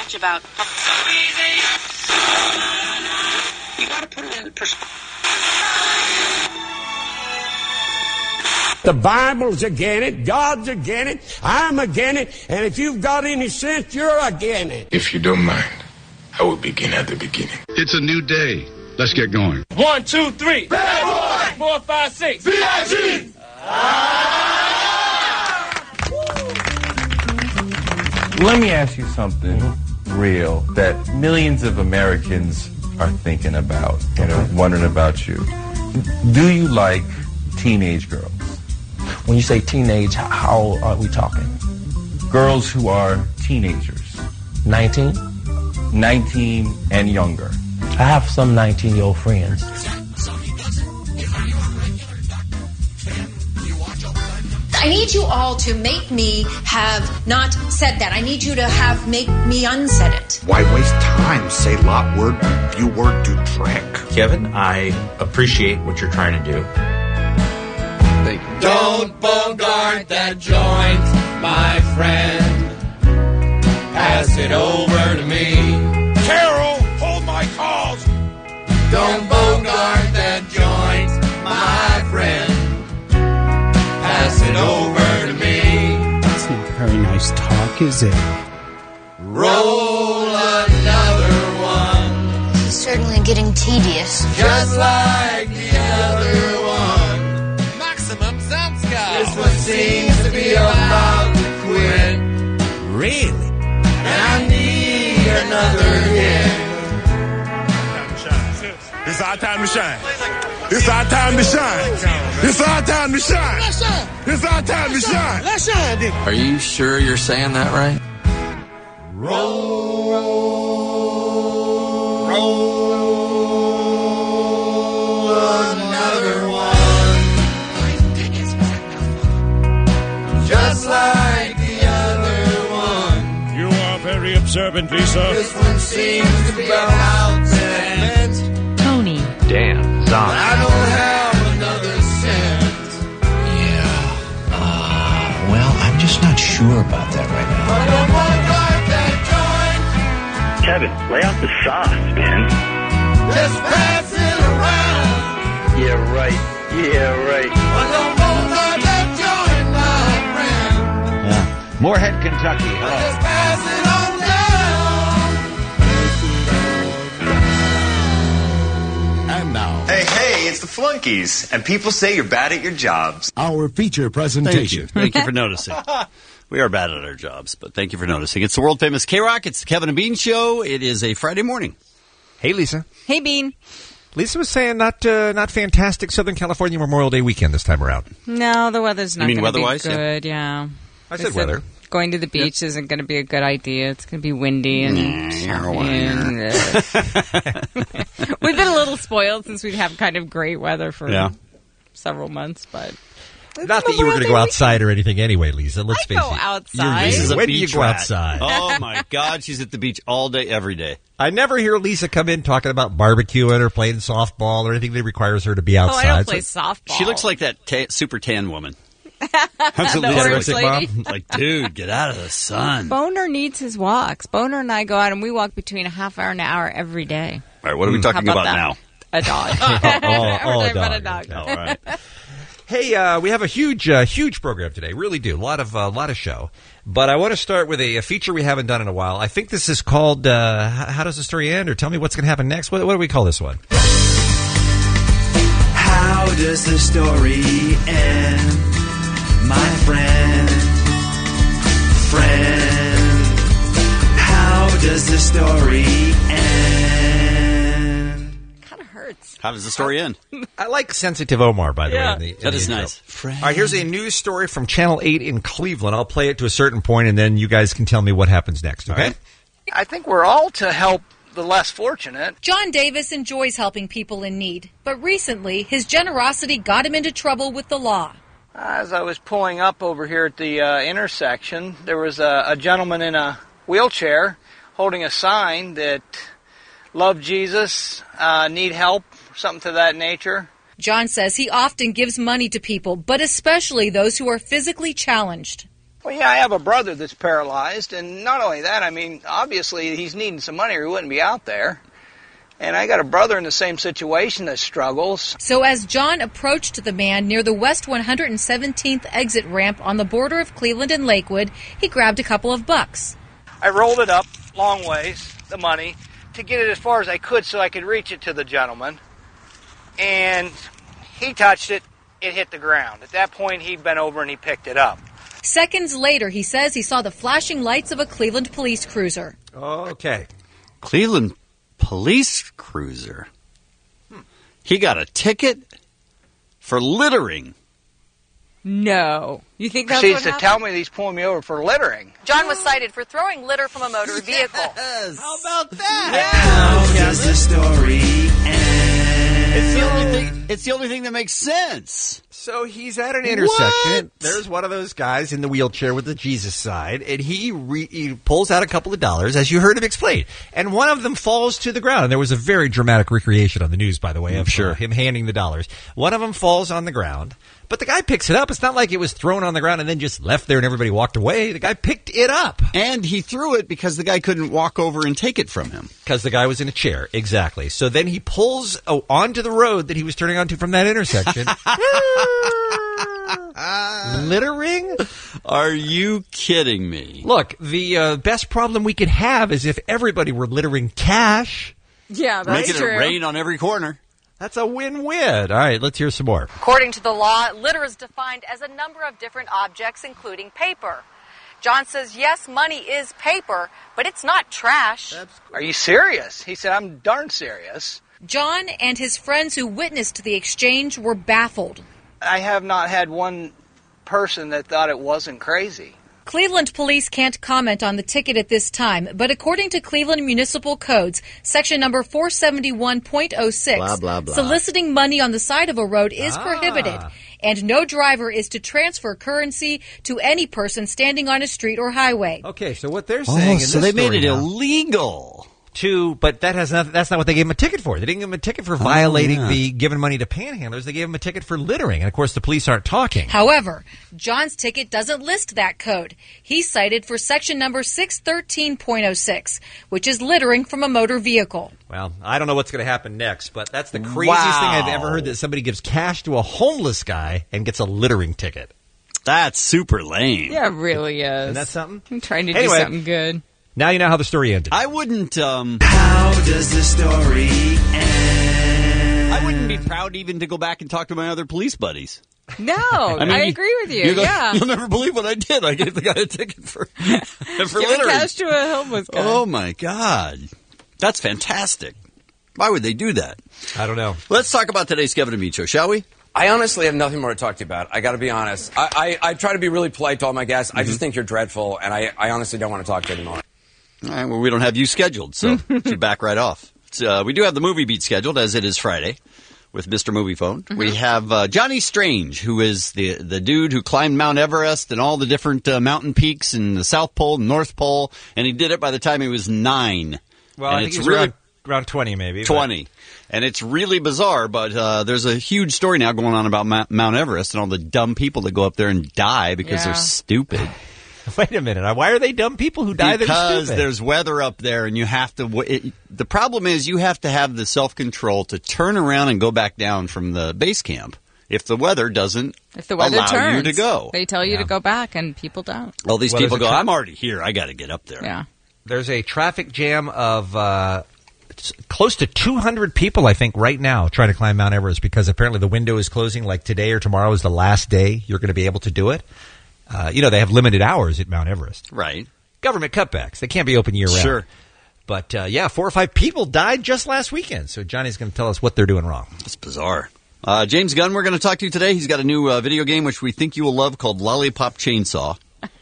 much about. So easy. You got to put it in perspective. The Bible's against it, God's against it, I'm against it, and if you've got any sense, you're against it. If you don't mind, I will begin at the beginning. It's a new day. Let's get going. 1, 2, 3. Bad boy. 4, 5, 6. B.I.G. Let me ask you something real that millions of Americans are thinking about, wondering about you. Do you like teenage girls? When you say teenage, how are we talking? Girls who are teenagers. 19? 19 and younger. I have some 19-year-old friends. I need you all to make me have not said that. I need you to make me unsaid it. Why waste time? Say lot word, few word, do trick. Kevin, I appreciate what you're trying to do. Thank you. Don't bogart that joint, my friend. Pass it over to me. Carol, hold my calls. Don't bogart that joint, my friend. Pass it over to me. That's not very nice talk, is it? Roll another one. It's certainly getting tedious. Just like the other one. Maximum Sound Scout. This one seems to be about to quit. Really? And I need another hit. It's our time to shine. It's our time to shine. It's our time to shine. It's our time to shine. Let's shine, Dick. Are you sure you're saying that right? Roll another one. Just like the other one. You are very observant, Lisa. This one seems to be about cent. Tony. Damn, But I don't have another cent. Yeah. Well, I'm just not sure about that right now. But don't bogart that joint. Kevin, lay out the sauce, man. Just pass it around. Yeah, right. Yeah, right. But don't bogart that joint, my friend. Yeah. Moorhead, Kentucky. Hello. Just pass it on down. And now, Hey, it's the Flunkies. And people say you're bad at your jobs. our feature presentation. Thank you for noticing. We are bad at our jobs, but thank you for noticing. It's the world-famous K-Rock. It's the Kevin and Bean Show. It is a Friday morning. Hey, Lisa. Hey, Bean. Lisa was saying not fantastic Southern California Memorial Day weekend this time around. No, the weather's not You mean going to be weather-wise? good. Yeah. I They said weather. Going to the beach isn't going to be a good idea. It's going to be windy and we've been a little spoiled since we have kind of great weather for several months, but Not that you were going to go outside or anything anyway, Lisa. Let's face go it. outside. When do you go outside? Oh, my God. She's at the beach all day, every day. I never hear Lisa come in talking about barbecuing or playing softball or anything that requires her to be outside. Oh, I don't play softball. She looks like that super tan woman. The orange lady. Like, dude, get out of the sun. Boner needs his walks. Boner and I go out and we walk between a half hour and an hour every day. All right, what are we talking about now? A dog. a a dog. dog. All right. Hey, we have a huge program today. Really do. A lot of show. But I want to start with a feature we haven't done in a while. I think this is called How Does the Story End? Or tell me what's going to happen next. What do we call this one? How does the story end, my friend? How does the story end? Kind of hurts. How does the story end? I like Sensitive Omar, by the way. In That the is intro. nice. All right, here's a news story from Channel 8 in Cleveland. I'll play it to a certain point, and then you guys can tell me what happens next, okay? I think we're all to help the less fortunate. John Davis enjoys helping people in need, but recently his generosity got him into trouble with the law. As I was pulling up over here at the intersection, there was a gentleman in a wheelchair holding a sign that love Jesus, need help, something to that nature. John says he often gives money to people, but especially those who are physically challenged. Well, yeah, I have a brother that's paralyzed, and not only that, I mean, obviously he's needing some money or he wouldn't be out there. And I got a brother in the same situation that struggles. So as John approached the man near the West 117th exit ramp on the border of Cleveland and Lakewood, he grabbed a couple of bucks. I rolled it up long ways, the money, to get it as far as I could so I could reach it to the gentleman. And he touched it, it hit the ground. At that point, he bent over and he picked it up. Seconds later, he says he saw the flashing lights of a Cleveland police cruiser. Okay. Cleveland police cruiser. He got a ticket for littering. No. You think that's Proceeds what to happened? tell me that he's pulling me over for littering. John was cited for throwing litter from a motor vehicle. Yes. How about that? How does the story end? It's the only thing that makes sense. So he's at an intersection. What? There's one of those guys in the wheelchair with the Jesus sign, and he pulls out a couple of dollars, as you heard him explain. And one of them falls to the ground. And there was a very dramatic recreation on the news, by the way, of him handing the dollars. One of them falls on the ground, but the guy picks it up. It's not like it was thrown on the ground and then just left there and everybody walked away. The guy picked it up. And he threw it because the guy couldn't walk over and take it from him. Because the guy was in a chair. Exactly. So then he pulls onto the road that he was turning onto from that intersection. Littering? Are you kidding me? Look, the best problem we could have is if everybody were littering cash. Yeah, that's Making true. it rain on every corner. That's a win-win. All right, let's hear some more. According to the law, litter is defined as a number of different objects, including paper. John says, yes, money is paper, but it's not trash. Are you serious? He said, I'm darn serious. John and his friends who witnessed the exchange were baffled. I have not had one person that thought it wasn't crazy. Cleveland police can't comment on the ticket at this time, but according to Cleveland Municipal Codes, section number 471.06, blah, blah, blah. soliciting money on the side of a road is prohibited, and no driver is to transfer currency to any person standing on a street or highway. Okay, so what they're saying so they made it illegal. But that's not what they gave him a ticket for. They didn't give him a ticket for violating the giving money to panhandlers. They gave him a ticket for littering. And, of course, the police aren't talking. However, John's ticket doesn't list that code. He's cited for section number 613.06, which is littering from a motor vehicle. Well, I don't know what's going to happen next, but that's the craziest thing I've ever heard, that somebody gives cash to a homeless guy and gets a littering ticket. That's super lame. Yeah, it really is. Isn't that something? I'm trying to do something good. Now you know how the story ended. I wouldn't, How does the story end? I wouldn't be proud even to go back and talk to my other police buddies. No, I agree with you. Yeah. You'll never believe what I did. I gave the guy a ticket for Giving littering. cash to a homeless guy. Oh, my God. That's fantastic. Why would they do that? I don't know. Let's talk about today's Kevin and Bean Show, shall we? I honestly have nothing more to talk to you about. I got to be honest. I try to be really polite to all my guests. I just think you're dreadful, and I honestly don't want to talk to you anymore. All right, well, we don't have you scheduled, so you back right off. We do have the movie beat scheduled, as it is Friday, with Mr. Movie Phone. Mm-hmm. We have Johnny Strange, who is the dude who climbed Mount Everest and all the different mountain peaks in the South Pole and North Pole, and he did it by the time he was 9. Well, and I think it's really around 20, maybe. 20. And it's really bizarre, but there's a huge story now going on about Mount Everest and all the dumb people that go up there and die because they're stupid. Wait a minute. Why are they dumb people who die that are Because stupid? there's weather up there, and you have to. The problem is you have to have the self-control to turn around and go back down from the base camp if the weather doesn't allow turns, you to go. They tell you to go back, and people don't. All these people go, I'm already here. I got to get up there. Yeah. There's a traffic jam of close to 200 people, I think, right now trying to climb Mount Everest because apparently the window is closing. Like today or tomorrow is the last day you're going to be able to do it. They have limited hours at Mount Everest. Right. Government cutbacks. They can't be open year-round. Sure. But, 4 or 5 people died just last weekend. So Johnny's going to tell us what they're doing wrong. That's bizarre. James Gunn, we're going to talk to you today. He's got a new video game which we think you will love called Lollipop Chainsaw.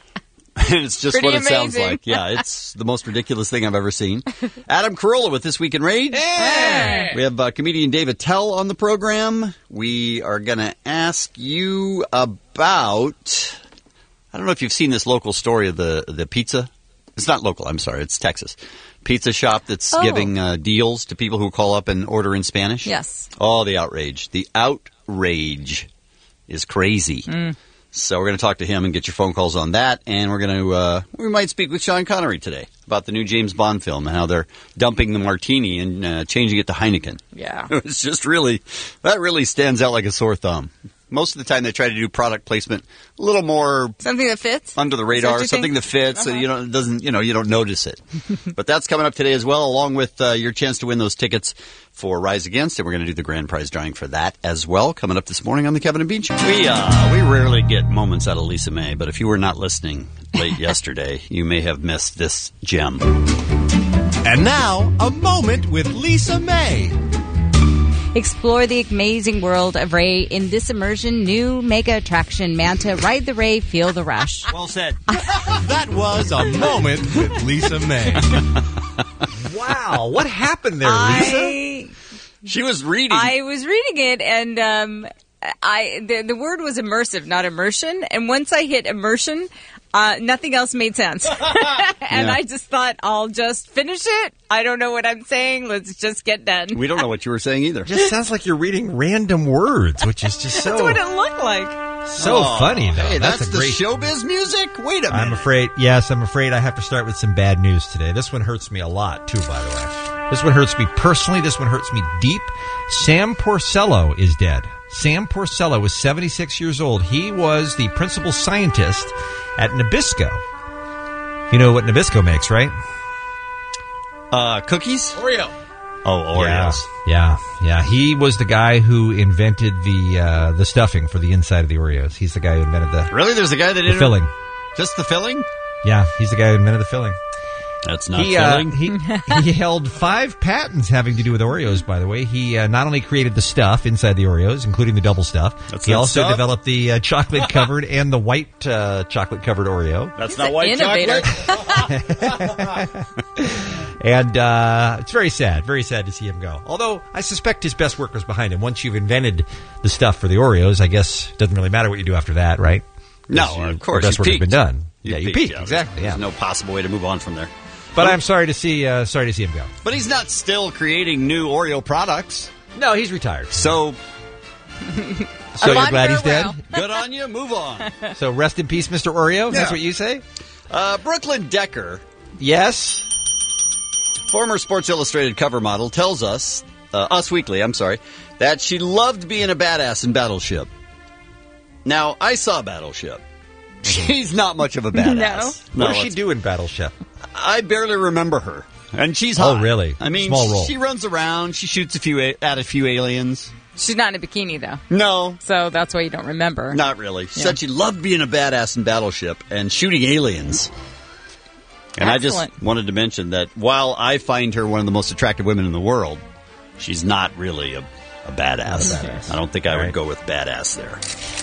And it's just Pretty what it amazing. sounds like. Yeah, it's the most ridiculous thing I've ever seen. Adam Carolla with This Week in Rage. Hey! We have comedian Dave Attell on the program. We are going to ask you about... I don't know if you've seen this local story of the pizza. It's not local, I'm sorry. It's Texas. Pizza shop that's giving deals to people who call up and order in Spanish. Yes. Oh, the outrage. The outrage is crazy. So we're going to talk to him and get your phone calls on that. And we're going to, we might speak with Sean Connery today about the new James Bond film and how they're dumping the martini and changing it to Heineken. Yeah. It's just really, that really stands out like a sore thumb. Most of the time they try to do product placement a little more something that fits under the radar, something that fits, so you don't notice it. But that's coming up today as well, along with your chance to win those tickets for Rise Against, and we're going to do the grand prize drawing for that as well. Coming up this morning on the Kevin and Bean Show. We rarely get moments out of Lisa May, but if you were not listening late yesterday, you may have missed this gem. And now, a moment with Lisa May. Explore the amazing world of Ray in this immersion new mega attraction, Manta. Ride the Ray, feel the rush. Well said. That was a moment with Lisa May. Wow, what happened there, Lisa? She was reading. I was reading it, and the word was immersive, not immersion. And once I hit immersion, nothing else made sense. And I just thought, I'll just finish it. I don't know what I'm saying. Let's just get done. We don't know what you were saying either. It just sounds like you're reading random words, which is just so... That's what it looked like. So funny, though. Hey, that's a great... the showbiz music? Wait a minute. I'm afraid I have to start with some bad news today. This one hurts me a lot, too, by the way. This one hurts me personally. This one hurts me deep. Sam Porcello is dead. Sam Porcello was 76 years old. He was the principal scientist at Nabisco. You know what Nabisco makes, right? Cookies? Oreo. Oh, Oreos. Yeah. He was the guy who invented the stuffing for the inside of the Oreos. He's the guy who invented the... Really? There's a guy that did the filling. Just the filling? Yeah, he's the guy who invented the filling. That's not filling. He held 5 patents having to do with Oreos, by the way. He not only created the stuff inside the Oreos, including the double stuff, he also developed the chocolate-covered and the white chocolate-covered Oreo. That's not white chocolate. And it's very sad to see him go. Although I suspect his best work was behind him. Once you've invented the stuff for the Oreos, I guess it doesn't really matter what you do after that, right? No, of course. The best work has been done. You peaked. Yeah, exactly. There's no possible way to move on from there. But I'm sorry to see him go. But he's not still creating new Oreo products. No, he's retired. So you're glad he's dead? Good on you. Move on. So rest in peace, Mr. Oreo. That's what you say? Brooklyn Decker. Yes. Former Sports Illustrated cover model tells us, Us Weekly, that she loved being a badass in Battleship. Now, I saw Battleship. She's not much of a badass. No. What does she do in Battleship? I barely remember her. And she's hot. Oh, really? I mean, small role. She runs around. She shoots at a few aliens. She's not in a bikini, though. No. So that's why you don't remember. Not really. She said she loved being a badass in Battleship and shooting aliens. And Excellent. I just wanted to mention that while I find her one of the most attractive women in the world, she's not really a badass. I don't think I would go with badass there.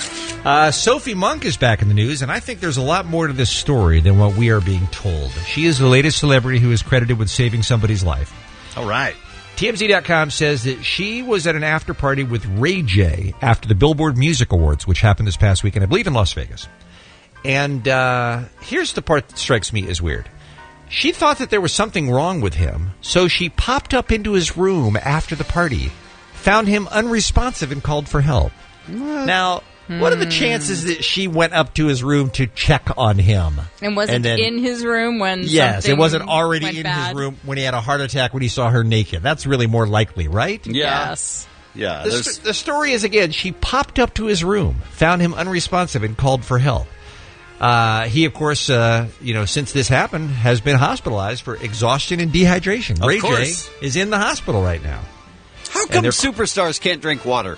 Sophie Monk is back in the news, and I think there's a lot more to this story than what we are being told. She is the latest celebrity who is credited with saving somebody's life. All right. TMZ.com says that she was at an after party with Ray J after the Billboard Music Awards, which happened this past weekend, I believe in Las Vegas. And here's the part that strikes me as weird. She thought that there was something wrong with him, so she popped up into his room after the party, found him unresponsive, and called for help. Now... what are the chances that she went up to his room to check on him? And wasn't in his room when Yes, it wasn't already went in bad. his room when he had a heart attack when he saw her naked. That's really more likely, right? Yeah. Yes. Yeah. The story is, again, she popped up to his room, found him unresponsive, and called for help. He, of course, since this happened, has been hospitalized for exhaustion and dehydration. Ray J is in the hospital right now. How come superstars can't drink water?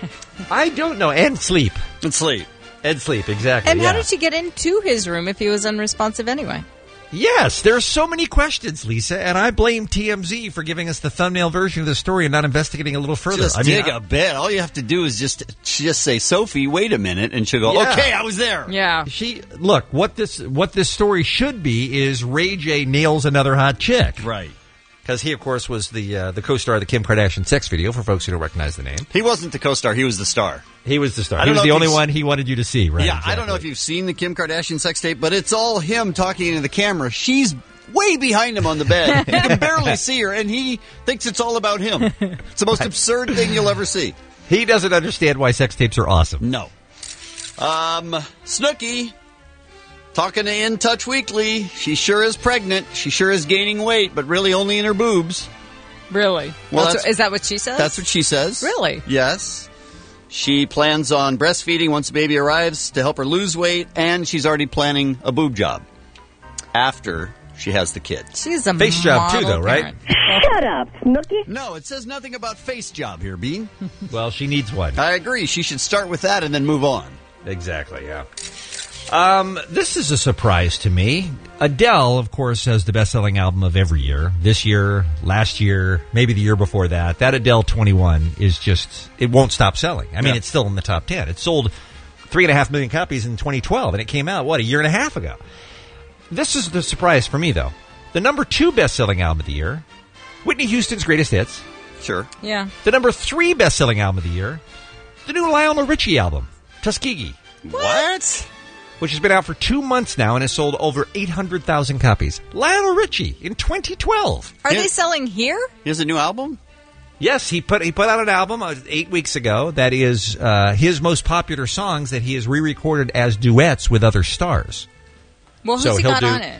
I don't know. And sleep. And sleep, exactly. And how did she get into his room if he was unresponsive anyway? Yes, there are so many questions, Lisa, and I blame TMZ for giving us the thumbnail version of the story and not investigating a little further. Just dig a bit. All you have to do is just say, Sophie, wait a minute, and she'll go, okay, I was there. Yeah. Look, what this story should be is Ray J nails another hot chick. Right. Because he, of course, was the co-star of the Kim Kardashian sex video, for folks who don't recognize the name. He wasn't the co-star. He was the star. He was the star. He was the only one he wanted you to see, right? Yeah, exactly. I don't know if you've seen the Kim Kardashian sex tape, but it's all him talking into the camera. She's way behind him on the bed. You can barely see her, and he thinks it's all about him. It's the most absurd thing you'll ever see. He doesn't understand why sex tapes are awesome. No. Snooki, talking to In Touch Weekly. She sure is pregnant. She sure is gaining weight, but really only in her boobs. Really? Well, is that what she says? That's what she says. Really? Yes. She plans on breastfeeding once the baby arrives to help her lose weight, and she's already planning a boob job after she has the kid. She's a face job too, though, right? Shut up, Snooki. No, it says nothing about face job here, Bean. Well, she needs one. I agree. She should start with that and then move on. Exactly, yeah. This is a surprise to me. Adele, of course, has the best-selling album of every year. This year, last year, maybe the year before that. That Adele 21 is just, it won't stop selling. I mean, it's still in the top 10. It sold 3.5 million copies in 2012, and it came out, a year and a half ago. This is the surprise for me, though. The number 2 best-selling album of the year, Whitney Houston's Greatest Hits. Sure. Yeah. The number 3 best-selling album of the year, the new Lionel Richie album, Tuskegee. What? Which has been out for 2 months now and has sold over 800,000 copies. Lionel Richie in 2012. Are they selling here? He has a new album? Yes, he put out an album 8 weeks ago that is his most popular songs that he has re-recorded as duets with other stars. Well, who's he got on it?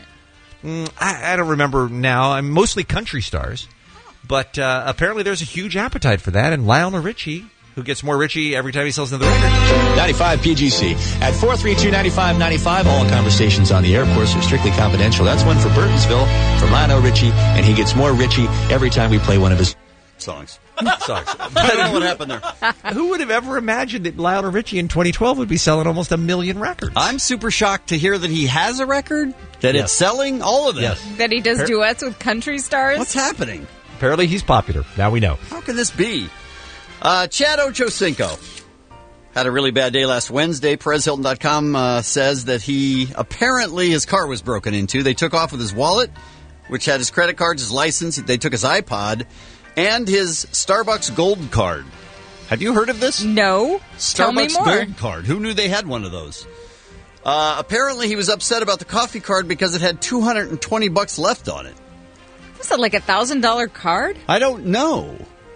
I don't remember now. I'm mostly country stars. But apparently there's a huge appetite for that. And Lionel Richie, who gets more Richie every time he sells another record. 95 PGC. At 432-9595, all conversations on the air, of course, are strictly confidential. That's one for Burtonsville from Lionel Richie, and he gets more Richie every time we play one of his songs. I don't know what happened there. Who would have ever imagined that Lionel Richie in 2012 would be selling almost 1 million records? I'm super shocked to hear that he has a record, that it's selling, all of that. Yes. That he does duets with country stars? What's happening? Apparently he's popular. Now we know. How can this be? Chad Ochocinco had a really bad day last Wednesday. PerezHilton.com says that apparently his car was broken into. They took off with his wallet, which had his credit cards, his license. They took his iPod and his Starbucks Gold Card. Have you heard of this? No. Tell me Starbucks more. Gold Card. Who knew they had one of those? Apparently he was upset about the coffee card because it had $220 left on it. Was it like $1,000 card? I don't know.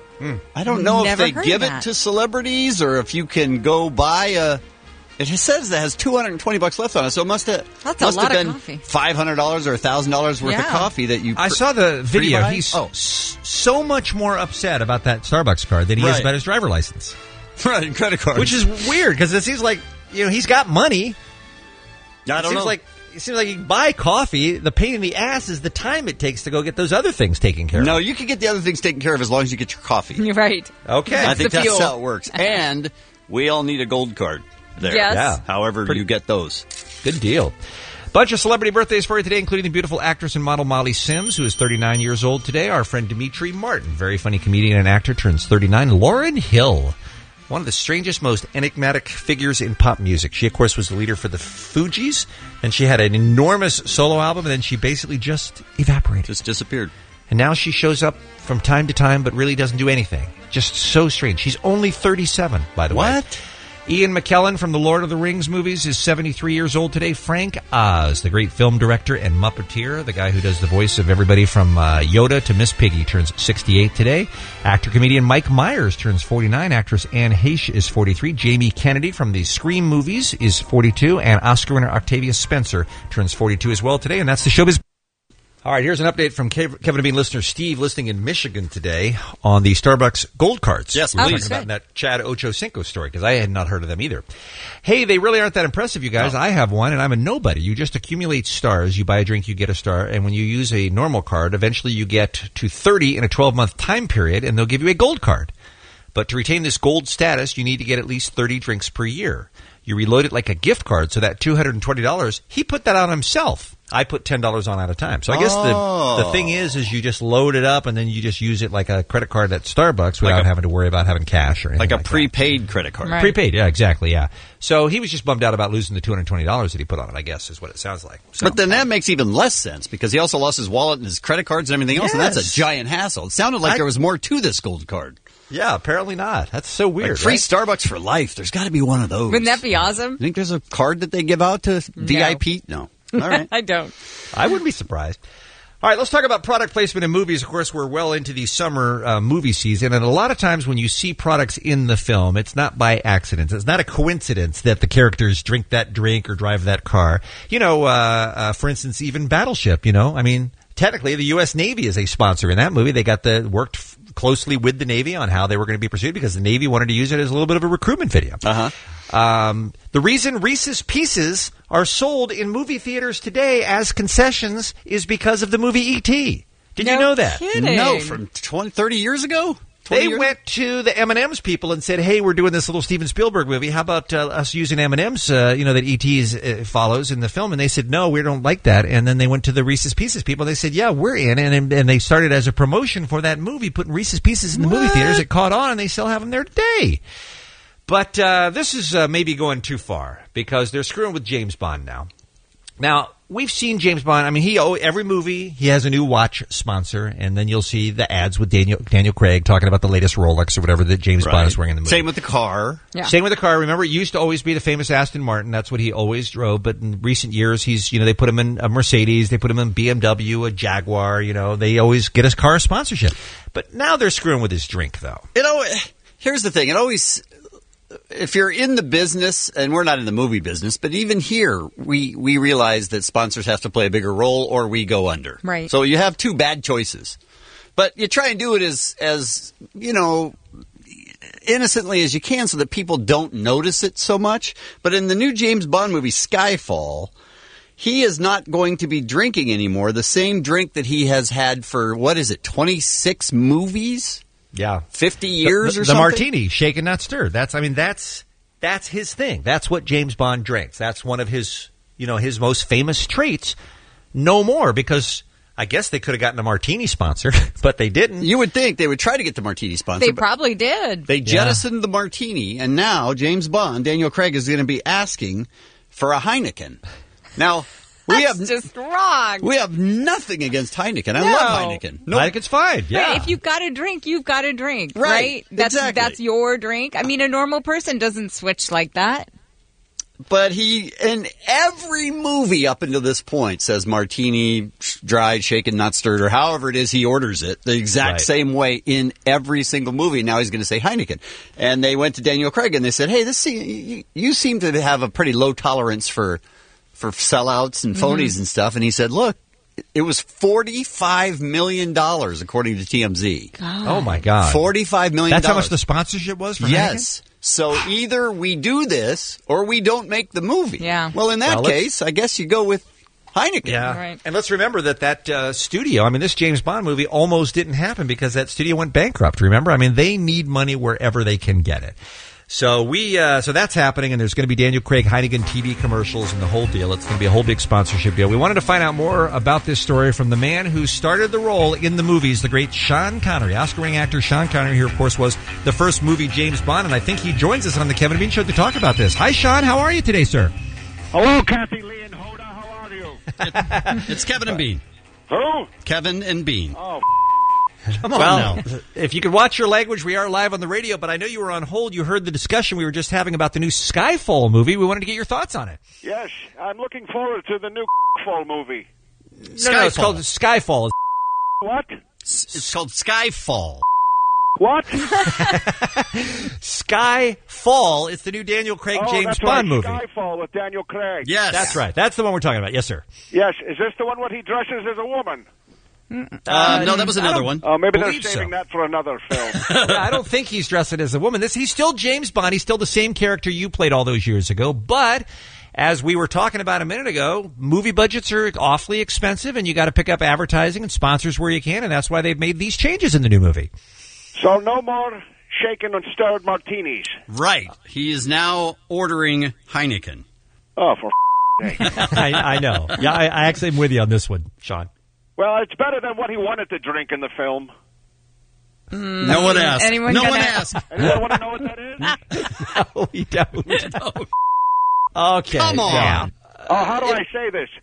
I don't know if they give that. it to celebrities or if you can go buy it says that has $220 left on it, so it must have That's a lot been of coffee. $500 or $1,000 worth of coffee that you. I saw the video. pre-buy? He's so much more upset about that Starbucks card than he is about his driver license. Right, and credit cards. Which is weird because it seems like he's got money. I don't know. It seems like you can buy coffee. The pain in the ass is the time it takes to go get those other things taken care of. No, you can get the other things taken care of as long as you get your coffee. You're right. Okay. I think the that's fuel. how it works. And we all need a gold card there. Yes. Yeah. However you get those. Good deal. Bunch of celebrity birthdays for you today, including the beautiful actress and model Molly Sims, who is 39 years old today. Our friend Dimitri Martin, very funny comedian and actor, turns 39. Lauryn Hill, one of the strangest, most enigmatic figures in pop music. She, of course, was the leader for the Fugees, and she had an enormous solo album, and then she basically just evaporated. Just disappeared. And now she shows up from time to time, but really doesn't do anything. Just so strange. She's only 37, by the way. What? Ian McKellen from the Lord of the Rings movies is 73 years old today. Frank Oz, the great film director and Muppeteer, the guy who does the voice of everybody from Yoda to Miss Piggy, turns 68 today. Actor-comedian Mike Myers turns 49. Actress Anne Heche is 43. Jamie Kennedy from the Scream movies is 42. And Oscar winner Octavia Spencer turns 42 as well today. And that's the showbiz. All right, here's an update from Kevin and Bean listener Steve, listening in Michigan today on the Starbucks Gold Cards. Yes, we were please. talking about in that Chad Ochocinco story, because I had not heard of them either. Hey, they really aren't that impressive, you guys. No. I have one, and I'm a nobody. You just accumulate stars. You buy a drink, you get a star, and when you use a normal card, eventually you get to 30 in a 12-month time period, and they'll give you a gold card. But to retain this gold status, you need to get at least 30 drinks per year. You reload it like a gift card, so that $220, he put that on himself. I put $10 on at a time. So I guess the thing is you just load it up and then you just use it like a credit card at Starbucks without having to worry about having cash or anything like a prepaid credit card. Right. Prepaid, yeah, exactly, yeah. So he was just bummed out about losing the $220 that he put on it, I guess, is what it sounds like. So. But then that makes even less sense because he also lost his wallet and his credit cards and everything else, and that's a giant hassle. It sounded like there was more to this gold card. Yeah, apparently not. That's so weird. Like free Starbucks for life. There's got to be one of those. Wouldn't that be awesome? You think there's a card that they give out to VIP? No. All right. I don't. I wouldn't be surprised. All right, let's talk about product placement in movies. Of course, we're well into the summer movie season, and a lot of times when you see products in the film, it's not by accident. It's not a coincidence that the characters drink that drink or drive that car. You know, for instance, even Battleship, you know, I mean, technically the U.S. Navy is a sponsor in that movie. They got worked closely with the Navy on how they were going to be pursued because the Navy wanted to use it as a little bit of a recruitment video. The reason Reese's Pieces are sold in movie theaters today as concessions is because of the movie E.T. Did you know that? Kidding. No, from 30 years ago? They went to the M&M's people and said, hey, we're doing this little Steven Spielberg movie. How about us using M&M's, that E.T. follows in the film? And they said, no, we don't like that. And then they went to the Reese's Pieces people. They said, yeah, we're in. And they started as a promotion for that movie, putting Reese's Pieces in the movie theaters. It caught on, and they still have them there today. But this is maybe going too far because they're screwing with James Bond now. Now, we've seen James Bond. I mean, every movie, he has a new watch sponsor, and then you'll see the ads with Daniel Craig talking about the latest Rolex or whatever that James Bond is wearing in the movie. Same with the car. Yeah. Same with the car. Remember, it used to always be the famous Aston Martin. That's what he always drove. But in recent years, they put him in a Mercedes, they put him in BMW, a Jaguar. You know, they always get his car sponsorship. But now they're screwing with his drink, though. Here's the thing. It always... If you're in the business, and we're not in the movie business, but even here, we realize that sponsors have to play a bigger role or we go under. Right. So you have two bad choices. But you try and do it as you know, innocently as you can so that people don't notice it so much. But in the new James Bond movie, Skyfall, he is not going to be drinking anymore the same drink that he has had for, 26 movies? Yeah. 50 years or the something? The martini, shaken, not stirred. That's his thing. That's what James Bond drinks. That's one of his most famous traits. No more, because I guess they could have gotten a martini sponsor, but they didn't. You would think they would try to get the martini sponsor. They probably did. They jettisoned the martini, and now James Bond, Daniel Craig, is going to be asking for a Heineken. Now... That's just wrong. We have nothing against Heineken. I love Heineken. Heineken's fine. Yeah. Hey, if you've got a drink, you've got a drink, right? That's your drink. I mean, a normal person doesn't switch like that. But he, in every movie up until this point, says martini, dried, shaken, not stirred, or however it is he orders it, the exact same way in every single movie. Now he's going to say Heineken. And they went to Daniel Craig and they said, hey, you seem to have a pretty low tolerance for sellouts and phonies and stuff. And he said, look, it was $45 million, according to TMZ. God. Oh, my God. $45 million. That's how much the sponsorship was for Yes. Heineken? So either we do this or we don't make the movie. Yeah. Well, in that case, I guess you go with Heineken. Yeah. Right. And let's remember that studio, this James Bond movie almost didn't happen because that studio went bankrupt, remember? They need money wherever they can get it. So so that's happening, and there's going to be Daniel Craig Heineken TV commercials and the whole deal. It's going to be a whole big sponsorship deal. We wanted to find out more about this story from the man who started the role in the movies, the great Sean Connery. Oscar-winning actor Sean Connery here, of course, was the first movie James Bond, and I think he joins us on the Kevin and Bean Show to talk about this. Hi, Sean. How are you today, sir? Hello, Kathy Lee and Hoda. How are you? It's Kevin and Bean. Who? Kevin and Bean. Oh, come on now. If you could watch your language, we are live on the radio, but I know you were on hold. You heard the discussion we were just having about the new Skyfall movie. We wanted to get your thoughts on it. yes. I'm looking forward to the new fall movie. No, it's called Skyfall. What? It's called Skyfall. What? Skyfall. It's the new Daniel Craig James Bond movie. Skyfall with Daniel Craig. Yes. That's right. That's the one we're talking about. Yes, sir. Yes. Is this the one where he dresses as a woman? No, that was another one. Oh, maybe they're Believe saving so. that for another film. I don't think he's dressing as a woman. He's still James Bond. He's still the same character you played all those years ago. But as we were talking about a minute ago, movie budgets are awfully expensive, and you got to pick up advertising and sponsors where you can, and that's why they've made these changes in the new movie. So no more shaken and stirred martinis. Right. He is now ordering Heineken. Oh, for sake. I know. Yeah, I actually am with you on this one, Sean. Well, it's better than what he wanted to drink in the film. No one asked. Anyone no gonna- one asked. Anyone want to know what that is? No, we don't. Okay. Come on. Yeah. Oh, how do I say this?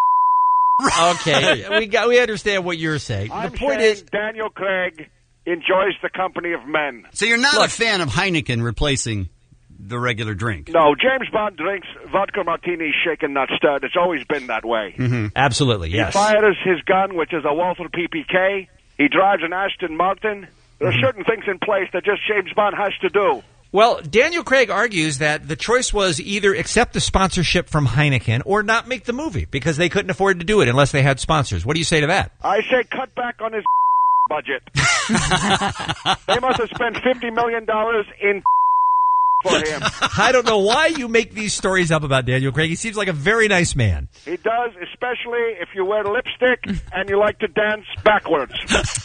Okay. We understand what you're saying. I'm The point saying is, Daniel Craig enjoys the company of men. So you're not a fan of Heineken replacing the regular drink. No, James Bond drinks vodka martini shaken, not stirred. It's always been that way. Mm-hmm. Absolutely, yes. He fires his gun, which is a Walther PPK. He drives an Aston Martin. There are certain things in place that just James Bond has to do. Well, Daniel Craig argues that the choice was either accept the sponsorship from Heineken or not make the movie because they couldn't afford to do it unless they had sponsors. What do you say to that? I say cut back on his budget. They must have spent $50 million in for him. I don't know why you make these stories up about Daniel Craig. He seems like a very nice man. He does, especially if you wear lipstick and you like to dance backwards.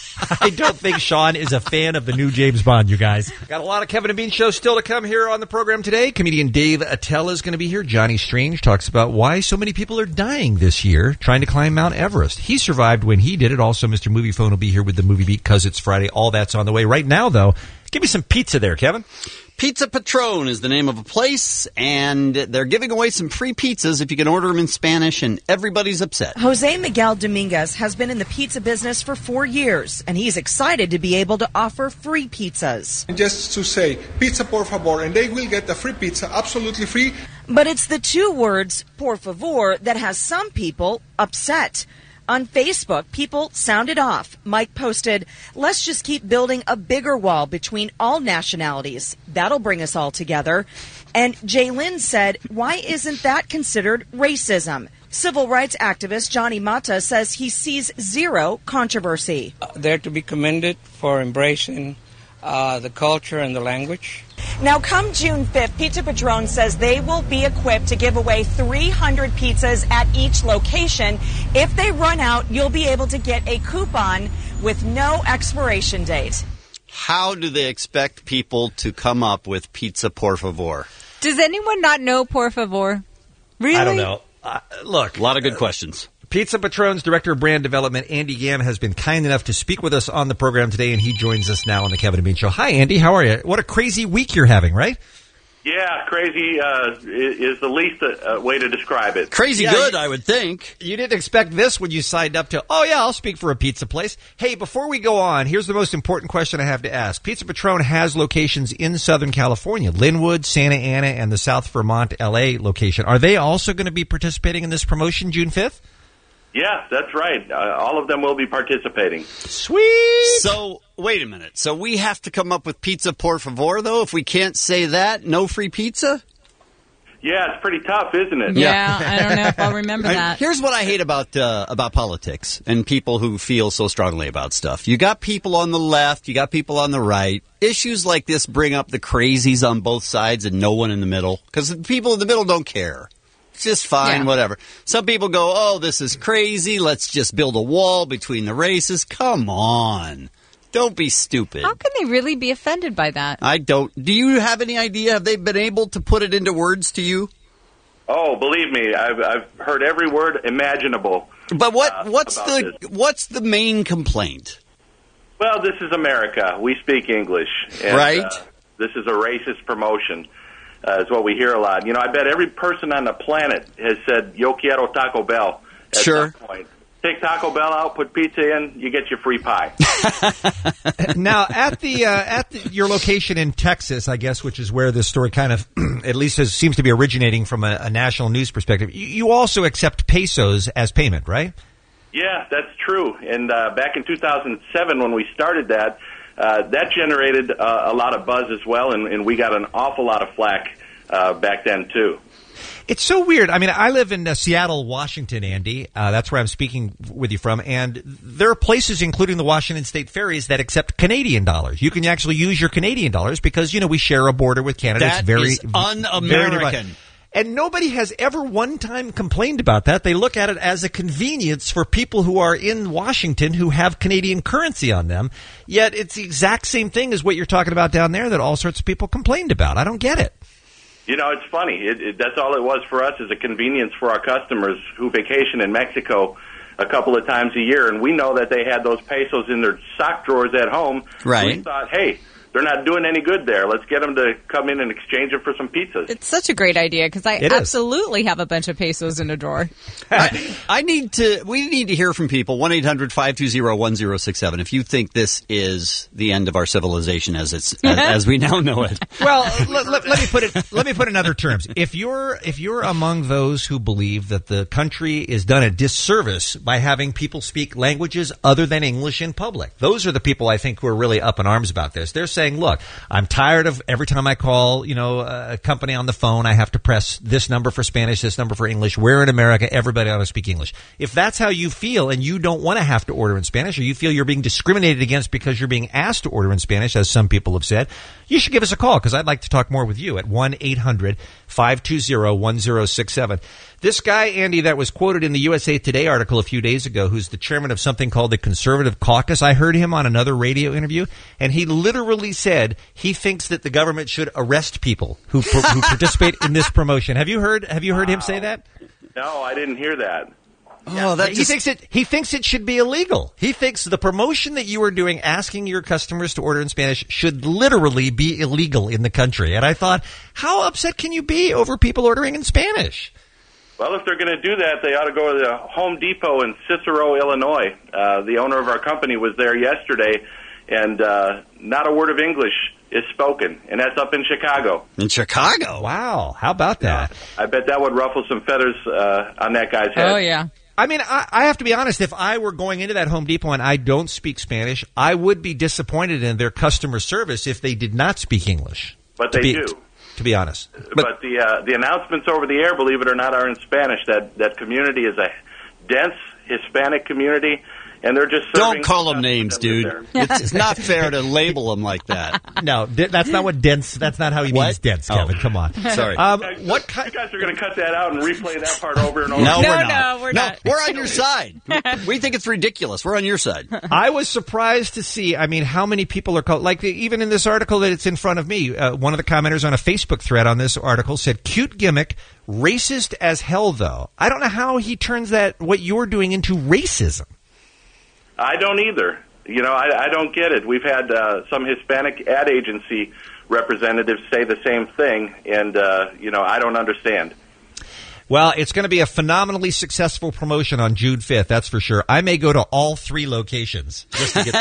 I don't think Sean is a fan of the new James Bond, you guys. Got a lot of Kevin and Bean shows still to come here on the program today. Comedian Dave Attell is going to be here. Johnny Strange talks about why so many people are dying this year trying to climb Mount Everest. He survived when he did it. Also, Mr. Movie Phone will be here with the Movie Beat because it's Friday. All that's on the way. Right now, though, give me some pizza there, Kevin. Pizza Patron is the name of a place, and they're giving away some free pizzas if you can order them in Spanish, and everybody's upset. Jose Miguel Dominguez has been in the pizza business for 4 years, and he's excited to be able to offer free pizzas. Just to say, pizza por favor, and they will get a free pizza, absolutely free. But it's the two words, por favor, that has some people upset. On Facebook, people sounded off. Mike posted, let's just keep building a bigger wall between all nationalities. That'll bring us all together. And Jaylyn said, why isn't that considered racism? Civil rights activist Johnny Mata says he sees zero controversy. They're to be commended for embracing the culture and the language. Now, come June 5th, Pizza Patron says they will be equipped to give away 300 pizzas at each location. If they run out, you'll be able to get a coupon with no expiration date. How do they expect people to come up with pizza por favor? Does anyone not know por favor? Really? I don't know. Look. A lot of good questions. Pizza Patron's Director of Brand Development, Andy Yam, has been kind enough to speak with us on the program today, and he joins us now on the Kevin and Bean Show. Hi, Andy. How are you? What a crazy week you're having, right? Yeah, crazy is the least way to describe it. Crazy good, I would think. You didn't expect this when you signed up to, oh, yeah, I'll speak for a pizza place. Hey, before we go on, here's the most important question I have to ask. Pizza Patron has locations in Southern California, Linwood, Santa Ana, and the South Vermont, L.A. location. Are they also going to be participating in this promotion June 5th? Yeah, that's right. All of them will be participating. Sweet! So, wait a minute. So we have to come up with pizza por favor, though? If we can't say that, no free pizza? Yeah, it's pretty tough, isn't it? Yeah, I don't know if I'll remember that. Here's what I hate about politics and people who feel so strongly about stuff. You got people on the left, you got people on the right. Issues like this bring up the crazies on both sides and no one in the middle, because the people in the middle don't care. It's just fine, whatever. Some people go, oh, this is crazy. Let's just build a wall between the races. Come on. Don't be stupid. How can they really be offended by that? I don't. Do you have any idea? Have they been able to put it into words to you? Oh, believe me, I've heard every word imaginable. But what's the main complaint? Well, this is America. We speak English. And, right. This is a racist promotion. Is what we hear a lot. You know, I bet every person on the planet has said, yo quiero Taco Bell at some point. Take Taco Bell out, put pizza in, you get your free pie. Now, at your location in Texas, I guess, which is where this story kind of, at least seems to be originating from a national news perspective, you also accept pesos as payment, right? Yeah, that's true. And back in 2007 when we started that, that generated a lot of buzz as well, and we got an awful lot of flack back then, too. It's so weird. I mean, I live in Seattle, Washington, Andy. That's where I'm speaking with you from. And there are places, including the Washington State Ferries, that accept Canadian dollars. You can actually use your Canadian dollars because, you know, we share a border with Canada. That is un-American. And nobody has ever one time complained about that. They look at it as a convenience for people who are in Washington who have Canadian currency on them. Yet it's the exact same thing as what you're talking about down there that all sorts of people complained about. I don't get it. You know, it's funny. That's all it was for us, is a convenience for our customers who vacation in Mexico a couple of times a year. And we know that they had those pesos in their sock drawers at home. Right. We thought, hey, They're not doing any good there. Let's get them to come in and exchange it for some pizzas. It's such a great idea because I absolutely have a bunch of pesos in a drawer. We need to hear from people. 1-800-520-1067. If you think this is the end of our civilization as we now know it. Well, let me put it in other terms. If you're among those who believe that the country is done a disservice by having people speak languages other than English in public, those are the people I think who are really up in arms about this. They're saying, look, I'm tired of every time I call, a company on the phone, I have to press this number for Spanish, this number for English. We're in America. Everybody ought to speak English. If that's how you feel and you don't want to have to order in Spanish, or you feel you're being discriminated against because you're being asked to order in Spanish, as some people have said, you should give us a call because I'd like to talk more with you at 1-800-520-1067. This guy, Andy, that was quoted in the USA Today article a few days ago, who's the chairman of something called the Conservative Caucus, I heard him on another radio interview, and he literally said he thinks that the government should arrest people who participate in this promotion. Have you heard him say that? No, I didn't hear that. He thinks it should be illegal. He thinks the promotion that you are doing, asking your customers to order in Spanish, should literally be illegal in the country. And I thought, how upset can you be over people ordering in Spanish? Well, if they're going to do that, they ought to go to the Home Depot in Cicero, Illinois. The owner of our company was there yesterday, and not a word of English is spoken, and that's up in Chicago. In Chicago? Wow. How about that? I bet that would ruffle some feathers on that guy's head. Oh, yeah. I mean, I have to be honest. If I were going into that Home Depot and I don't speak Spanish, I would be disappointed in their customer service if they did not speak English. But they do. To be honest. But the announcements over the air, believe it or not, are in Spanish. That community is a dense Hispanic community, and they're just serving. Don't call them names, dude. It's not fair to label them like that. No, that's not what dense. That's not how he means dense, Kevin. Come on. Sorry. You guys are going to cut that out and replay that part over and over. No, we're not. We're on your side. We think it's ridiculous. We're on your side. I was surprised to see, how many people are called, even in this article that it's in front of me, one of the commenters on a Facebook thread on this article said, cute gimmick, racist as hell, though. I don't know how he turns what you're doing into racism. I don't either. I don't get it. We've had some Hispanic ad agency representatives say the same thing, and, I don't understand. Well, it's going to be a phenomenally successful promotion on June 5th, that's for sure. I may go to all 3 locations just to get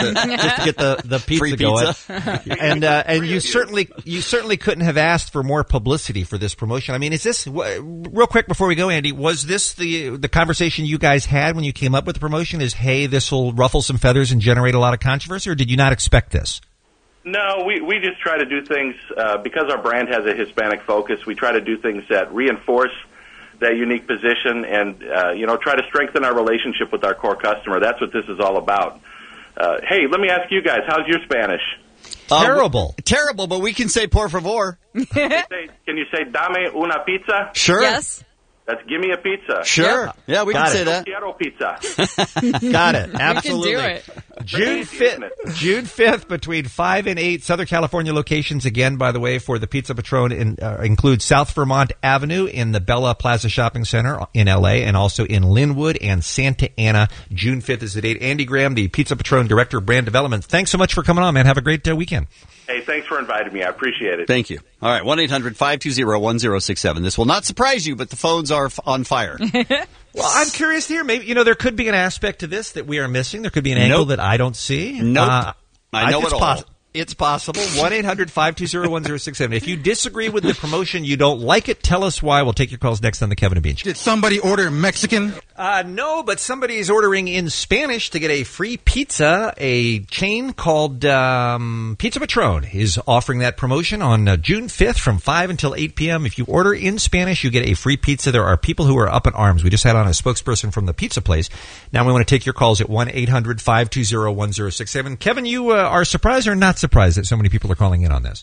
the pizza free going. Pizza. And you certainly couldn't have asked for more publicity for this promotion. I mean, is this real quick before we go, Andy? Was this the conversation you guys had when you came up with the promotion? Is hey, this will ruffle some feathers and generate a lot of controversy, or did you not expect this? No, we just try to do things because our brand has a Hispanic focus. We try to do things that reinforce that unique position and, try to strengthen our relationship with our core customer. That's what this is all about. Hey, let me ask you guys, how's your Spanish? Terrible. Terrible, but we can say por favor. Can you say dame una pizza? Sure. Yes. That's give me a pizza. Sure. Yeah, we can say that. Quiero pizza. Got it. Absolutely. We can do it. June 5th between 5 and 8 Southern California locations again, by the way, for the Pizza Patron include South Vermont Avenue in the Bella Plaza Shopping Center in LA and also in Linwood and Santa Ana. June 5th is the date. Andy Graham, the Pizza Patron Director of Brand Development. Thanks so much for coming on, man. Have a great weekend. Hey, thanks for inviting me. I appreciate it. Thank you. All right, 1-800-520-1067. This will not surprise you, but the phones are on fire. Well, I'm curious here. Maybe, there could be an aspect to this that we are missing. There could be an angle that I don't see. Nope. I know it all. It's possible. 1-800-520-1067. If you disagree with the promotion, you don't like it, tell us why. We'll take your calls next on the Kevin and Bean Show. Did somebody order Mexican? No, but somebody's ordering in Spanish to get a free pizza. A chain called Pizza Patron is offering that promotion on June 5th from 5 until 8 p.m. If you order in Spanish, you get a free pizza. There are people who are up in arms. We just had on a spokesperson from the pizza place. Now we want to take your calls at 1-800-520-1067. Kevin, you are surprised or not surprised that so many people are calling in on this?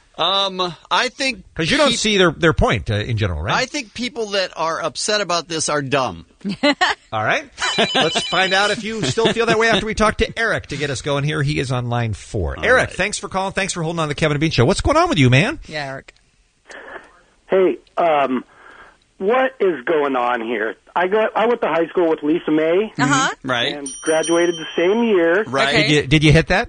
I think because you don't see their point in general, right? I think people that are upset about this are dumb. All right, let's find out if you still feel that way after we talk to Eric to get us going here. He is on line 4. Eric, thanks for calling. Thanks for holding on to the Kevin and Bean Show. What's going on with you, man? Yeah, Eric. Hey, what is going on here? I went to high school with Lisa May. Right. And graduated the same year. Right. Okay. Did you hit that?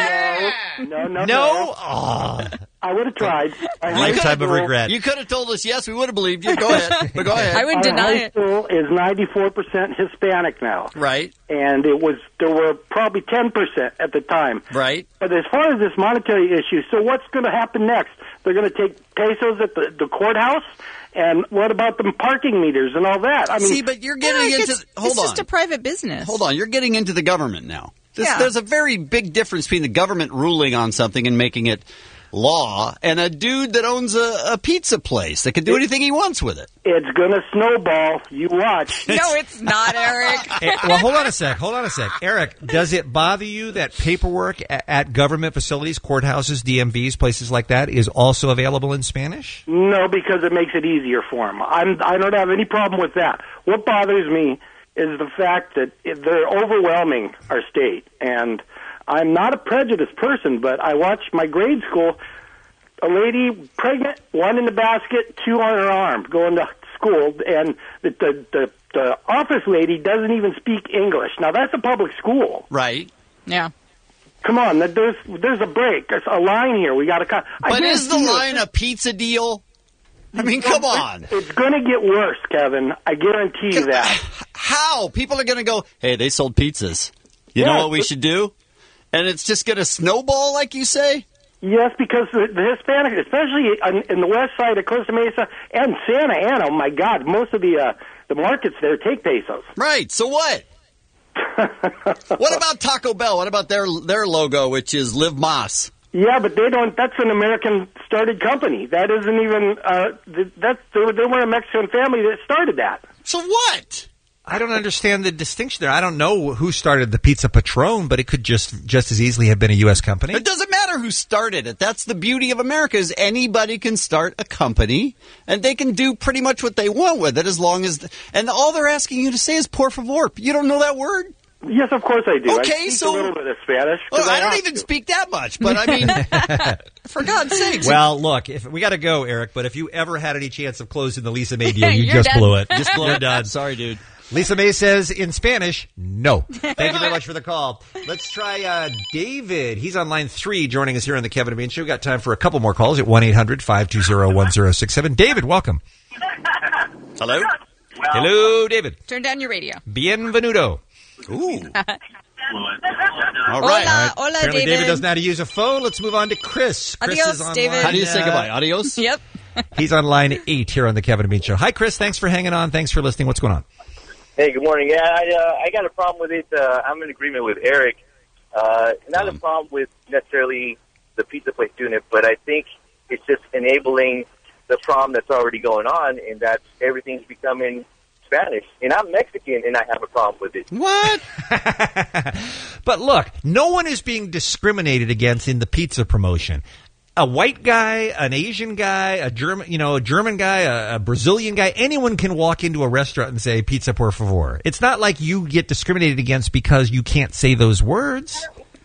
No. Oh. I would have tried. Lifetime of regret. You could have told us yes. We would have believed you. Go ahead. But go ahead. I wouldn't deny it. Our high school is 94% Hispanic now. Right. And there were probably 10% at the time. Right. But as far as this monetary issue, so what's going to happen next? They're going to take pesos at the courthouse? And what about the parking meters and all that? I mean, see, but you're getting into... Hold on. It's just a private business. Hold on. You're getting into the government now. There's a very big difference between the government ruling on something and making it law and a dude that owns a pizza place that can do anything he wants with it. It's going to snowball. You watch. No, it's not, Eric. Well, hold on a sec. Eric, does it bother you that paperwork at government facilities, courthouses, DMVs, places like that, is also available in Spanish? No, because it makes it easier for them. I don't have any problem with that. What bothers me is the fact that they're overwhelming our state. And I'm not a prejudiced person, but I watched my grade school, a lady pregnant, one in the basket, two on her arm, going to school, and the office lady doesn't even speak English. Now, that's a public school. Right. Yeah. Come on, there's a break. There's a line here. We got to. But is the line a pizza deal? I mean, come on. It's going to get worse, Kevin. I guarantee you that. How? People are going to go, hey, they sold pizzas. You know what we should do? And it's just going to snowball, like you say? Yes, because the Hispanic, especially in the west side of Costa Mesa and Santa Ana, oh my God, most of the markets there take pesos. Right. So what? What about Taco Bell? What about their logo, which is Live Mas? Yeah, but they don't. That's an American-started company. That isn't even. They were a Mexican family that started that. So what? I don't understand the distinction there. I don't know who started the Pizza Patron, but it could just as easily have been a U.S. company. It doesn't matter who started it. That's the beauty of America is anybody can start a company, and they can do pretty much what they want with it as long as... And all they're asking you to say is por favor. You don't know that word? Yes, of course I do. Okay, I speak a little bit of Spanish. Well, I don't even speak that much, but I mean, for God's sakes. Well, look, we got to go, Eric, but if you ever had any chance of closing the Lisa May deal, you just blew it. Just blew You're it. done. Sorry, dude. Lisa May says in Spanish, no. Thank you very much for the call. Let's try David. He's on line 3 joining us here on the Kevin and Bean Show. Got time for a couple more calls at 1-800-520-1067. David, welcome. Hello? Hello, David. Turn down your radio. Bienvenido. Ooh. All right. Hola, Apparently David. David doesn't know how to use a phone. Let's move on to Chris. Chris Adios, is on David. line, How do you say goodbye? Adios? Yep. He's on line 8 here on the Kevin and Bean Show. Hi, Chris. Thanks for hanging on. Thanks for listening. What's going on? Hey, good morning. Yeah, I got a problem with it. I'm in agreement with Eric. Not a problem with necessarily the pizza place doing it, but I think it's just enabling the problem that's already going on, and that everything's becoming Spanish. And I'm Mexican, and I have a problem with it. What? But look, no one is being discriminated against in the pizza promotion. A white guy, an Asian guy, a German guy, a Brazilian guy, anyone can walk into a restaurant and say pizza por favor. It's not like you get discriminated against because you can't say those words.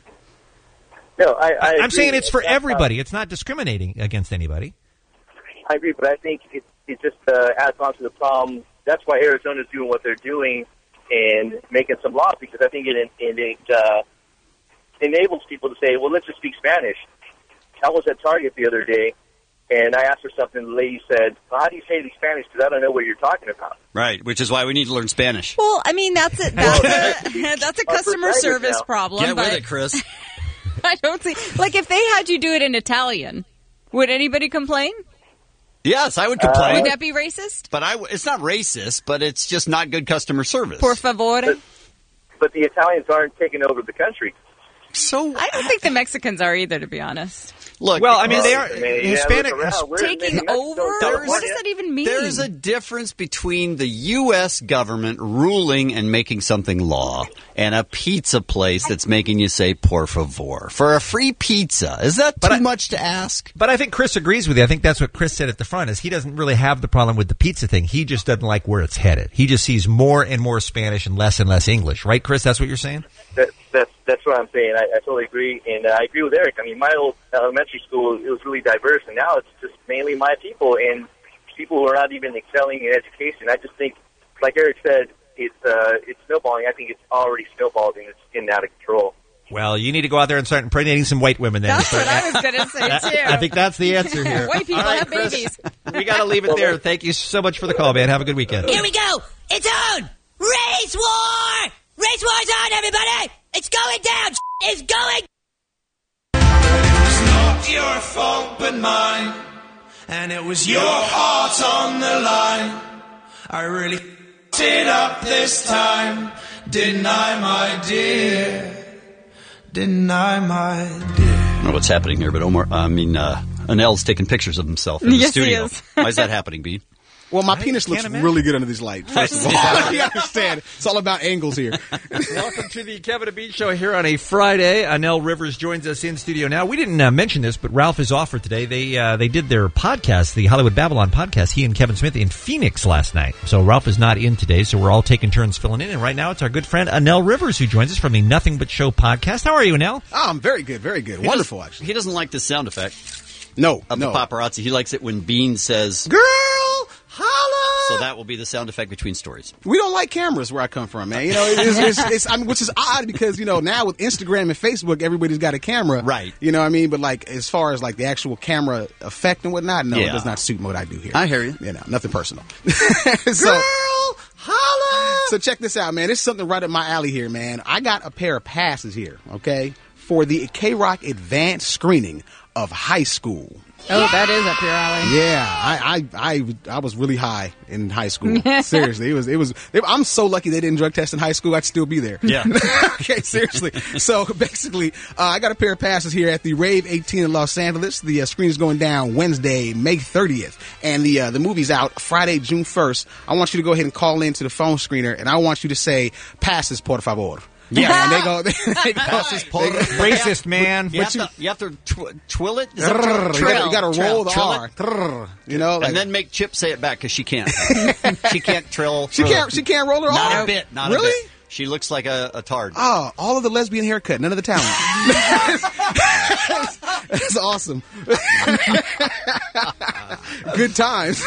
No, I'm saying it's for everybody. It's not discriminating against anybody. I agree, but I think it just adds on to the problem. That's why Arizona's doing what they're doing and making some laws, because I think it enables people to say, well, let's just speak Spanish. I was at Target the other day, and I asked her something. The lady said, well, how do you say it in Spanish? Because I don't know what you're talking about. Right, which is why we need to learn Spanish. Well, I mean, that's a customer service problem. Get but with it, Chris. I don't see... Like, if they had you do it in Italian, would anybody complain? Yes, I would complain. Would that be racist? But it's not racist, but it's just not good customer service. Por favore. But the Italians aren't taking over the country. So I don't think the Mexicans are either, to be honest. Look, well, I mean, they are Hispanic. Taking over? What does that even mean? There's a difference between the U.S. government ruling and making something law and a pizza place that's making you say por favor for a free pizza. Is that too much to ask? But I think Chris agrees with you. I think that's what Chris said at the front, is he doesn't really have the problem with the pizza thing. He just doesn't like where it's headed. He just sees more and more Spanish and less English. Right, Chris? That's what you're saying? That's what I'm saying. I totally agree, and I agree with Eric. I mean, my old elementary school, it was really diverse, and now it's just mainly my people, and people who are not even excelling in education. I just think, like Eric said, it's snowballing. I think it's already snowballed and it's getting out of control. Well, you need to go out there and start impregnating some white women then. That's what I was going to say, too. I think that's the answer here. White people have babies. We got to leave it there. Thank you so much for the call, man. Have a good weekend. Here we go. It's on. Race war. Race war's on, everybody. It's going down. It's going. It's not your fault but mine, and it was your heart on the line. I really it up this time, didn't I, my dear? Didn't I, my dear? I don't know what's happening here, but Anel's taking pictures of himself in the studio. He is. Why is that happening, B? Well, my penis looks really good under these lights, first of all. You understand. It's all about angles here. Welcome to the Kevin and Bean Show here on a Friday. Anel Rivers joins us in studio now. We didn't mention this, but Ralph is offered today. They did their podcast, the Hollywood Babylon podcast, he and Kevin Smith in Phoenix last night. So Ralph is not in today, so we're all taking turns filling in. And right now it's our good friend Anel Rivers who joins us from the Nothing But Show podcast. How are you, Anel? Oh, I'm very good, very good. Wonderful, actually. He doesn't like the sound effect. No, of the paparazzi. He likes it when Bean says, "Girl, holla!" So that will be the sound effect between stories. We don't like cameras where I come from, man. You know, it's which is odd because, you know, now with Instagram and Facebook, everybody's got a camera. Right. You know what I mean? But, like, as far as, like, the actual camera effect and whatnot, no, it does not suit what I do here. I hear you. You know, nothing personal. Girl, holla! So check this out, man. This is something right up my alley here, man. I got a pair of passes here, okay, for the K-Rock advanced screening of High School. Oh, that is up your alley. Yeah, I was really high in high school. Seriously, I'm so lucky they didn't drug test in high school. I'd still be there. Yeah. Okay, seriously. So basically, I got a pair of passes here at the Rave 18 in Los Angeles. The screen is going down Wednesday, May 30th, and the movie's out Friday, June 1st. I want you to go ahead and call in to the phone screener, and I want you to say "Passes, por favor." Yeah, and they go racist, man. You have to twill it. You got to roll the trill R. You know, and then make Chip say it back because she can't. She can't trill. She can't roll her R. Not a bit. Not really? A bit. She looks like a tard. Oh, all of the lesbian haircut, none of the talent. That's awesome. Good times.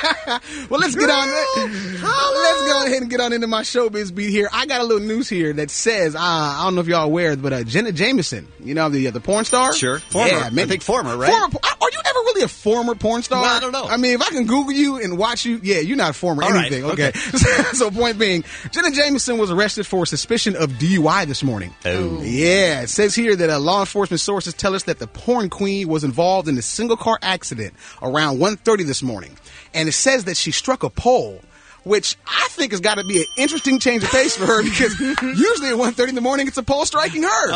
Well, let's get on. Let's go ahead and get on into my showbiz beat here. I got a little news here that says, I don't know if y'all are aware, but Jenna Jameson, you know, the porn star? Sure. Former. Yeah, I think former, right? Are you ever really a former porn star? Well, I don't know. I mean, if I can Google you and watch you, yeah, you're not former all anything. Right. Okay. So point being, Jenna Jameson was arrested for suspicion of DUI this morning. Oh. Yeah, it says here that law enforcement sources tell us that the porn queen was involved in a single car accident around 1:30 this morning. And it says that she struck a pole, which I think has got to be an interesting change of pace for her because usually at 1:30 in the morning it's a pole striking her.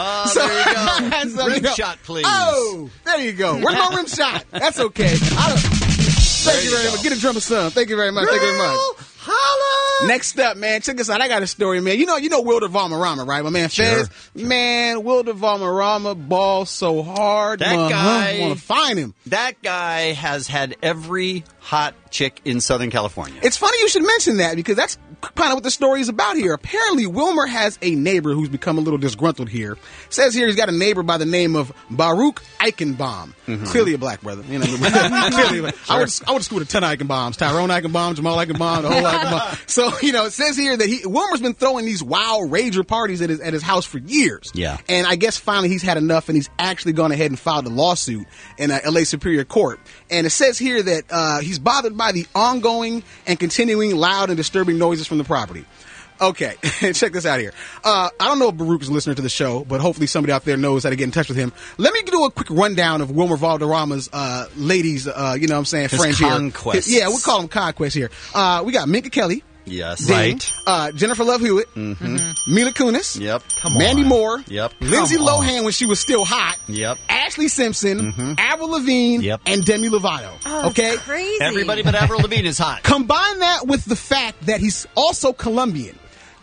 There you go. Rim shot, please. Oh, there you go. Where's my rim shot? That's okay. Thank you very much. Get a drum of some. Thank you very much. Thank you very much. Holla! Next up, man, check this out. I got a story, man. You know Wilder Valderrama, right? My man Fez. Sure. Man, Wilder Valderrama balls so hard. That guy, want to find him. That guy has had every hot chick in Southern California. It's funny you should mention that because that's kind of what the story is about here. Apparently, Wilmer has a neighbor who's become a little disgruntled here. Says here he's got a neighbor by the name of Baruch Eichenbaum. Mm-hmm. Clearly a black brother. You know, clearly, sure. I would school with a ton of Eichenbaums. Tyrone Eichenbaum, Jamal Eichenbaum, the whole Eichenbaum. So, you know, it says here that Wilmer's been throwing these wild rager parties at his house for years. Yeah. And I guess finally he's had enough and he's actually gone ahead and filed a lawsuit in LA Superior Court. And it says here that he's bothered by the ongoing and continuing loud and disturbing noises from the property. Okay, check this out here. I don't know if Baruch is a listener to the show, but hopefully somebody out there knows how to get in touch with him. Let me do a quick rundown of Wilmer Valderrama's ladies, you know what I'm saying, his friends conquests. here. Yeah, we'll call them conquests here. We got Minka Kelly. Yes. Dane, Jennifer Love Hewitt. Mm-hmm. Mila Kunis. Yep. Mandy Moore. Yep. Lindsay Lohan when she was still hot. Yep. Ashley Simpson. Avril Lavigne. Yep. And Demi Lovato. Oh, okay? Crazy. Everybody but Avril Lavigne is hot. Combine that with the fact that he's also Colombian.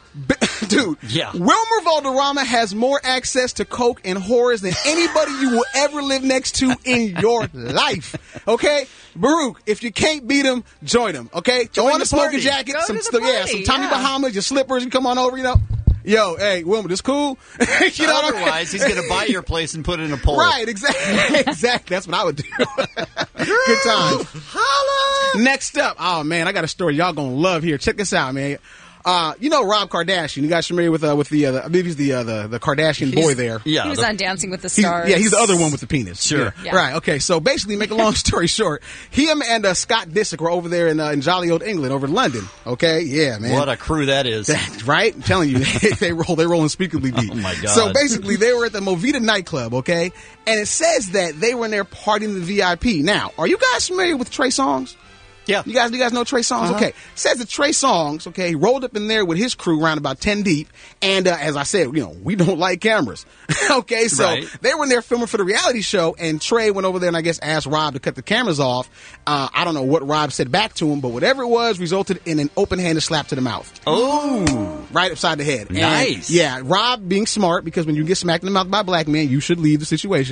Dude, yeah. Wilmer Valderrama has more access to coke and whores than anybody you will ever live next to in your life. Okay? Baruch, if you can't beat him, join him. Okay? Throw on a smoking jacket, some Tommy Bahamas, your slippers, you come on over, you know. yo, hey, Wilma, this cool? You know, otherwise, he's going to buy your place and put it in a poll. Right, exactly. Exactly. That's what I would do. Good times. Holla! Next up, oh man, I got a story y'all gonna love here. Check this out, man. You know Rob Kardashian. You guys familiar with the I believe he's the Kardashian boy there. Yeah, he was on Dancing with the Stars. He's the other one with the penis. Sure. Yeah. Right. Okay. So basically, make a long story short, him and Scott Disick were over there in jolly old England, over in London. Okay. Yeah, man. What a crew that is. Right? I'm telling you, they roll unspeakably deep. Oh my God. So basically, they were at the Movida nightclub. Okay, and it says that they were in there partying the VIP. Now, are you guys familiar with Trey Songz? Yeah. You guys know Trey Songz? Okay. Says that Trey Songz, okay, rolled up in there with his crew around about 10 deep. And as I said, we don't like cameras. Okay, so they were in there filming for the reality show, and Trey went over there and I guess asked Rob to cut the cameras off. I don't know what Rob said back to him, but whatever it was resulted in an open-handed slap to the mouth. Oh. Right upside the head. Nice. And, yeah, Rob being smart, because when you get smacked in the mouth by a black man, you should leave the situation.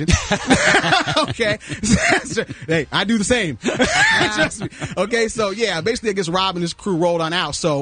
Okay. Hey, I do the same. Trust me. Okay, so yeah, basically I guess Rob and his crew rolled on out. So,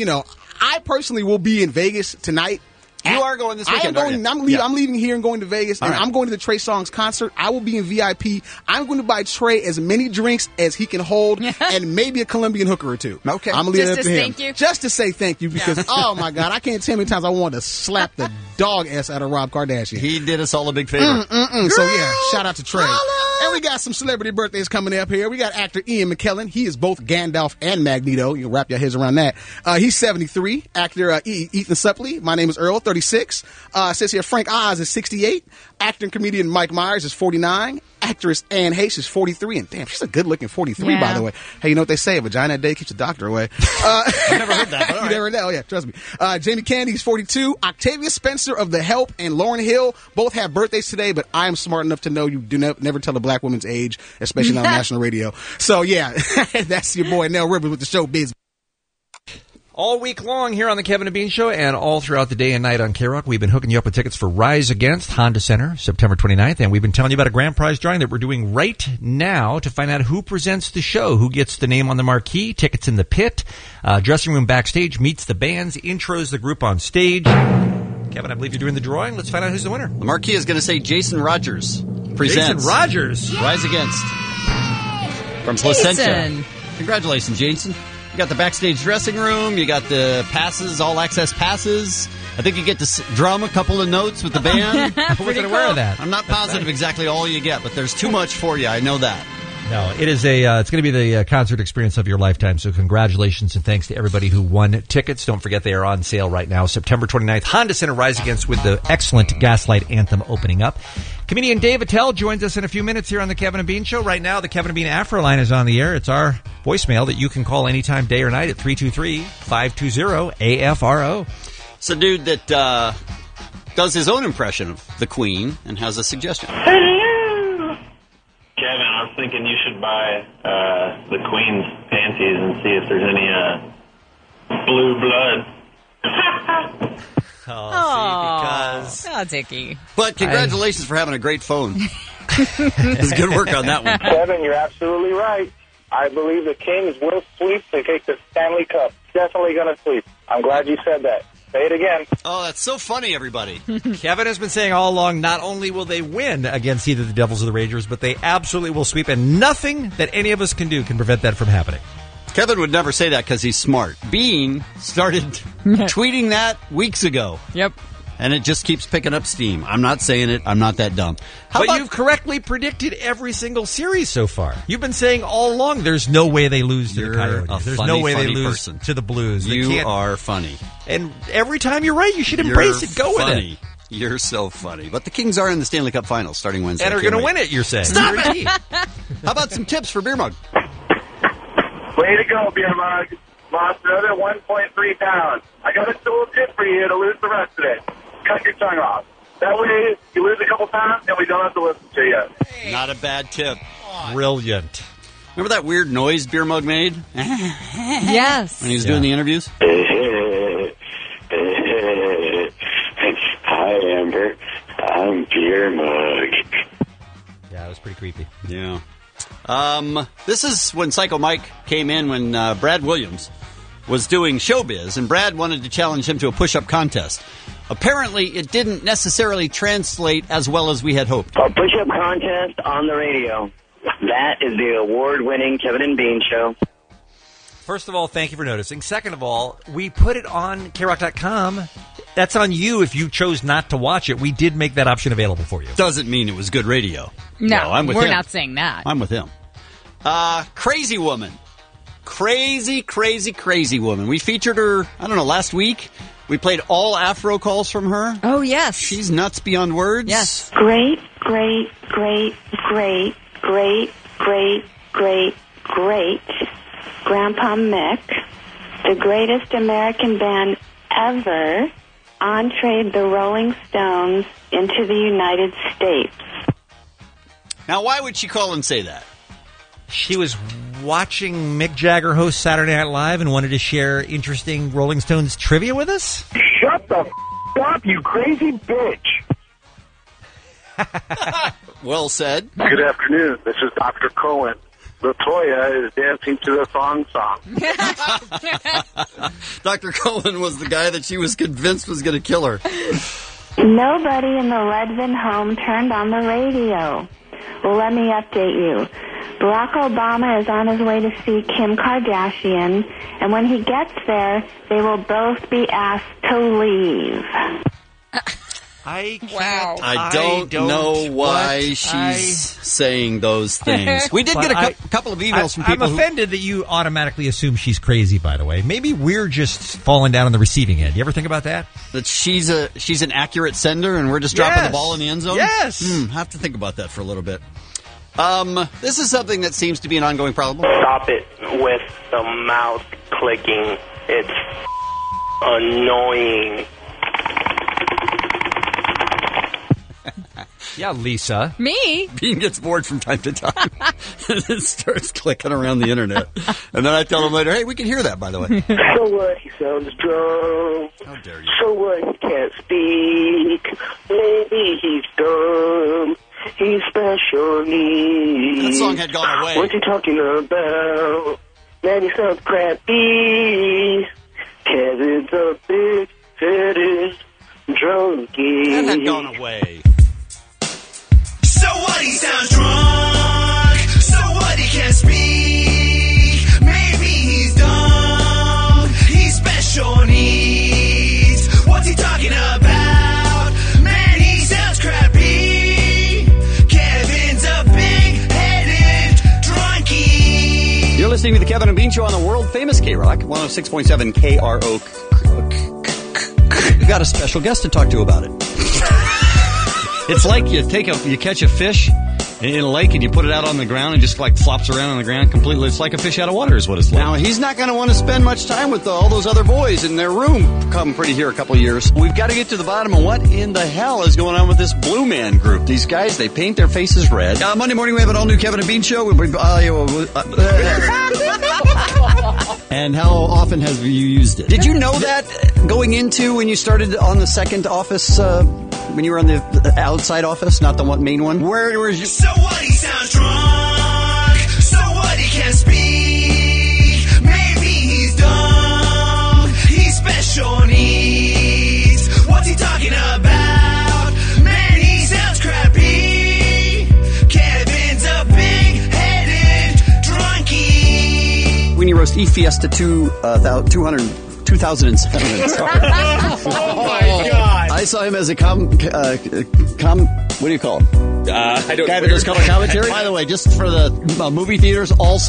I personally will be in Vegas tonight. You are going this weekend, I'm leaving here and going to Vegas, and I'm going to the Trey Songz concert. I will be in VIP. I'm going to buy Trey as many drinks as he can hold, and maybe a Colombian hooker or two. Okay. I'm going to leave it up to him. Thank you. Just to say thank you, because, oh my God, I can't tell how many times I wanted to slap the dog ass out of Rob Kardashian. He did us all a big favor. So yeah, shout out to Trey. And we got some celebrity birthdays coming up here. We got actor Ian McKellen. He is both Gandalf and Magneto. You'll wrap your heads around that. He's 73. Actor Ethan Suplee. My name is Earl, 36. Says here Frank Oz is 68. Actor and comedian Mike Myers is 49. Actress Anne Heche is 43. And damn, she's a good-looking 43, by the way. Hey, you know what they say? A vagina a day keeps the doctor away. I've never heard that, but all right. You never know. Oh, yeah, trust me. Jamie Kennedy is 42. Octavia Spencer of The Help and Lauryn Hill both have birthdays today, but I am smart enough to know you do never tell a black woman's age, especially not on national radio. So, yeah, that's your boy Nell Rivers with the showbiz. All week long here on the Kevin and Bean Show, and all throughout the day and night on K-Rock, we've been hooking you up with tickets for Rise Against Honda Center, September 29th, and we've been telling you about a grand prize drawing that we're doing right now to find out who presents the show, who gets the name on the marquee, tickets in the pit, dressing room backstage, meets the bands, intros the group on stage. Kevin, I believe you're doing the drawing. Let's find out who's the winner. The marquee is going to say Jason Rogers presents Jason Rogers. Rise Against from Placentia. Congratulations, Jason. You got the backstage dressing room. You got the passes, all access passes. I think you get to drum a couple of notes with the band. I wasn't aware of that. I'm not positive exactly all you get, but there's too much for you. I know that. No, it is it's going to be the concert experience of your lifetime. So congratulations and thanks to everybody who won tickets. Don't forget they are on sale right now. September 29th, Honda Center Rise Against with the excellent Gaslight Anthem opening up. Comedian Dave Attell joins us in a few minutes here on the Kevin and Bean Show. Right now, the Kevin and Bean Afro line is on the air. It's our voicemail that you can call anytime, day or night, at 323-520-AFRO. It's a dude that does his own impression of the Queen and has a suggestion. Hello! Kevin, I was thinking you should buy the Queen's panties and see if there's any blue blood. Oh, Dickie. But congratulations for having a great phone. It's good work on that one. Kevin, you're absolutely right. I believe the Kings will sweep to take the Stanley Cup. Definitely going to sweep. I'm glad you said that. Say it again. Oh, that's so funny, everybody. Kevin has been saying all along, not only will they win against either the Devils or the Rangers, but they absolutely will sweep, and nothing that any of us can do can prevent that from happening. Kevin would never say that because he's smart. Bean started tweeting that weeks ago. Yep. And it just keeps picking up steam. I'm not saying it. I'm not that dumb. But you've correctly predicted every single series so far. You've been saying all along there's no way they lose to the Coyotes. There's no way they lose to the Blues. You are funny. And every time you're right, you should embrace it. Go with it. You're so funny. But the Kings are in the Stanley Cup Finals starting Wednesday. And are going to win it, you're saying. Stop it! How about some tips for Beer Mug? Way to go, Beer Mug. Lost another 1.3 pounds. I got a little tip for you to lose the rest of it. Cut your tongue off. That way, you lose a couple pounds, and we don't have to listen to you. Not a bad tip. Brilliant. Remember that weird noise Beer Mug made? Yes. When he was doing the interviews? Hi, Amber. I'm Beer Mug. Yeah, it was pretty creepy. Yeah. This is when Psycho Mike came in when Brad Williams was doing showbiz, and Brad wanted to challenge him to a push-up contest. Apparently, it didn't necessarily translate as well as we had hoped. A push-up contest on the radio. That is the award-winning Kevin and Bean Show. First of all, thank you for noticing. Second of all, we put it on KROC.com. That's on you if you chose not to watch it. We did make that option available for you. Doesn't mean it was good radio. No, I'm with we're him. not saying that. I'm with him. Crazy woman. Crazy woman. We featured her, last week. We played all Afro calls from her. Oh, yes. She's nuts beyond words. Yes. Great Grandpa Mick, the greatest American band ever, entreed the Rolling Stones into the United States. Now, why would she call and say that? She was watching Mick Jagger host Saturday Night Live and wanted to share interesting Rolling Stones trivia with us? Shut the up, you crazy bitch. Well said. Good afternoon. This is Dr. Cohen. LaToya is dancing to the song. Dr. Cohen was the guy that she was convinced was going to kill her. Nobody in the Ledvin home turned on the radio. Well, let me update you. Barack Obama is on his way to see Kim Kardashian, and when he gets there, they will both be asked to leave. I don't know why she's saying those things. We did get a couple of emails from people. I'm offended that you automatically assume she's crazy, by the way. Maybe we're just falling down on the receiving end. You ever think about that? That she's an accurate sender and we're just dropping the ball in the end zone? Yes. Have to think about that for a little bit. This is something that seems to be an ongoing problem. Stop it with the mouse clicking. It's annoying. Yeah, Lisa. Me? Bean gets bored from time to time and it starts clicking around the internet. And then I tell him later, hey, we can hear that, by the way. So what? He sounds drunk. How dare you? So what? He can't speak. Maybe he's dumb. He's special needs. That song had gone away. What's he talking about? Man, he sounds crappy. Kevin's a big fetish drunkie. That had gone away. So what, he sounds drunk. So what, he can't speak. Maybe he's dumb. He's special needs. What's he talking about? Man, he sounds crappy. Kevin's a big-headed drunkie. You're listening to the Kevin and Bean Show on the world-famous K-Rock, 106.7 KRO. We've got a special guest to talk to about it. It's like you catch a fish in a lake and you put it out on the ground and just like flops around on the ground completely. It's like a fish out of water is what it's like. Now, he's not going to want to spend much time with all those other boys in their room come pretty here a couple of years. We've got to get to the bottom of what in the hell is going on with this Blue Man group. These guys, they paint their faces red. Monday morning, we have an all-new Kevin and Bean show. And how often have you used it? Did you know that going into when you started on the second office, when you were on the outside office, not the main one? Where was you? So what, he sounds drunk. So what, he can't speak. Maybe he's dumb. He's special needs. What's he talking about? Man, he sounds crappy. Kevin's a big-headed drunkie. When you roast E-Fiesta 2007. Sorry. Oh, my God. I saw him as a what do you call him? I don't Guy that does color commentary. By the way, just for the movie theaters, it's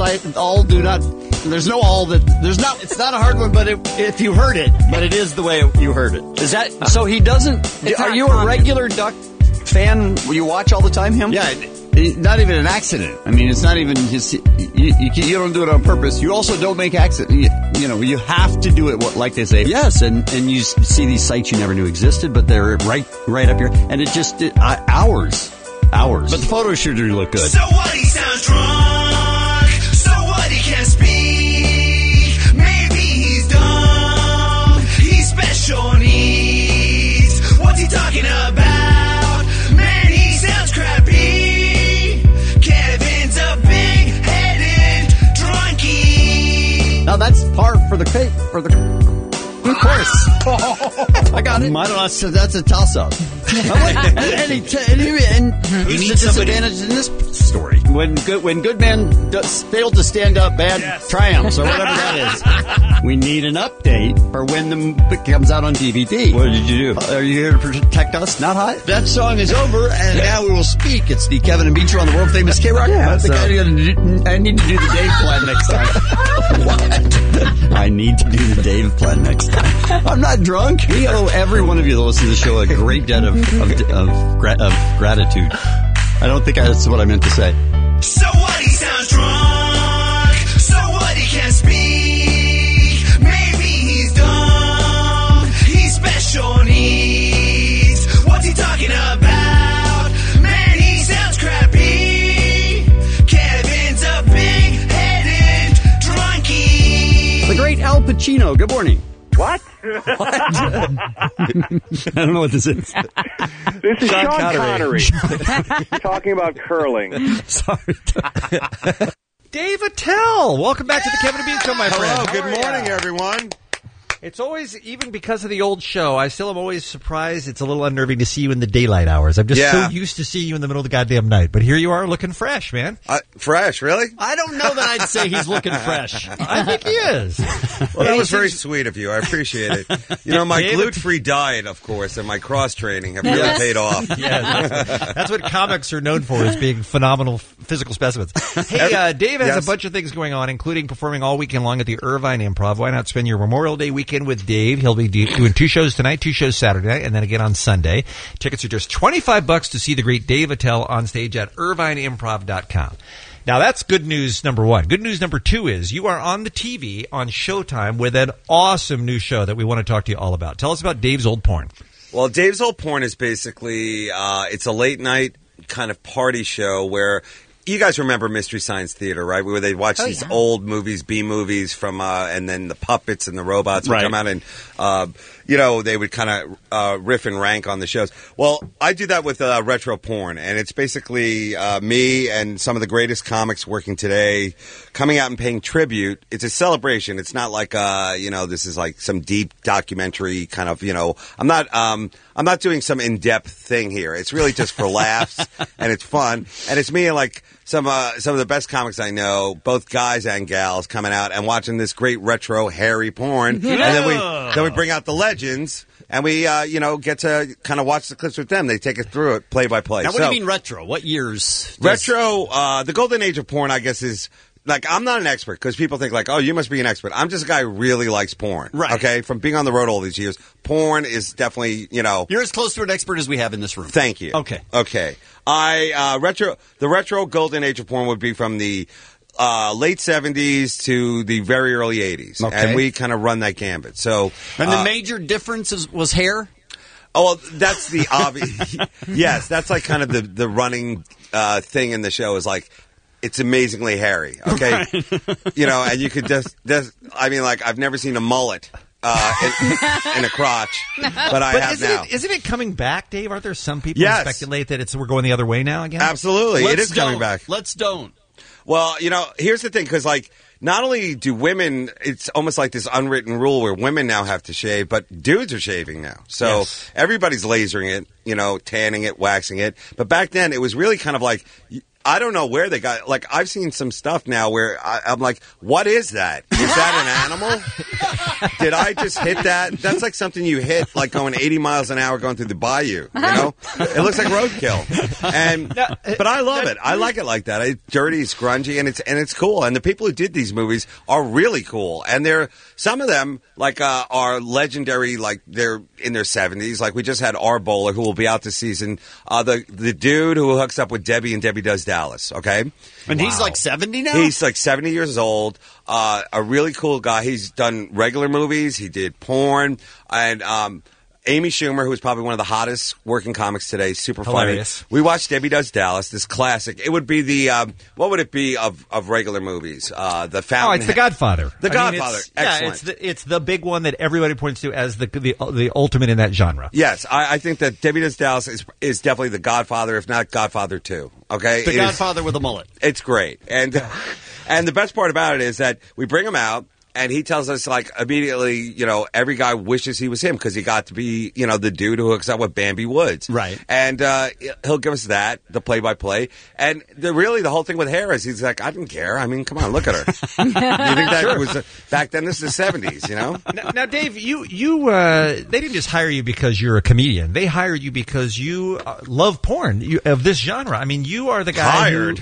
not a hard one, but if you heard it, but it is the way you heard it. Is that, so he doesn't, are you a regular Duck fan? Will you watch all the time, him? Yeah. Not even an accident. I mean, it's not even his. You don't do it on purpose. You also don't make accident. You have to do it like they say. Yes, and you see these sites you never knew existed, but they're right up here, and it just hours. But the photos sure do look good. So what, he sounds drunk. So what, he can't speak. Maybe he's dumb. He's special needs. What's he talking about? Man, he sounds crappy. Kevin's a big-headed drunkie. Now that's par for the for the... Of course. I got it. I don't know. That's a toss-up. And he's a disadvantage in this story. When good man failed to stand up, bad triumphs, or whatever that is. We need an update for when it comes out on DVD. What did you do? Are you here to protect us? Not hot? That song is over, and now we will speak. It's the Kevin and Bean Show on the world-famous K-Rock. Yeah, I need to do the Dave plan next time. What? I need to do the Dave plan next time. I'm not drunk. We owe every one of you that listen to the show a great debt of gratitude. I don't think that's what I meant to say. So what, he sounds drunk. So what, he can't speak. Maybe he's dumb. He's special needs. What's he talking about? Man, he sounds crappy. Kevin's a big-headed drunkie. The great Al Pacino. Good morning. What? I don't know what this is. This is Sean Sean Connery. talking about curling. Sorry. Dave Attell, welcome back to the Kevin and Bean Show, my friend. Hello, good morning, everyone. It's always, even because of the old show, I still am always surprised. It's a little unnerving to see you in the daylight hours. I'm just so used to seeing you in the middle of the goddamn night. But here you are looking fresh, man. Fresh, really? I don't know that I'd say he's looking fresh. I think he is. Well, that was very sweet of you. I appreciate it. You know, my gluten-free diet, of course, and my cross-training have really paid off. Yeah, that's what comics are known for, is being phenomenal physical specimens. Hey, Dave has a bunch of things going on, including performing all weekend long at the Irvine Improv. Why not spend your Memorial Day weekend with Dave? He'll be doing 2 shows tonight, 2 shows Saturday night, and then again on Sunday. Tickets are just $25 to see the great Dave Attell on stage at irvineimprov.com. Now, that's good news number 1. Good news number 2 is you are on the TV on Showtime with an awesome new show that we want to talk to you all about. Tell us about Dave's Old Porn. Well, Dave's Old Porn is basically, it's a late night kind of party show where... You guys remember Mystery Science Theater, right? Where they'd watch these old movies, B-movies from, and then the puppets and the robots would come out and, they would kind of riff and rank on the shows. Well, I do that with retro porn, and it's basically me and some of the greatest comics working today coming out and paying tribute. It's a celebration. It's not like, this is like some deep documentary kind of, I'm not doing some in-depth thing here. It's really just for laughs, and it's fun, and it's me and like some of the best comics I know, both guys and gals, coming out and watching this great retro hairy porn, and then we bring out the legends. And we, get to kind of watch the clips with them. They take us through it play by play. Now, what do you mean retro? What years? Retro, the golden age of porn, I guess, is... Like, I'm not an expert because people think like, oh, you must be an expert. I'm just a guy who really likes porn. Right. Okay? From being on the road all these years, porn is definitely, You're as close to an expert as we have in this room. Thank you. Okay. The retro golden age of porn would be from the late 70s to the very early 80s. Okay. And we kind of run that gambit. So, and the major difference was hair? Oh, well, that's the obvious. Yes, that's like kind of the running thing in the show is like, it's amazingly hairy, okay? And you could I've never seen a mullet in a crotch, but I have now. Isn't it coming back, Dave? Aren't there some people who speculate that we're going the other way now again? Absolutely. It is coming back. Let's don't. Well, here's the thing, because, not only do women, it's almost like this unwritten rule where women now have to shave, but dudes are shaving now. So everybody's lasering it, tanning it, waxing it. But back then, it was really kind of like... I don't know where they got. Like, I've seen some stuff now where I'm like, "What is that? Is that an animal? Did I just hit that? That's like something you hit, like going 80 miles an hour going through the bayou. It looks like roadkill. But I love it. I like it like that. It's dirty, scrungy, and it's cool. And the people who did these movies are really cool. And some of them are legendary. Like they're in their 70s. Like we just had R. Bowler, who will be out this season. The dude who hooks up with Debbie and Debbie Does Dallas, okay? And he's like 70 now? He's like 70 years old. A really cool guy. He's done regular movies. He did porn. And Amy Schumer, who's probably one of the hottest working comics today, super hilarious. Funny. We watched Debbie Does Dallas, this classic. It would be the, what would it be of regular movies? The Fountain. Oh, it's The Godfather. The Godfather. Excellent. Yeah, it's the big one that everybody points to as the ultimate in that genre. Yes, I think that Debbie Does Dallas is definitely The Godfather, if not Godfather 2. Okay? The Godfather with a mullet. It's great. And the best part about it is that we bring him out. And he tells us, like, immediately, you know, every guy wishes he was him because he got to be, you know, the dude who hooks up with Bambi Woods. Right. And he'll give us that, the play-by-play. And the whole thing with hair is he's like, I didn't care. I mean, come on, look at her. You think that was back then? This is the 70s, you know? Now, Dave, you they didn't just hire you because you're a comedian. They hired you because you love porn of this genre. I mean, you are the guy Hired.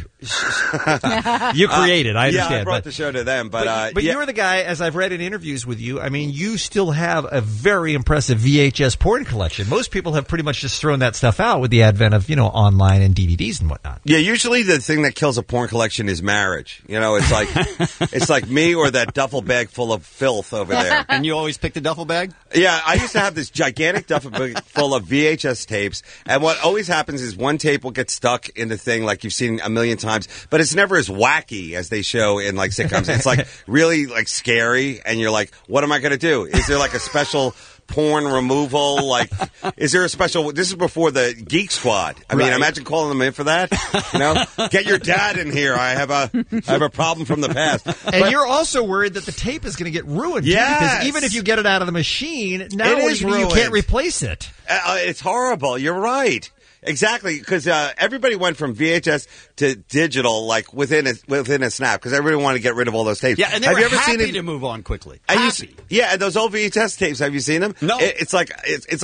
you created. I understand. Yeah, I brought the show to them, but you're the guy. As I've read in interviews with you, I mean, you still have a very impressive VHS porn collection. Most people have pretty much just thrown that stuff out with the advent of, you know, online and DVDs and whatnot. Yeah, usually the thing that kills a porn collection is marriage. You know, it's like it's like me or that duffel bag full of filth over there. And you always pick the duffel bag? Yeah, I used to have this gigantic duffel bag full of VHS tapes, and what always happens is one tape will get stuck in the thing like you've seen a million times, but it's never as wacky as they show in like sitcoms. It's like really like scary, and you're like, what am I going to do? Is there like a special porn removal? Like, is there a special? This is before the Geek Squad. I mean, imagine calling them in for that. You know, get your dad in here. I have a problem from the past. And you're also worried that the tape is going to get ruined. too, because even if you get it out of the machine, now you can't replace it. It's horrible. You're right. Exactly, because everybody went from VHS to digital like within a snap because everybody wanted to get rid of all those tapes. Yeah, and they have were you ever happy seen it? to move on quickly. And those old VHS tapes. Have you seen them? No. It's like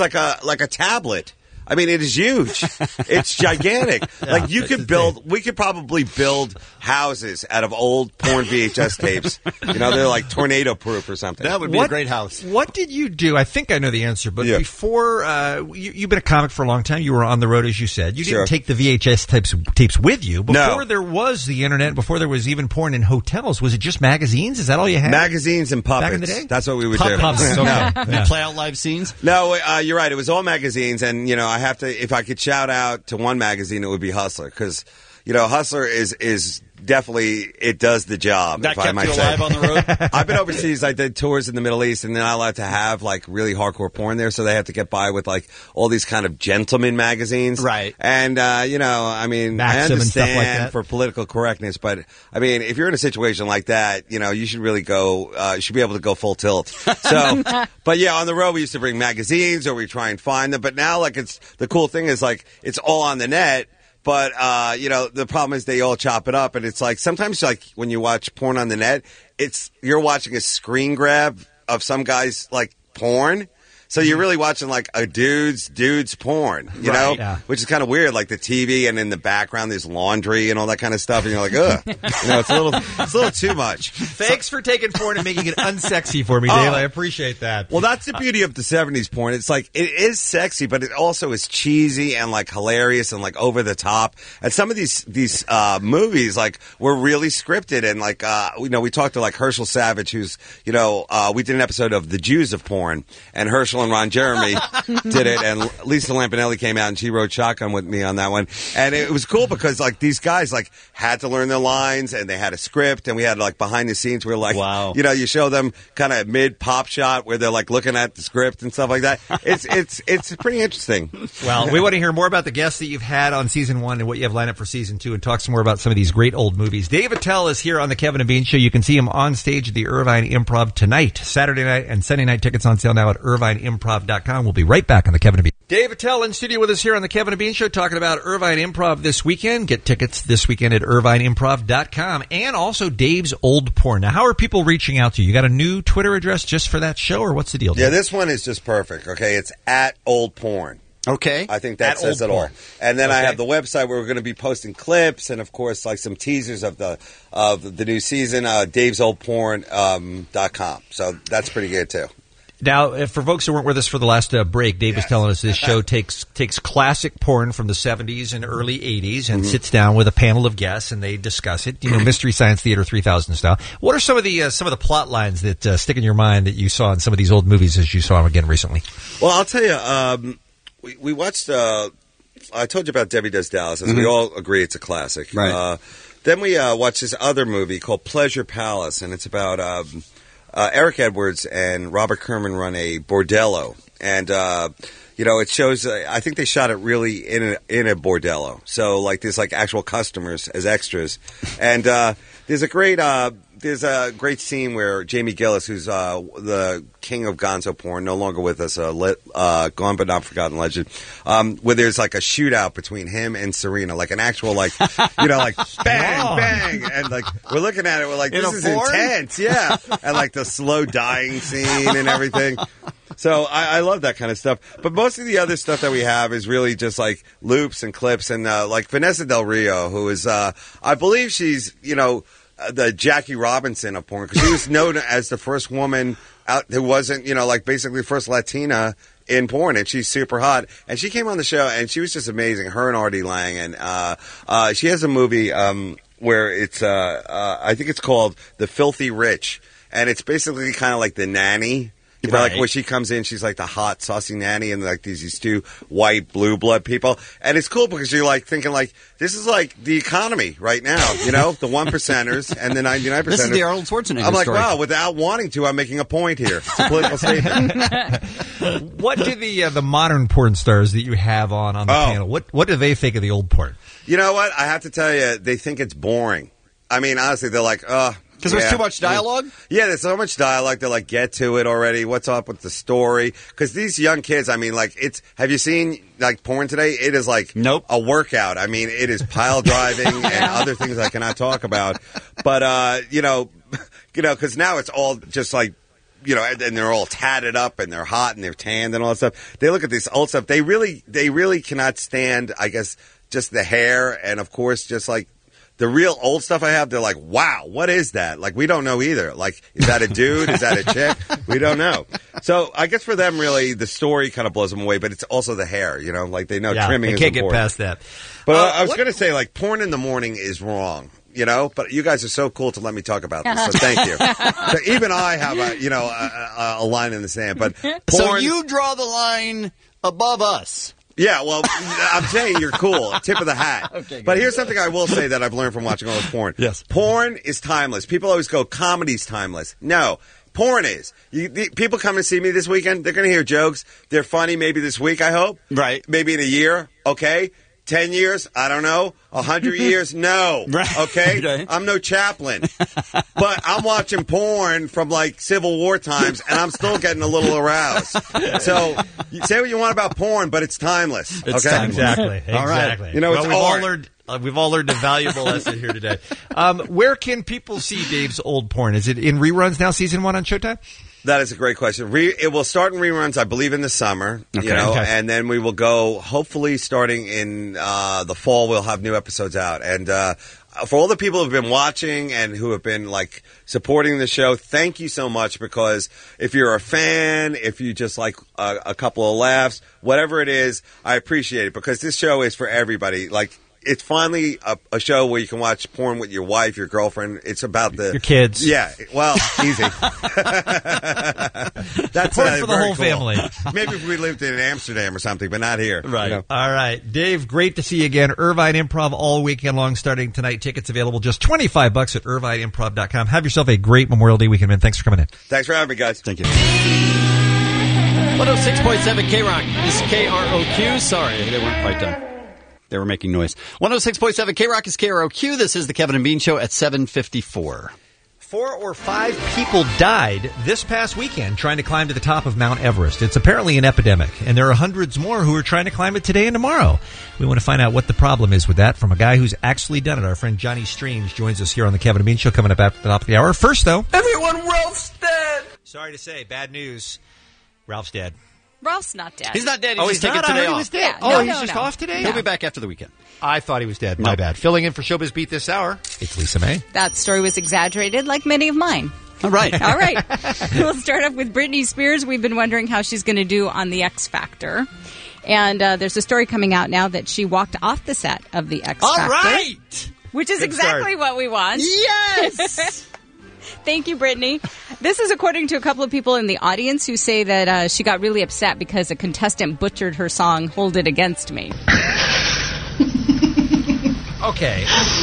a tablet. I mean, it is huge. It's gigantic. Like we could probably build houses out of old porn VHS tapes. You know, they're like tornado proof or something. That would be a great house. What did you do? I think I know the answer, but before you've been a comic for a long time. You were on the road, as you said. You didn't take the VHS tapes with you before there was the internet. Before there was even porn in hotels. Was it just magazines? Is that all you had? Magazines and puppets. Back in the day? That's what we would do. Puppets. Okay. You play out live scenes? No, you're right. It was all magazines, and you know, I have to. If I could shout out to one magazine, it would be Hustler, because you know, Hustler is definitely, it does the job. That if I kept might you say. alive on the road? I've been overseas. I did tours in the Middle East, and they're not allowed to have like really hardcore porn there, so they have to get by with like all these kind of gentleman magazines, right? And you know, I mean, Maxim I understand and stuff like that. for political correctness, but I mean, if you're in a situation like that, you know, you should really go. You should be able to go full tilt. So, but yeah, on the road we used to bring magazines, or we try and find them. But now, like, it's the cool thing is like it's all on the net. But, you know, the problem is they all chop it up. And it's like sometimes, like, when you watch porn on the net, you're watching a screen grab of some guy's, like, porn. So you're really watching like a dude's porn, you know, which is kind of weird. Like the TV, and in the background there's laundry and all that kind of stuff, and you're like, ugh, you know, it's a little too much. Thanks for taking porn and making it unsexy for me, Dave. I appreciate that. Well, that's the beauty of the '70s porn. It's like it is sexy, but it also is cheesy and like hilarious and like over the top. And some of these movies like were really scripted, and like you know, we talked to like Herschel Savage, who's we did an episode of The Jews of Porn, and Herschel and Ron Jeremy did it, and Lisa Lampanelli came out and she wrote Shotgun with me on that one, and it was cool because like these guys like had to learn their lines, and they had a script, and we had like behind the scenes where like you know, you show them kind of mid pop shot where they're like looking at the script and stuff like that. It's pretty interesting. Well, we want to hear more about the guests that you've had on season 1 and what you have lined up for season 2, and talk some more about some of these great old movies. Dave Attell is here on the Kevin and Bean Show. You can see him on stage at the Irvine Improv tonight, Saturday night and Sunday night. Tickets on sale now at IrvineImprov.com. We'll be right back on the Kevin and Bean. Dave Attell in studio with us here on the Kevin and Bean Show, talking about Irvine Improv this weekend. Get tickets this weekend at IrvineImprov.com, and also Dave's Old Porn. Now, how are people reaching out to you? You got a new Twitter address just for that show, or what's the deal, Dave? Yeah, this one is just perfect. Okay, it's at Old Porn. Okay. I think that says it all. And then I have the website where we're going to be posting clips, and of course like some teasers of the new season, davesoldporn.com. So that's pretty good too. Now, for folks who weren't with us for the last break, Dave was telling us this show takes classic porn from the 70s and early 80s and sits down with a panel of guests, and they discuss it, you know, Mystery Science Theater 3000 style. What are some of the plot lines that stick in your mind that you saw in some of these old movies as you saw them again recently? Well, I'll tell you, we watched, I told you about Debbie Does Dallas, as we all agree it's a classic. Right. Then we watched this other movie called Pleasure Palace, and it's about Eric Edwards and Robert Kerman run a bordello, and you know, it shows. I think they shot it really in a bordello, so like there's like actual customers as extras, and there's a great there's a great scene where Jamie Gillis, who's the king of gonzo porn, no longer with us, gone but not forgotten legend, where there's like a shootout between him and Serena, like an actual like like bang bang, and like we're looking at it, we're like, this is intense, yeah, and like the slow dying scene and everything. So I love that kind of stuff. But most of the other stuff that we have is really just like loops and clips. And like Vanessa Del Rio, who is, I believe she's, the Jackie Robinson of porn, because she was known as the first woman out who wasn't, like basically first Latina in porn, and she's super hot. And she came on the show, and she was just amazing. Her and Artie Lang. And she has a movie where it's, I think it's called The Filthy Rich. And it's basically kind of like The Nanny. Like where she comes in, she's like the hot, saucy nanny, and like these two white, blue blood people. And it's cool because you're like thinking like, this is like the economy right now, the 1%ers and the 99%ers. This is the Arnold Schwarzenegger I'm like, story. wow, without wanting to, I'm making a point here. It's a political statement. What do the modern porn stars that you have on the panel, what do they think of the old porn? You know what? I have to tell you, they think it's boring. I mean, honestly, they're like, because there's too much dialogue? Yeah, there's so much dialogue. They're like, get to it already. What's up with the story? Because these young kids, I mean, like, have you seen, like, porn today? It is like a workout. I mean, it is pile driving and other things I cannot talk about. But, because now it's all just like, and they're all tatted up and they're hot and they're tanned and all that stuff. They look at this old stuff. They really cannot stand, I guess, just the hair and, of course, just like, the real old stuff I have, they're like, wow, what is that? Like, we don't know either. Like, is that a dude? Is that a chick? We don't know. So I guess for them, really, the story kind of blows them away, but it's also the hair, like they know trimming is important. They can't get past that. But I was going to say, like, porn in the morning is wrong. But you guys are so cool to let me talk about this, so thank you. So even I have a line in the sand, but porn... So you draw the line above us. Yeah, well, I'm saying you're cool. Tip of the hat. Okay, but here's something I will say that I've learned from watching all this porn. Yes. Porn is timeless. People always go, comedy's timeless. No. Porn is. People come and see me this weekend. They're going to hear jokes. They're funny maybe this week, I hope. Right. Maybe in a year. Okay. 10 years? I don't know. 100 years? No. Right. Okay? I'm no Chaplin. But I'm watching porn from like Civil War times, and I'm still getting a little aroused. So you say what you want about porn, but it's timeless. It's okay? timeless. Exactly. All right. Exactly. We've all learned a valuable lesson here today. Where can people see Dave's old porn? Is it in reruns now, season 1 on Showtime? That is a great question. It will start in reruns, I believe, in the summer, Okay. and then we will go, hopefully, starting in the fall, we'll have new episodes out. And for all the people who have been watching and who have been, like, supporting the show, thank you so much, because if you're a fan, if you just like a couple of laughs, whatever it is, I appreciate it, because this show is for everybody. Like, it's finally a show where you can watch porn with your wife, your girlfriend. It's about your kids. Yeah, well, easy. That's porn for the whole cool. family. Maybe if we lived in Amsterdam or something, but not here. Right. All right. Dave, great to see you again. Irvine Improv all weekend long starting tonight. Tickets available just $25 at irvineimprov.com. Have yourself a great Memorial Day weekend, man. Thanks for coming in. Thanks for having me, guys. Thank you. 106.7 K-Rock. This is KROQ. Sorry, they weren't quite done. They were making noise. 106.7 K-Rock is KROQ. This is the Kevin and Bean Show at 7:54. 4 or 5 people died this past weekend trying to climb to the top of Mount Everest. It's apparently an epidemic, and there are hundreds more who are trying to climb it today and tomorrow. We want to find out what the problem is with that from a guy who's actually done it. Our friend Johnny Strange joins us here on the Kevin and Bean Show coming up at the top of the hour. First, though... Everyone, Ralph's dead! Sorry to say, bad news. Ralph's dead. Ralph's not dead. He's not dead. He's taking not? today I heard off. he was dead. Yeah, He's just off today? He'll be back after the weekend. I thought he was dead. My bad. Filling in for Showbiz Beat this hour, it's Lisa May. That story was exaggerated, like many of mine. All right. All right. We'll start off with Britney Spears. We've been wondering how she's going to do on The X Factor. And there's a story coming out now that she walked off the set of The X Factor. All right! Which is Good exactly start. what we want. Yes! Thank you, Brittany. This is according to a couple of people in the audience who say that she got really upset because a contestant butchered her song, Hold It Against Me. Okay.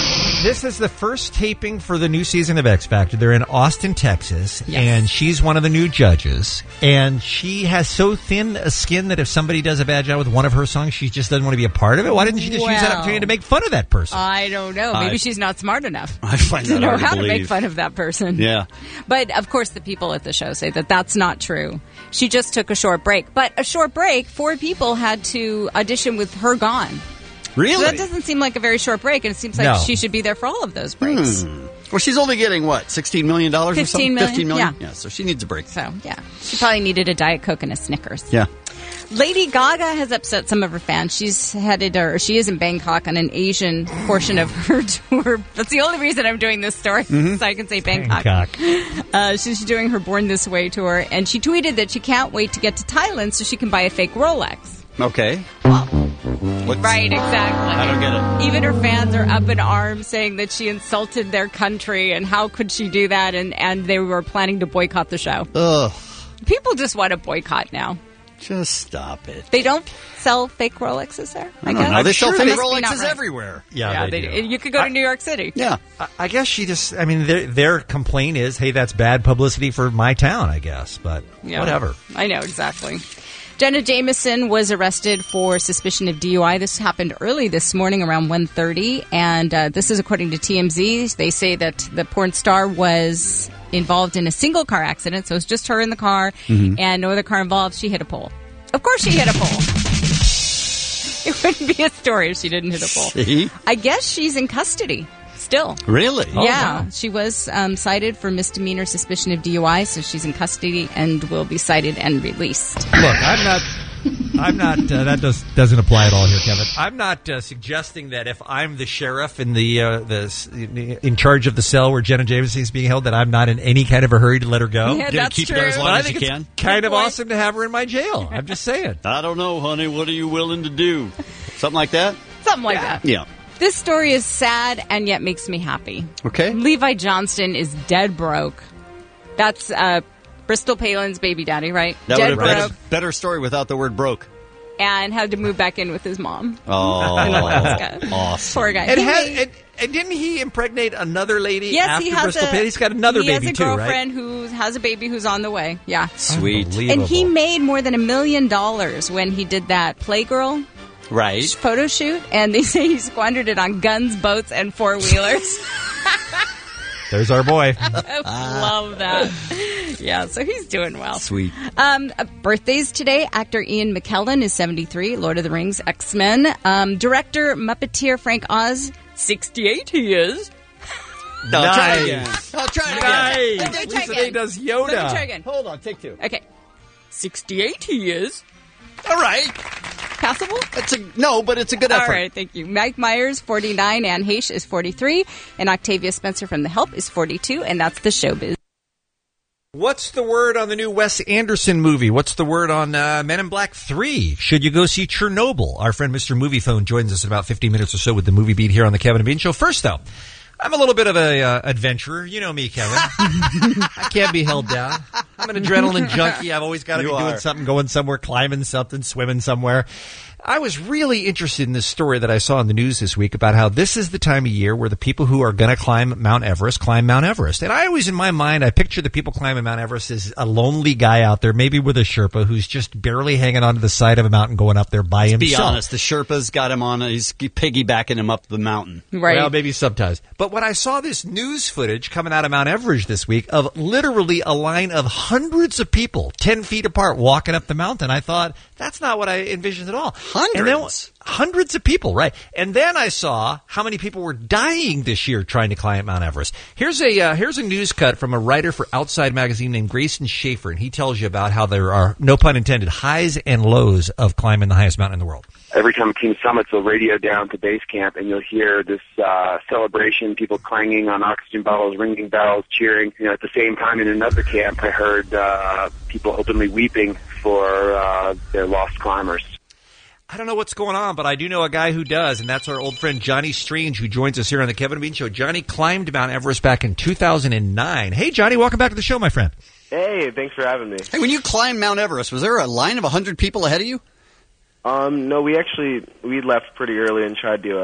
This is the first taping for the new season of X Factor. They're in Austin, Texas, and she's one of the new judges. And she has so thin a skin that if somebody does a bad job with one of her songs, she just doesn't want to be a part of it. Why didn't she just use that opportunity to make fun of that person? I don't know. Maybe she's not smart enough I find to that know hard to how to make believe. fun of that person. Yeah. But, of course, the people at the show say that that's not true. She just took a short break. But a short break, 4 people had to audition with her gone. Really? So that doesn't seem like a very short break, and it seems like she should be there for all of those breaks. Well, she's only getting, what, $16 million or something? 15 million, 15 million? yeah. So she needs a break. So, yeah. She probably needed a Diet Coke and a Snickers. Yeah. Lady Gaga has upset some of her fans. She is in Bangkok on an Asian portion of her tour. That's the only reason I'm doing this story, so I can say Bangkok. She's doing her Born This Way tour, and she tweeted that she can't wait to get to Thailand so she can buy a fake Rolex. Okay. Right, exactly. I don't get it. Even her fans are up in arms saying that she insulted their country, and how could she do that, and they were planning to boycott the show. Ugh. People just want to boycott now. Just stop it. They don't sell fake Rolexes there? I don't know. They sell fake Must be not Rolexes right. everywhere. Yeah, they do. You could go to New York City. Yeah. I guess she just, I mean, their complaint is, hey, that's bad publicity for my town, I guess. But whatever. I know, exactly. Jenna Jameson was arrested for suspicion of DUI. This happened early this morning around 1:30, and this is according to TMZ. They say that the porn star was involved in a single car accident, so it was just her in the car and no other car involved. She hit a pole. Of course she hit a pole. It wouldn't be a story if she didn't hit a pole. See? I guess she's in custody still. Really? Yeah. She was cited for misdemeanor suspicion of DUI, so she's in custody and will be cited and released. Look, I'm not. That doesn't apply at all here, Kevin. I'm not suggesting that if I'm the sheriff in in charge of the cell where Jenna Jameson is being held, that I'm not in any kind of a hurry to let her go. Yeah, that's keep true. her as long But I as think you it's can. kind of awesome to have her in my jail. I'm just saying. I don't know, honey. What are you willing to do? Something like that? Something like that. Yeah. This story is sad and yet makes me happy. Okay. Levi Johnston is dead broke. That's Bristol Palin's baby daddy, right? That dead would have been broke a better story without the word broke. and had to move back in with his mom. Oh, in Alaska. Awesome. Poor guy. And didn't he impregnate another lady Yes, after he has Bristol Palin? He's got another he baby has a too, right? girlfriend who has a baby who's on the way. Yeah. Sweet. And he made more than $1 million when he did that Playgirl Right. photo shoot, and they say he squandered it on guns, boats, and four-wheelers. There's our boy. I love that. Yeah, so he's doing well. Sweet. Birthdays today. Actor Ian McKellen is 73, Lord of the Rings, X-Men. Director, Muppeteer Frank Oz, 68 he is. No, Nice. try it again. No, try it again. Let me try Lisa again. Day does Yoda. Let me try again. Hold on, take two. Okay. 68 he is. All right. Passable? No, but it's a good effort. All right, thank you. Mike Myers, 49. Anne Heche is 43. And Octavia Spencer from The Help is 42. And that's the showbiz. What's the word on the new Wes Anderson movie? What's the word on Men in Black 3? Should you go see Chernobyl? Our friend Mr. Movie Phone joins us in about 15 minutes or so with the movie beat here on the Kevin and Bean Show. First, though, I'm a little bit of a adventurer. You know me, Kevin. I can't be held down. I'm an adrenaline junkie. I've always got to be doing something, going somewhere, climbing something, swimming somewhere. I was really interested in this story that I saw in the news this week about how this is the time of year where the people who are going to climb Mount Everest. And I always, in my mind, I picture the people climbing Mount Everest as a lonely guy out there, maybe with a Sherpa, who's just barely hanging onto the side of a mountain going up there by himself. Be honest, the Sherpa's got him on. He's piggybacking him up the mountain. Right. Well, maybe sometimes. But when I saw this news footage coming out of Mount Everest this week of literally a line of hundreds of people 10 feet apart walking up the mountain, I thought, that's not what I envisioned at all. Hundreds of people, right. And then I saw how many people were dying this year trying to climb Mount Everest. Here's a news cut from a writer for Outside Magazine named Grayson Schaefer, and he tells you about how there are, no pun intended, highs and lows of climbing the highest mountain in the world. Every time King Summits will radio down to base camp, and you'll hear this celebration, people clanging on oxygen bottles, ringing bells, cheering. You know, at the same time, in another camp, I heard people openly weeping for their lost climbers. I don't know what's going on, but I do know a guy who does, and that's our old friend Johnny Strange, who joins us here on the Kevin and Bean Show. Johnny climbed Mount Everest back in 2009. Hey, Johnny, welcome back to the show, my friend. Hey, thanks for having me. Hey, when you climbed Mount Everest, was there a line of 100 people ahead of you? No, we left pretty early and tried to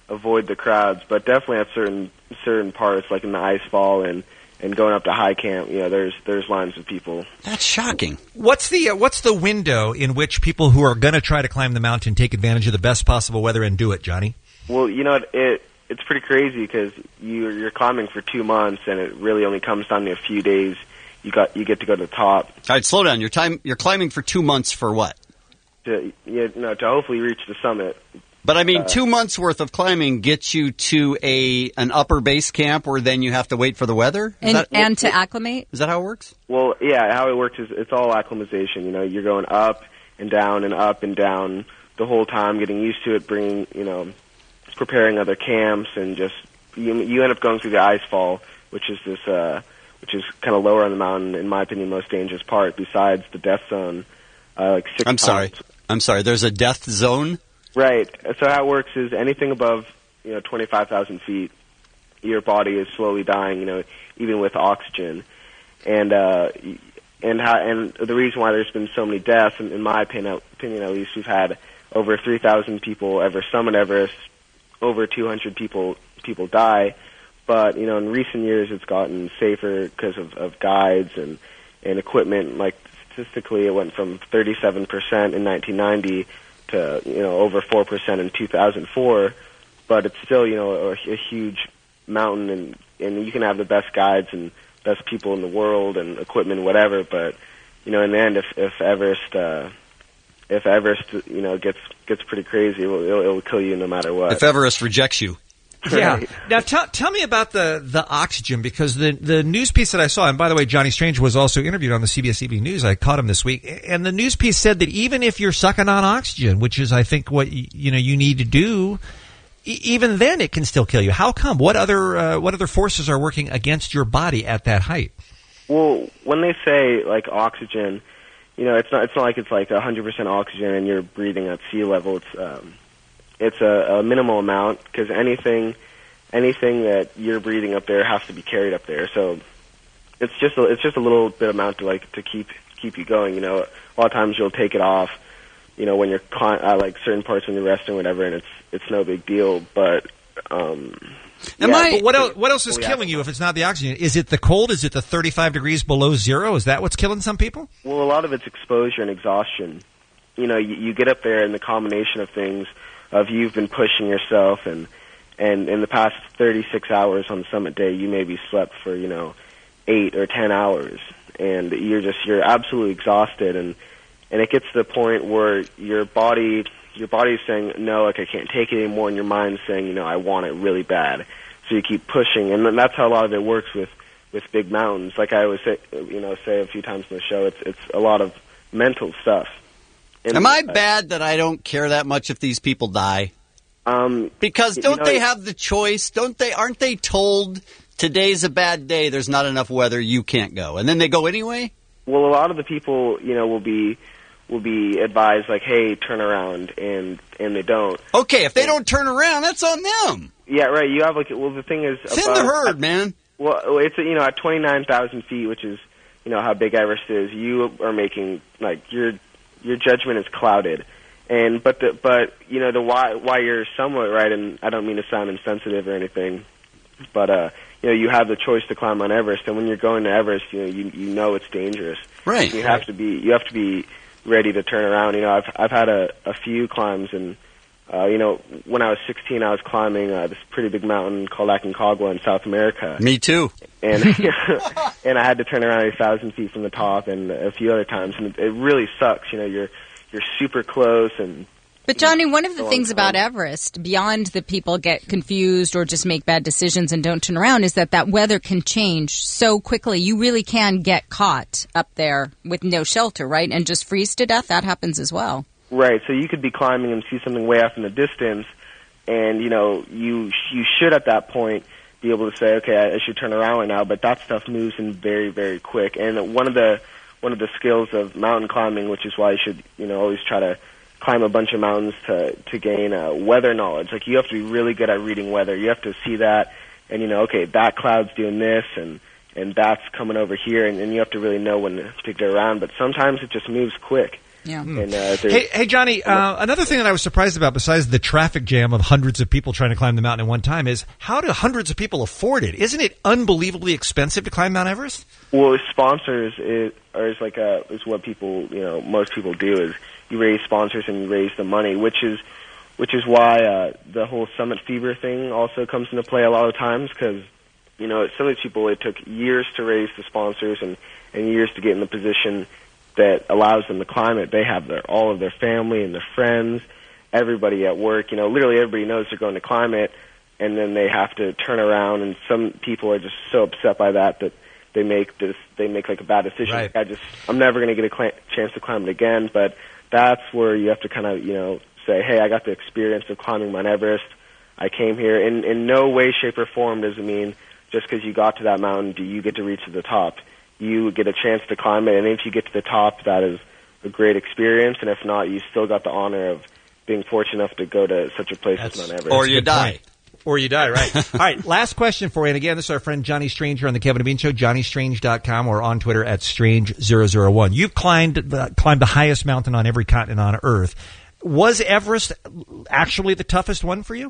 avoid the crowds. But definitely at certain parts, like in the ice fall and going up to high camp, there's lines of people. That's shocking. What's the window in which people who are going to try to climb the mountain take advantage of the best possible weather and do it, Johnny? Well, it's pretty crazy because you're climbing for 2 months, and it really only comes down to a few days. You get to go to the top. All right, slow down. You're climbing for 2 months for what? To hopefully reach the summit. But I mean, 2 months worth of climbing gets you to an upper base camp, where then you have to wait for the weather, and to acclimate. Is that how it works? Well, yeah. How it works is it's all acclimatization. You're going up and down and up and down the whole time, getting used to it, bringing preparing other camps, and just you end up going through the ice fall, which is kind of lower on the mountain, in my opinion, most dangerous part besides the death zone. Like 6 times. I'm sorry. There's a death zone. Right. So how it works is anything above 25,000 feet, your body is slowly dying. Even with oxygen, and the reason why there's been so many deaths, in my opinion at least, we've had over 3,000 people ever summit Everest, over 200 people die. But in recent years, it's gotten safer because of guides and equipment. Like statistically, it went from 37% in 1990 to over 4% in 2004. But it's still a huge mountain, and you can have the best guides and best people in the world and equipment, whatever. But in the end, if Everest gets pretty crazy, it'll kill you no matter what. If Everest rejects you. Yeah. Now, tell me about the oxygen, because the news piece that I saw, and by the way, Johnny Strange was also interviewed on the CBS Evening News. I caught him this week, and the news piece said that even if you're sucking on oxygen, which is, I think, what you need to do, even then it can still kill you. How come? What other forces are working against your body at that height? Well, when they say like oxygen, it's not like it's like 100% oxygen and you're breathing at sea level. It's a minimal amount, because anything that you're breathing up there has to be carried up there. So it's just a little bit amount to keep you going. A lot of times you'll take it off, when you're like certain parts when you're resting, whatever, and it's no big deal. But but what else is killing you if it's not the oxygen? Is it the cold? Is it the 35 degrees below zero? Is that what's killing some people? Well, a lot of it's exposure and exhaustion. You get up there, and the combination of things of you've been pushing yourself, and in the past 36 hours on the summit day, you maybe slept for 8 or 10 hours, and you're absolutely exhausted, and it gets to the point where your body's saying no, like I can't take it anymore, and your mind's saying I want it really bad, so you keep pushing, and that's how a lot of it works with big mountains. Like I always say a few times in the show, it's a lot of mental stuff. Am I bad that I don't care that much if these people die? Because don't they have the choice? Aren't they told today's a bad day, there's not enough weather, you can't go, and then they go anyway? Well, a lot of the people, will be advised like, hey, turn around, and they don't. Okay, if they don't turn around, that's on them. Yeah, right. You have the thing is, thin the herd, man. Well, it's at 29,000 feet, which is how big Everest is. You are making your judgment is clouded, but why you're somewhat right, and I don't mean to sound insensitive or anything, but you have the choice to climb on Everest, and when you're going to Everest, you know it's dangerous. Right. You have to be ready to turn around. I've had a few climbs, and when I was 16, I was climbing this pretty big mountain called Aconcagua in South America. Me too. And and I had to turn around 1,000 feet from the top, and a few other times, and it really sucks. You're super close. But Johnny, one of the things about Everest, beyond that people get confused or just make bad decisions and don't turn around, is that weather can change so quickly. You really can get caught up there with no shelter, right, and just freeze to death. That happens as well. Right. So you could be climbing and see something way off in the distance, and you should at that point be able to say, okay, I should turn around right now. But that stuff moves in very, very quick. And one of the skills of mountain climbing, which is why you should always try to climb a bunch of mountains to gain weather knowledge. Like you have to be really good at reading weather. You have to see that, and okay, that cloud's doing this, and that's coming over here, and you have to really know when to get around. But sometimes it just moves quick. Yeah. And, Hey, Johnny, another thing that I was surprised about, besides the traffic jam of hundreds of people trying to climb the mountain at one time, is how do hundreds of people afford it? Isn't it unbelievably expensive to climb Mount Everest? Well, sponsors is what people, most people do is you raise sponsors and you raise the money, which is why the whole summit fever thing also comes into play a lot of times, because some of these people, it took years to raise the sponsors and years to get in the position that allows them to climb it. They have all of their family and their friends, everybody at work, literally everybody knows they're going to climb it, and then they have to turn around, and some people are just so upset by that they make like a bad decision. Right. I'm never going to get a chance to climb it again. But that's where you have to kind of, say, hey, I got the experience of climbing Mount Everest. I came here. In no way, shape, or form does it mean just because you got to that mountain do you get to reach to the top. You get a chance to climb it, and if you get to the top, that is a great experience. And if not, you still got the honor of being fortunate enough to go to such a place as Mount Everest. Or you die. Or you die, right. All right, last question for you. And again, this is our friend Johnny Strange here on the Kevin and Bean Show, JohnnyStrange.com, or on Twitter at Strange001. You've climbed the highest mountain on every continent on Earth. Was Everest actually the toughest one for you?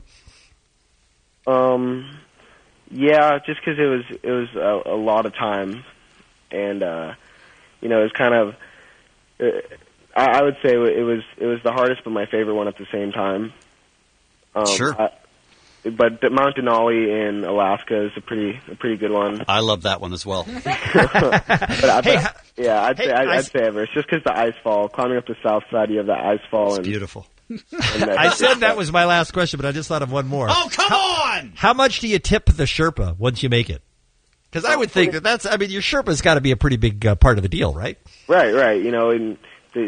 Yeah, just because it was a lot of time, and it was kind of. I would say it was the hardest, but my favorite one at the same time. Sure. But the Mount Denali in Alaska is a pretty good one. I love that one as well. I'd say Everest, just because the ice fall. Climbing up the south side, you have the ice fall. It's beautiful. I said that was my last question, but I just thought of one more. Oh, come on! How much do you tip the Sherpa once you make it? Because I would think your Sherpa's got to be a pretty big part of the deal, right? Right. And they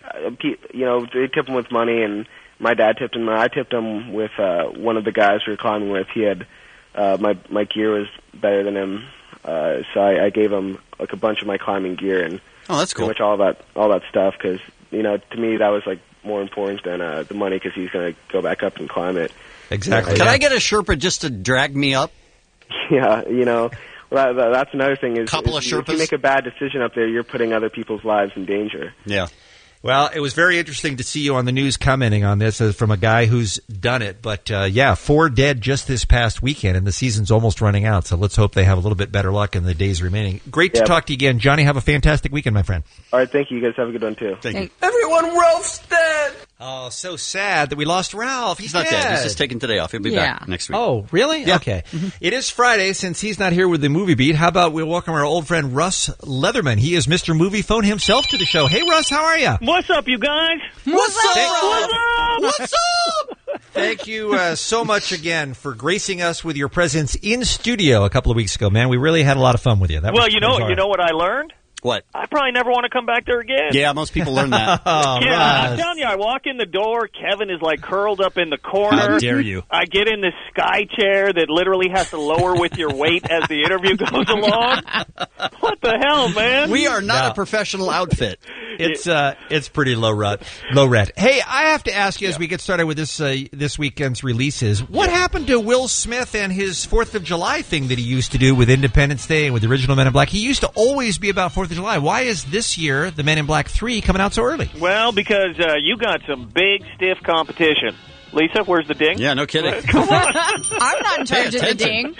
tip them with money, and my dad tipped him. I tipped him with one of the guys we were climbing with. He had my gear was better than him, so I gave him like a bunch of my climbing gear and that's cool. Pretty much all that stuff, because to me that was like more important than the money, because he's going to go back up and climb it. Exactly. Can I get a Sherpa just to drag me up? Yeah, that's another thing is, Couple of if Sherpas? you make a bad decision up there, you're putting other people's lives in danger. Yeah. Well, it was very interesting to see you on the news commenting on this from a guy who's done it. But, 4 dead just this past weekend, and the season's almost running out. So let's hope they have a little bit better luck in the days remaining. Great to talk to you again. Johnny, have a fantastic weekend, my friend. All right, thank you. You guys have a good one, too. Thank you. Everyone, Ralph's dead! Oh, so sad that we lost Ralph. He's not dead. dead. He's just taking today off. He'll be back next week. Oh, really? Yeah. Okay. It is Friday. Since he's not here with the Movie Beat, how about we welcome our old friend Russ Leatherman. He is Mr. Movie Phone himself to the show. Hey, Russ, how are you? What's up, you guys? What's up? What's up? What's up? Thank you so much again for gracing us with your presence in studio a couple of weeks ago, man. We really had a lot of fun with you. Well, you know what I learned? What? I probably never want to come back there again. Yeah, most people learn that. I'm telling you, I walk in the door, Kevin is like curled up in the corner. How dare you? I get in this sky chair that literally has to lower with your weight as the interview goes along. What the hell, man? We are not a professional outfit. It's pretty low rent. Hey, I have to ask you as we get started with this weekend's releases, what happened to Will Smith and his 4th of July thing that he used to do with Independence Day and with the original Men in Black? He used to always be about 4th of July. Why is this year the Men in Black 3 coming out so early? Well, because you got some big, stiff competition. Lisa, where's the ding? Yeah, no kidding. Come on. I'm not in charge of the ding.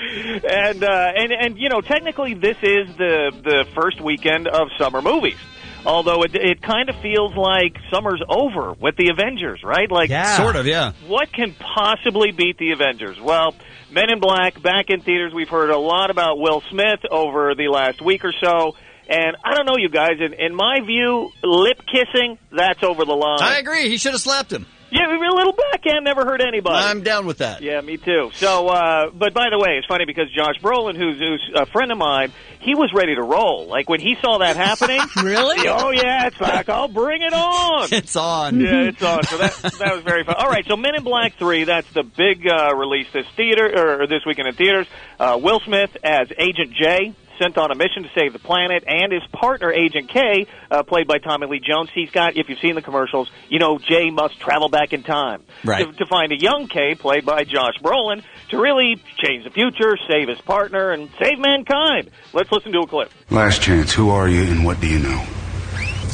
And technically this is the first weekend of summer movies. Although it kind of feels like summer's over with the Avengers, right? Like, sort of, yeah. What can possibly beat the Avengers? Well, Men in Black, back in theaters. We've heard a lot about Will Smith over the last week or so. And I don't know, you guys, in my view, lip kissing, that's over the line. I agree. He should have slapped him. Yeah, a little backhand never hurt anybody. I'm down with that. Yeah, me too. So, but by the way, it's funny because Josh Brolin, who's a friend of mine, he was ready to roll. Like when he saw that happening. Really? Oh yeah, it's like, I'll bring it on. It's on. Yeah, it's on. So that was very fun. All right, so Men in Black 3, that's the big release this weekend in theaters. Will Smith as Agent J, sent on a mission to save the planet, and his partner, Agent K, played by Tommy Lee Jones. He's got, if you've seen the commercials, Jay must travel back in time to find a young K, played by Josh Brolin, to really change the future, save his partner, and save mankind. Let's listen to a clip. Last chance, who are you and what do you know?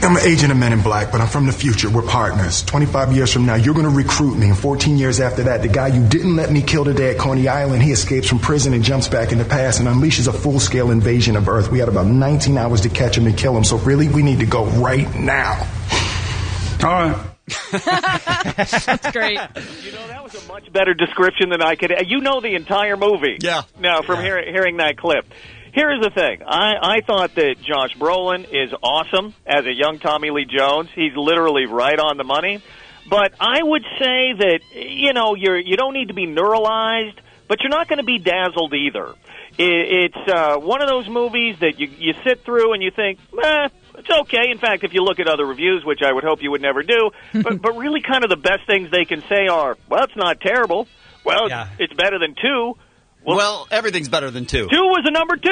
I'm an agent of Men in Black, but I'm from the future. We're partners. 25 years from now, you're going to recruit me. And 14 years after that, the guy you didn't let me kill today at Coney Island, he escapes from prison and jumps back in the past and unleashes a full-scale invasion of Earth. We had about 19 hours to catch him and kill him. So really, we need to go right now. All right. That's great. You know, that was a much better description than I could. You know the entire movie. Yeah. No, from hearing that clip. Here's the thing. I thought that Josh Brolin is awesome as a young Tommy Lee Jones. He's literally right on the money. But I would say that, you know, you don't need to be neuralized, but you're not going to be dazzled either. It's one of those movies that you sit through and you think, it's okay. In fact, if you look at other reviews, which I would hope you would never do, but really kind of the best things they can say are, well, it's not terrible. Well, it's better than 2. Well, everything's better than 2. 2 was a number 2.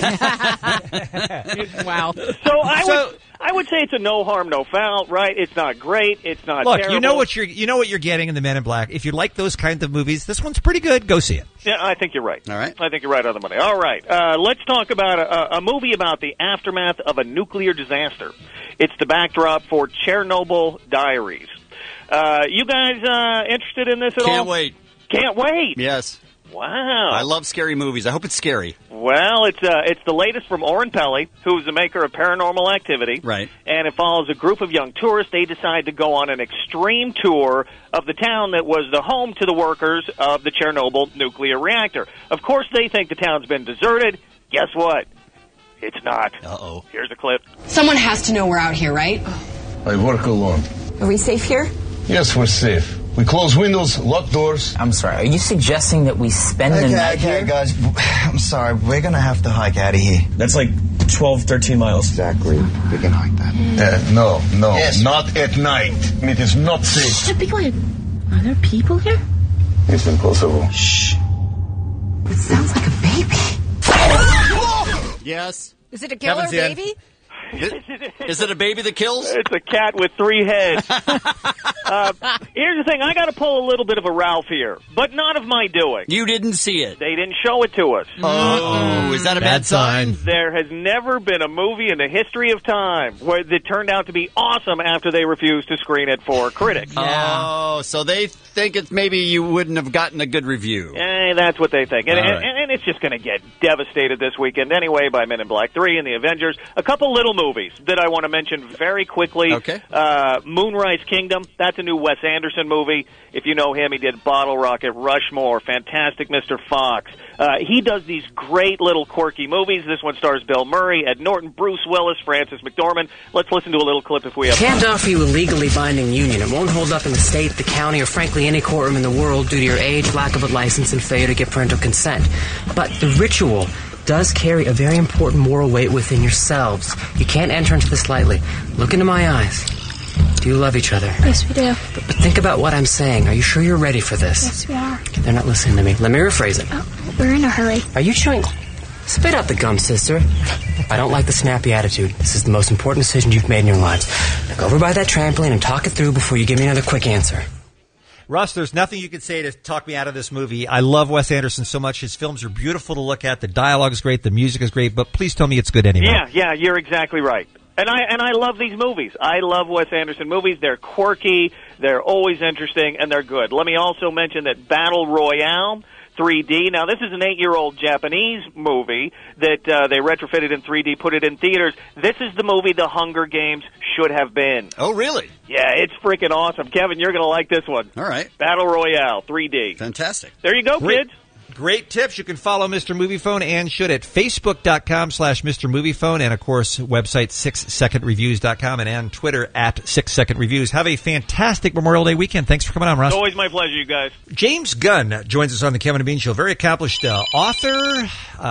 Wow. So I would say it's a no harm, no foul, right? It's not great. It's not Look, terrible. you know what you're getting in the Men in Black. If you like those kinds of movies, this one's pretty good. Go see it. Yeah, I think you're right. All right. I think you're right on the money. All right. Let's talk about a movie about the aftermath of a nuclear disaster. It's the backdrop for Chernobyl Diaries. You guys interested in this at all? Can't wait. Can't wait. Yes. Wow. I love scary movies. I hope it's scary. Well, it's the latest from Oren Peli, who's the maker of Paranormal Activity. Right. And it follows a group of young tourists. They decide to go on an extreme tour of the town that was the home to the workers of the Chernobyl nuclear reactor. Of course, they think the town's been deserted. Guess what? It's not. Uh-oh. Here's a clip. Someone has to know we're out here, right? I work alone. Are we safe here? Yes, we're safe. We close windows, lock doors. I'm sorry, are you suggesting that we spend the night here? Okay, guys, I'm sorry. We're going to have to hike out of here. That's like 12, 13 miles. Exactly. We can hike that. No, Yes. not at night. It is not safe. Be quiet. Are there people here? It's impossible. Shh. It sounds like a baby. Yes. Is it a killer Kevin's in. baby? Is it a baby that kills? It's a cat with 3 heads. Here's the thing. I got to pull a little bit of a Ralph here, but not of my doing. You didn't see it. They didn't show it to us. Oh, is that a bad sign? There has never been a movie in the history of time where that turned out to be awesome after they refused to screen it for critics. Oh, so they think it's maybe you wouldn't have gotten a good review. That's what they think. And, All right. and it's just going to get devastated this weekend anyway by Men in Black 3 and the Avengers. A couple little movies that I want to mention very quickly. Okay. Moonrise Kingdom. That's a new Wes Anderson movie. If you know him, he did Bottle Rocket, Rushmore, Fantastic Mr. Fox. He does these great little quirky movies. This one stars Bill Murray, Ed Norton, Bruce Willis, Frances McDormand. Let's listen to a little clip if we have Can't time. offer you a legally binding union. It won't hold up in the state, the county, or frankly any courtroom in the world due to your age, lack of a license, and failure to get parental consent. But the ritual does carry a very important moral weight within yourselves. You can't enter into this lightly. Look into my eyes. Do you love each other? Yes, we do. But think about what I'm saying. Are you sure you're ready for this? Yes, we are. They're not listening to me. Let me rephrase it. Oh, we're in a hurry. Are you chewing? Spit out the gum, sister. I don't like the snappy attitude. This is the most important decision you've made in your lives. Now go over by that trampoline and talk it through before you give me another quick answer. Russ, there's nothing you can say to talk me out of this movie. I love Wes Anderson so much. His films are beautiful to look at. The dialogue is great. The music is great. But please tell me it's good anyway. Yeah, you're exactly right. And I love these movies. I love Wes Anderson movies. They're quirky, they're always interesting, and they're good. Let me also mention that Battle Royale 3D. Now, this is an 8-year-old Japanese movie that they retrofitted in 3D, put it in theaters. This is the movie The Hunger Games should have been. Oh, really? Yeah, it's freaking awesome. Kevin, you're going to like this one. All right. Battle Royale 3D. Fantastic. There you go, kids. Great tips. You can follow Mr. Moviephone and should at Facebook.com/Mr. Moviephone and, of course, website 6secondreviews.com and on Twitter at 6secondreviews. Have a fantastic Memorial Day weekend. Thanks for coming on, Russ. It's always my pleasure, you guys. James Gunn joins us on the Kevin and Bean Show. Very accomplished author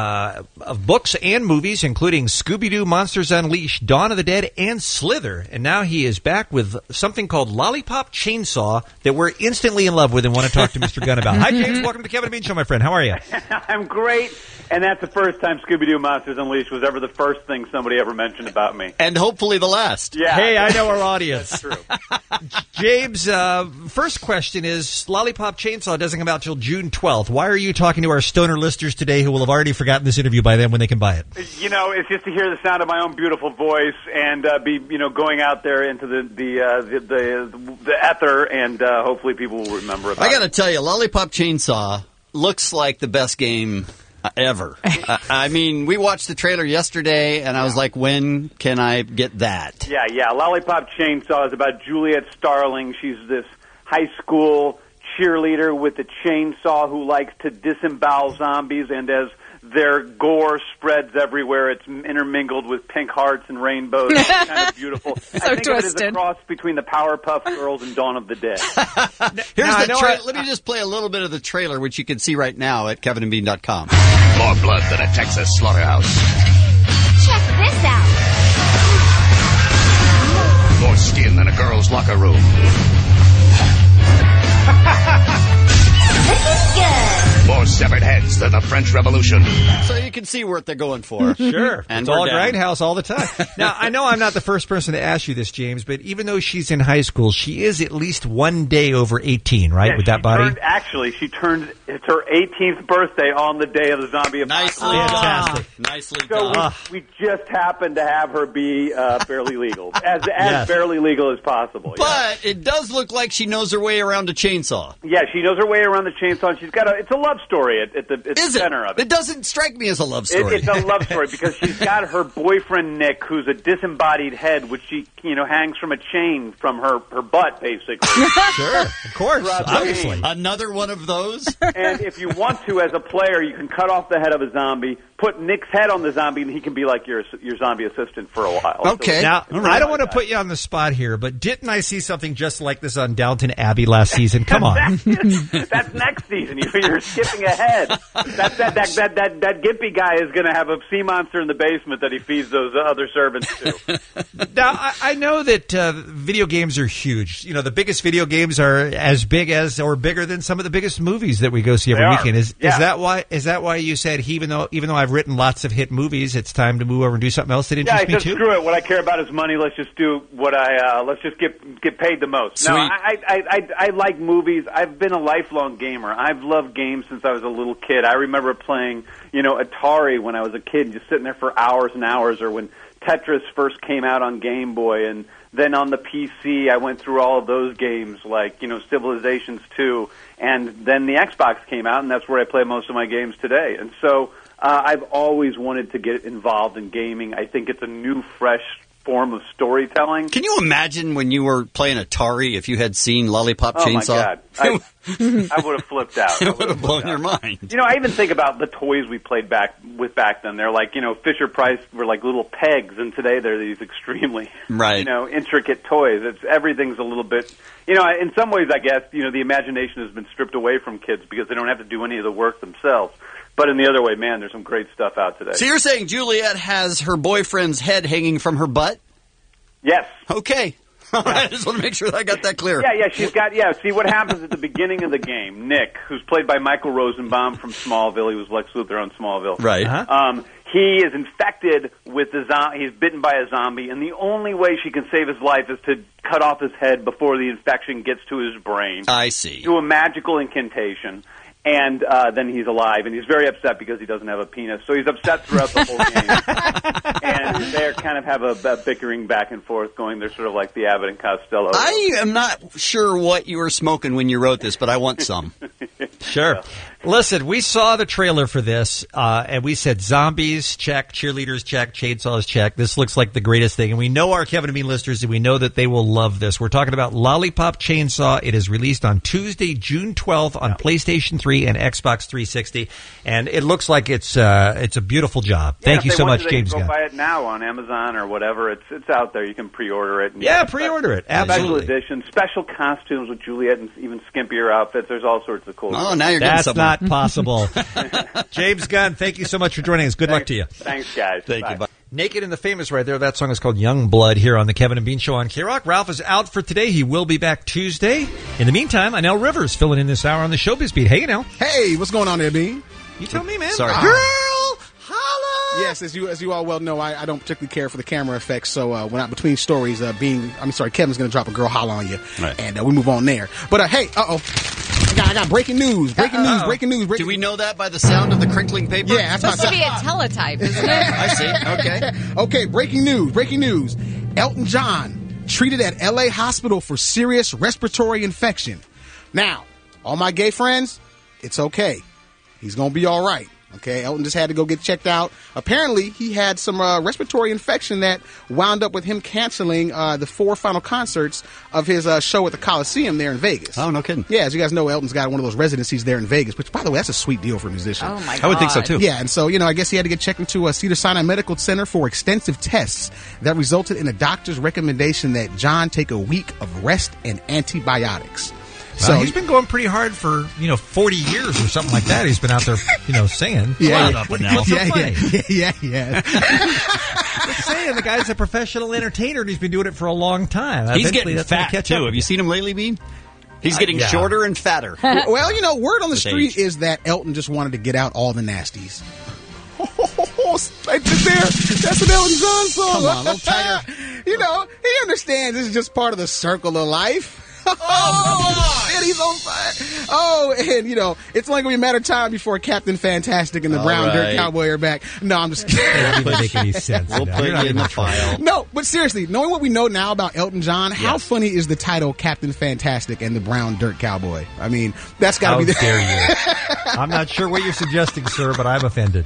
of books and movies, including Scooby-Doo, Monsters Unleashed, Dawn of the Dead, and Slither. And now he is back with something called Lollipop Chainsaw that we're instantly in love with and want to talk to Mr. Gunn about. Hi, James. Welcome to the Kevin and Bean Show, my friend. How How are you? I'm great, and that's the first time Scooby-Doo Monsters Unleashed was ever the first thing somebody ever mentioned about me. And hopefully the last. Yeah. Hey, I know our audience. That's true. James, first question is, Lollipop Chainsaw doesn't come out till June 12th. Why are you talking to our stoner listeners today who will have already forgotten this interview by then when they can buy it? You know, it's just to hear the sound of my own beautiful voice and be, going out there into the ether, and hopefully people will remember about it. I got to tell you, Lollipop Chainsaw looks like the best game ever. I mean, we watched the trailer yesterday, and I was like, when can I get that? Yeah. Lollipop Chainsaw is about Juliet Starling. She's this high school cheerleader with a chainsaw who likes to disembowel zombies, and as their gore spreads everywhere, it's intermingled with pink hearts and rainbows. It's kind of beautiful. So I think twisted. it is a cross between the Powerpuff Girls and Dawn of the Dead. Let me just play a little bit of the trailer, which you can see right now at kevinandbean.com. More blood than a Texas slaughterhouse. Check this out. More skin than a girl's locker room. Looking good. More severed heads than the French Revolution. So you can see what they're going for. Sure. And it's all we're down. Grindhouse all the time. Now, I know I'm not the first person to ask you this, James, but even though she's in high school, she is at least one day over 18, right, with that body? It's her 18th birthday on the day of the zombie apocalypse. Fantastic. Nicely So done. we just happened to have her be barely legal, as Yes. barely legal as possible. But it does look like she knows her way around a chainsaw. Yeah, she knows her way around the chainsaw. And she's got it's a love story at the center of it. It doesn't strike me as a love story. It's a love story because she's got her boyfriend Nick, who's a disembodied head, which she hangs from a chain from her butt, basically. Sure, of course, obviously. Another one of those. And if you want to, as a player, you can cut off the head of a zombie, put Nick's head on the zombie, and he can be like your zombie assistant for a while. Okay. Now, I don't want to put you on the spot here, but didn't I see something just like this on Downton Abbey last season? Come on. That's next season. You're skipping ahead. That Gimpy guy is going to have a sea monster in the basement that he feeds those other servants to. Now, I know that video games are huge. The biggest video games are as big as or bigger than some of the biggest movies that we go see every weekend. Is that why you said even though I've written lots of hit movies, it's time to move over and do something else that interests me too? Screw it. What I care about is money. Let's just do what let's just get paid the most. Sweet. No, I like movies. I've been a lifelong gamer. I've loved games since I was a little kid. I remember playing, Atari when I was a kid, just sitting there for hours and hours, or when Tetris first came out on Game Boy, and then on the PC, I went through all of those games, like, Civilizations 2, and then the Xbox came out, and that's where I play most of my games today. And so I've always wanted to get involved in gaming. I think it's a new, fresh form of storytelling. Can you imagine when you were playing Atari if you had seen Lollipop Chainsaw? Oh, my God. I would have flipped out. It would have blown your mind. I even think about the toys we played back then. They're like, Fisher-Price were like little pegs, and today they're these extremely, intricate toys. Everything's a little bit, in some ways, I guess, the imagination has been stripped away from kids because they don't have to do any of the work themselves. But in the other way, man, there's some great stuff out today. So you're saying Juliet has her boyfriend's head hanging from her butt? Yes. Okay. I just want to make sure that I got that clear. Yeah, she's got, see what happens at the beginning of the game. Nick, who's played by Michael Rosenbaum from Smallville, he was Lex Luthor on Smallville. Right. He is infected with the zombie, he's bitten by a zombie, and the only way she can save his life is to cut off his head before the infection gets to his brain. I see. Do a magical incantation. And then he's alive, and he's very upset because he doesn't have a penis. So he's upset throughout the whole game. And they kind of have a bickering back and forth going. They're sort of like the Abbott and Costello. I am not sure what you were smoking when you wrote this, but I want some. Sure. Listen, we saw the trailer for this, and we said zombies, check, cheerleaders, check, chainsaws, check. This looks like the greatest thing. And we know our Kevin and Bean listeners, and we know that they will love this. We're talking about Lollipop Chainsaw. It is released on Tuesday, June 12th on PlayStation 3 and Xbox 360. And it looks like it's a beautiful job. Thank you so much, James Gunn. You can go buy it now on Amazon or whatever. It's out there. You can pre-order it. Yeah, pre-order it. Absolutely. Special edition, special costumes with Juliet and even skimpier outfits. There's all sorts of cool stuff. Now you're getting somewhere. That's not possible. James Gunn, thank you so much for joining us. Good luck to you. Thanks, guys. Thank you. Bye. Naked and the Famous right there. That song is called Young Blood here on the Kevin and Bean Show on K-Rock. Ralph is out for today. He will be back Tuesday. In the meantime, Anel Rivers filling in this hour on the Showbiz Beat. Hey, Anel. Hey, what's going on there, Bean? You tell me, man. Sorry. Girl, holla! Yes, as you all well know, I don't particularly care for the camera effects, so when I'm between stories, Kevin's going to drop a girl holla on you, Right. and we move on there. But, hey, I got breaking news. Breaking news. Do we know that by the sound of the crinkling paper? Yeah, that's Supposed to be a teletype, isn't it? I see. Okay. Okay, breaking news. Elton John treated at LA hospital for serious respiratory infection. Now, all my gay friends, it's okay. He's going to be all right. Okay, Elton just had to go get checked out. Apparently, he had some respiratory infection that wound up with him canceling the 4 final concerts of his show at the Coliseum there in Vegas. Oh, no kidding. Yeah, as you guys know, Elton's got one of those residencies there in Vegas, which, by the way, that's a sweet deal for a musician. Oh, my God. I would think so, too. Yeah, and so, I guess he had to get checked into a Cedars-Sinai Medical Center for extensive tests that resulted in a doctor's recommendation that John take a week of rest and antibiotics. So he's been going pretty hard for 40 years or something like that. He's been out there, singing. Yeah. What's so funny? Yeah. Just saying, the guy's a professional entertainer and he's been doing it for a long time. He's Eventually, getting that's gonna fat, catch too. up. Have you seen him lately, Bean? He's getting Yeah. shorter and fatter. Well, word on the With street age. is that Elton just wanted to get out all the nasties. Right there. That's an Elton John song. Come on, a little tighter. He understands this is just part of the circle of life. Oh, shit, he's on fire. Oh, and, it's only going to be a matter of time before Captain Fantastic and the All Brown Dirt right. Cowboy are back. No, I'm just kidding. That doesn't make any sense. We'll now. put You're not you in even the trying. file. No, but seriously, knowing what we know now about Elton John, how Yes. funny is the title Captain Fantastic and the Brown Dirt Cowboy? I mean, that's got to How be the... dare you? I'm not sure what you're suggesting, sir, but I'm offended.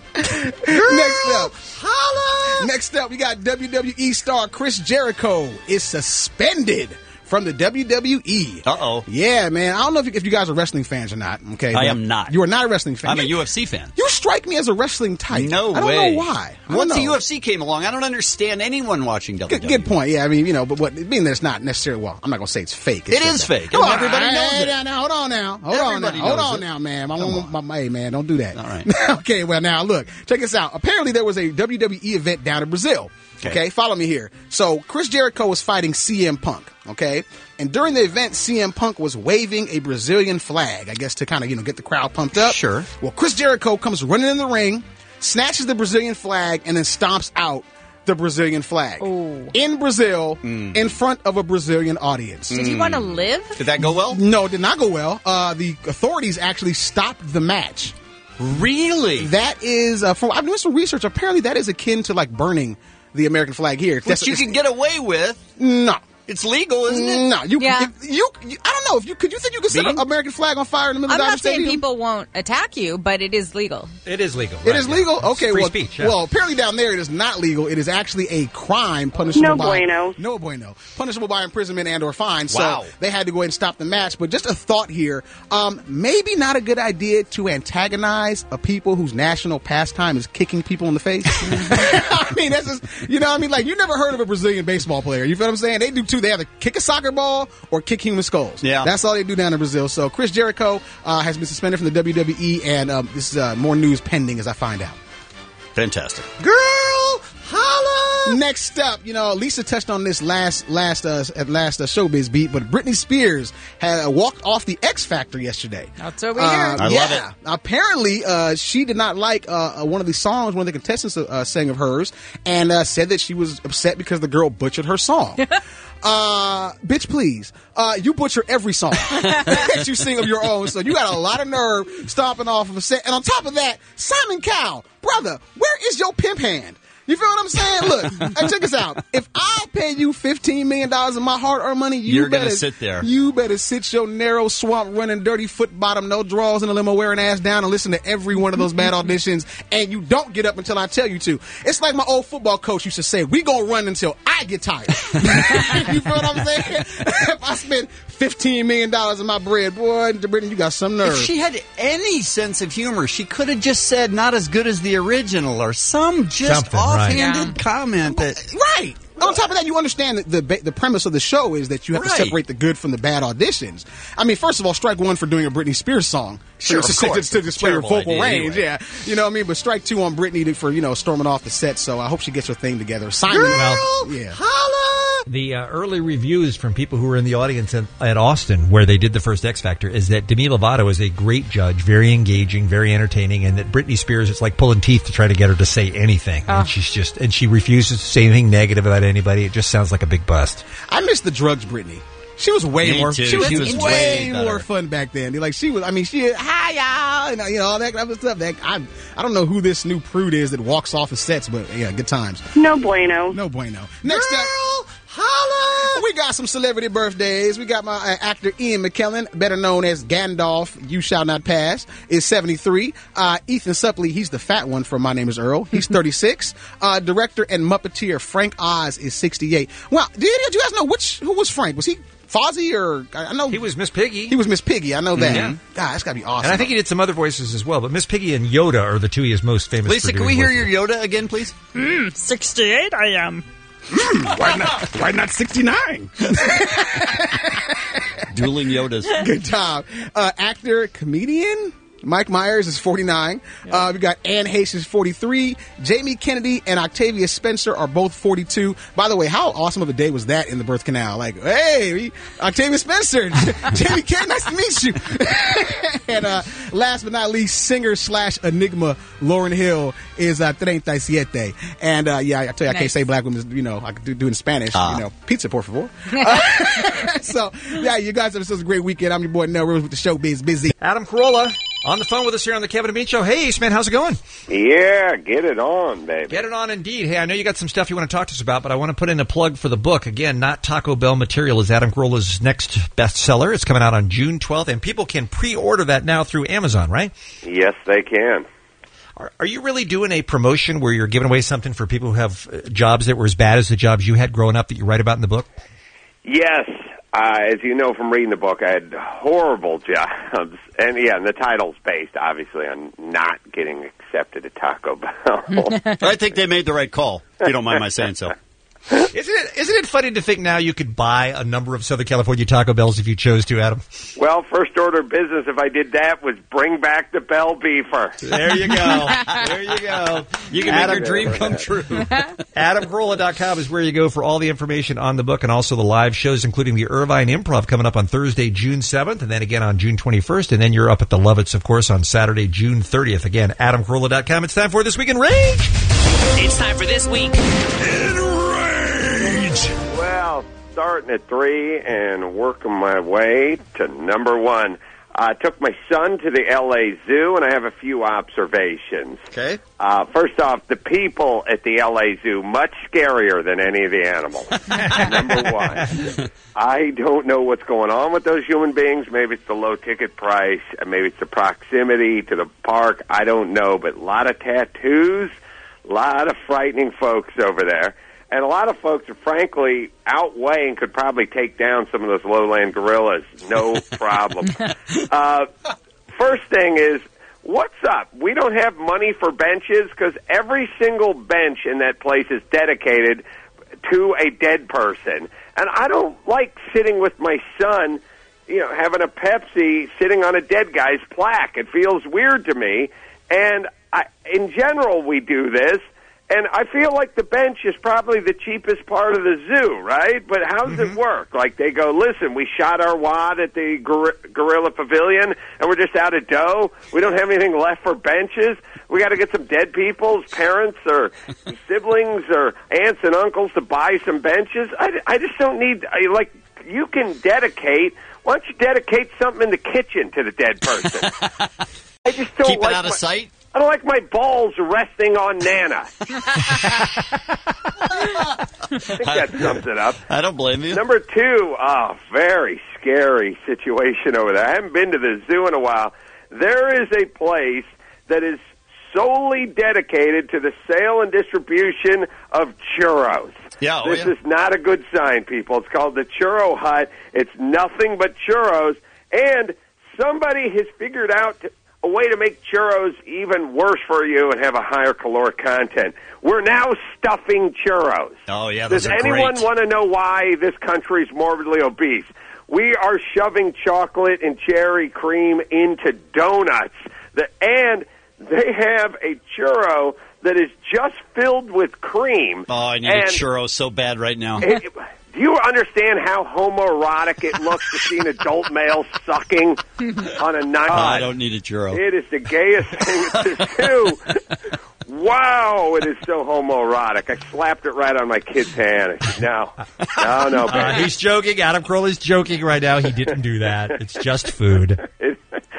Next up, we got WWE star Chris Jericho is suspended from the WWE. Uh-oh. Yeah, man. I don't know if you guys are wrestling fans or not. Okay, I but am not. You are not a wrestling fan. I'm a UFC fan. You strike me as a wrestling type. No I don't way. know why. I don't Once the know. UFC came along, I don't understand anyone watching WWE. Good point. Yeah, I mean, but being that it's not necessarily, well, I'm not going to say it's fake. It's It just is that- fake, Come and on, everybody knows it. Hold on now. Everybody Hold knows on it. now, man. Come Hey, man, don't do that. All right. Okay, well, now, look. Check this out. Apparently, there was a WWE event down in Brazil. Okay, follow me here. So, Chris Jericho was fighting CM Punk, okay? And during the event, CM Punk was waving a Brazilian flag, I guess to kind of, get the crowd pumped up. Sure. Well, Chris Jericho comes running in the ring, snatches the Brazilian flag, and then stomps out the Brazilian flag. In Brazil, in front of a Brazilian audience. Did he want to live? Did that go well? No, it did not go well. The authorities actually stopped the match. Really? That is, I'm doing some research. Apparently, that is akin to like burning the American flag here. Which you can get away with. No. It's legal, isn't it? No, Yeah. I don't know. You think you could set an American flag on fire in the middle I'm of the not saying Stadium? people won't attack you, but it is legal. It is legal. It is legal? Okay, Free well, speech, yeah. well, apparently down there it is not legal. It is actually a crime punishable No by... bueno. No bueno. Punishable by imprisonment and or fine. Wow. So they had to go ahead and stop the match. But just a thought here, maybe not a good idea to antagonize a people whose national pastime is kicking people in the face. I mean, that's just, like you never heard of a Brazilian baseball player. You feel what I'm saying? They do two. They have to kick a soccer ball or kick human skulls. Yeah. That's all they do down in Brazil. So Chris Jericho has been suspended from the WWE, and this is more news pending as I find out. Fantastic. Girl, holla! Next up, Lisa touched on this last Showbiz Beat, but Britney Spears had walked off the X Factor yesterday. That's what we hear. I love it. Apparently, she did not like one of the songs one of the contestants sang of hers, and said that she was upset because the girl butchered her song. Bitch, please. You butcher every song that you sing of your own, so you got a lot of nerve stomping off of a set. And on top of that, Simon Cowell, brother, where is your pimp hand? You feel what I'm saying? Look, check this out. If I pay you $15 million of my hard-earned money, You're better gonna sit there. You better sit your narrow, swamp-running, dirty foot-bottom, no drawers in a limo wearing ass down and listen to every one of those bad auditions, and you don't get up until I tell you to. It's like my old football coach used to say, we gonna run until I get tired. You feel what I'm saying? If I spend $15 million of my bread, boy, Brittany, you got some nerve. If she had any sense of humor, she could have just said not as good as the original or some just Something, right. offhanded comment that... Right. On top of that, you understand that the premise of the show is that you have to separate the good from the bad auditions. I mean, first of all, strike one for doing a Britney Spears song. Sure, of course. To display her vocal idea range, anyway. yeah. You know what I mean? But strike two on Britney for, storming off the set, so I hope she gets her thing together. Simon, yeah. The early reviews from people who were in the audience at Austin, where they did the first X Factor, is that Demi Lovato is a great judge, very engaging, very entertaining, and that Britney Spears, it's like pulling teeth to try to get her to say anything. And she refuses to say anything negative about anybody. It just sounds like a big bust. I miss the drugs, Britney. She was way more. Too. She was way more fun back then. Like she was. I mean, hi y'all, and all that kind of stuff. I don't know who this new prude is that walks off the sets, but yeah, good times. No bueno. No bueno. Next up, holla! We got some celebrity birthdays. We got my actor Ian McKellen, better known as Gandalf. You Shall Not Pass, is 73. Ethan Suplee, he's the fat one from My Name Is Earl. He's 36. Director and Muppeteer Frank Oz is 68. Well, did you guys know who was Frank? Was he Fozzie or I know he was Miss Piggy. He was Miss Piggy. I know that. Yeah. God, that's got to be awesome. And I think he did some other voices as well. But Miss Piggy and Yoda are the two he is most famous for. Lisa, can we hear your Yoda again, please? 68 I am. Why not 69? Dueling Yodas. Good job. Actor, comedian Mike Myers is 49. We got Anne Heche is 43. Jamie Kennedy and Octavia Spencer are both 42. By the way, how awesome of a day was that in the birth canal? Like, hey, Octavia Spencer, Jamie Kennedy, nice to meet you. And last but not least, singer/enigma Lauryn Hill is 37. And I tell you, I can't say black women, I could do it in Spanish. Pizza, por favor. So, yeah, you guys have such a great weekend. I'm your boy Nell Rose with the Showbiz Busy. Adam Carolla on the phone with us here on the Kevin and Bean Show. Hey, Ace Man, how's it going? Yeah, get it on, baby. Get it on indeed. Hey, I know you got some stuff you want to talk to us about, but I want to put in a plug for the book. Again, Not Taco Bell Material is Adam Carolla's next bestseller. It's coming out on June 12th, and people can pre-order that now through Amazon, right? Yes, they can. Are you really doing a promotion where you're giving away something for people who have jobs that were as bad as the jobs you had growing up that you write about in the book? Yes. As you know from reading the book, I had horrible jobs. And the title's based, obviously, on not getting accepted at Taco Bell. I think they made the right call, if you don't mind my saying so. Isn't it funny to think now you could buy a number of Southern California Taco Bells if you chose to, Adam? Well, first order of business, if I did that, was bring back the Bell Beefer. There you go. There you go. You can make your dream come true. AdamCarolla.com is where you go for all the information on the book and also the live shows, including the Irvine Improv coming up on Thursday, June 7th, and then again on June 21st, and then you're up at the Lovitz, of course, on Saturday, June 30th. Again, AdamCarolla.com. It's time for This Week in Rage. It's time for This Week in Rage. Well, starting at 3 and working my way to number 1. I took my son to the L.A. Zoo, and I have a few observations. Okay. First off, the people at the L.A. Zoo, much scarier than any of the animals. Number 1. I don't know what's going on with those human beings. Maybe it's the low ticket price. Maybe it's the proximity to the park. I don't know, but a lot of tattoos, a lot of frightening folks over there. And a lot of folks are, frankly, outweighing, could probably take down some of those lowland gorillas. No problem. First thing is, what's up? We don't have money for benches because every single bench in that place is dedicated to a dead person. And I don't like sitting with my son, having a Pepsi sitting on a dead guy's plaque. It feels weird to me. And in general, we do this. And I feel like the bench is probably the cheapest part of the zoo, right? But how does it work? Like they go, listen, we shot our wad at the Gorilla Pavilion, and we're just out of dough. We don't have anything left for benches. We got to get some dead people's parents or siblings or aunts and uncles to buy some benches. I just don't need, you can dedicate. Why don't you dedicate something in the kitchen to the dead person? I just don't Keep it out of sight? I don't like my balls resting on Nana. I think that sums it up. I don't blame you. Number 2, very scary situation over there. I haven't been to the zoo in a while. There is a place that is solely dedicated to the sale and distribution of churros. Yeah, This is not a good sign, people. It's called the Churro Hut. It's nothing but churros. And somebody has figured out a way to make churros even worse for you and have a higher caloric content. We're now stuffing churros. Oh, yeah, those Does are anyone great. want to know why this country is morbidly obese? We are shoving chocolate and cherry cream into donuts. And they have a churro that is just filled with cream. Oh, I need a churro so bad right now. Do you understand how homoerotic it looks to see an adult male sucking on a nut? I don't need a churro. It is the gayest thing to do. Wow, it is so homoerotic. I slapped it right on my kid's hand. I said, no, baby. He's joking. Adam Carolla is joking right now. He didn't do that. It's just food. It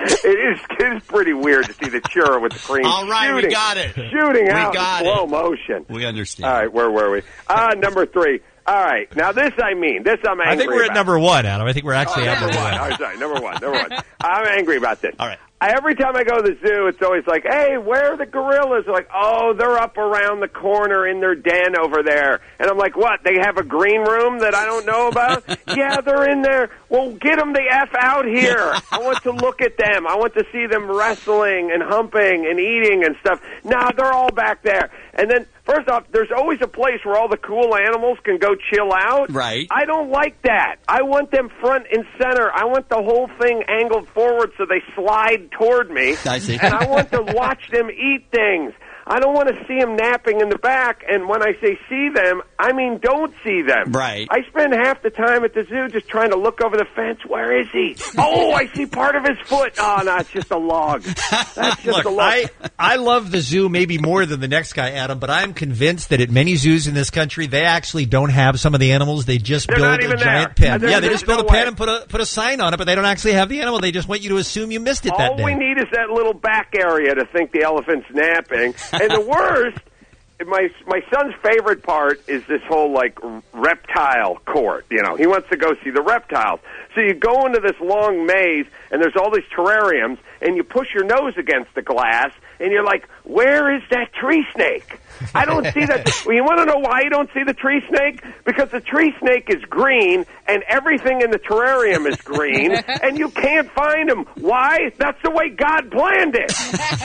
is pretty weird to see the churro with the cream. All right, shooting, we got it. Shooting out in got slow it. motion. We understand. All right, where were we? Number 3. All right, now this I'm angry I think we're at about. number 1, Adam. I think we're actually at number 1. Oh, sorry, number one. I'm angry about this. All right. Every time I go to the zoo, it's always like, hey, where are the gorillas? They're like, oh, they're up around the corner in their den over there. And I'm like, what, they have a green room that I don't know about? Yeah, they're in there. Well, get them the F out here. I want to look at them. I want to see them wrestling and humping and eating and stuff. No, they're all back there. And then, first off, there's always a place where all the cool animals can go chill out. Right. I don't like that. I want them front and center. I want the whole thing angled forward so they slide toward me. I see. And I want to watch them eat things. I don't want to see them napping in the back. And when I say see them, I mean don't see them. Right. I spend half the time at the zoo just trying to look over the fence. Where is he? Oh, I see part of his foot. Oh, no, it's just a log. That's just a log. I love the zoo maybe more than the next guy, Adam, but I'm convinced that at many zoos in this country, they actually don't have some of the animals. They just They're build not a even giant there. pen. Yeah, they just build no a pen way. and put a sign on it, but they don't actually have the animal. They just want you to assume you missed it that All day. we need is that little back area to think the elephant's napping. And the worst, my son's favorite part is this whole, like, reptile court. You know, he wants to go see the reptiles. So you go into this long maze, and there's all these terrariums, and you push your nose against the glass, and you're like, where is that tree snake? I don't see that. Well, you want to know why you don't see the tree snake? Because the tree snake is green, and everything in the terrarium is green, and you can't find him. Why? That's the way God planned it.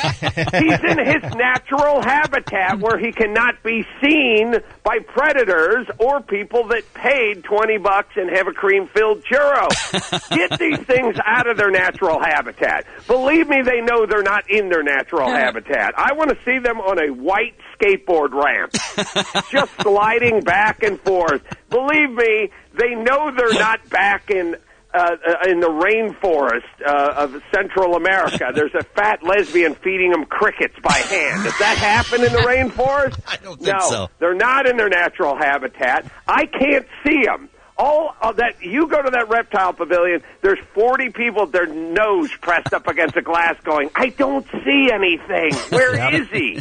He's in his natural habitat where he cannot be seen by predators or people that paid $20 and have a cream-filled churro. Get these things out of their natural habitat. Believe me, they know they're not in their natural habitat. I want to see them on a white skateboard ramp, just sliding back and forth. Believe me, they know they're not back in the rainforest of Central America. There's a fat lesbian feeding them crickets by hand. Does that happen in the rainforest? I don't think so. They're not in their natural habitat. I can't see them. All of that, you go to that reptile pavilion, there's 40 people with their nose pressed up against the glass going, I don't see anything. Where is he?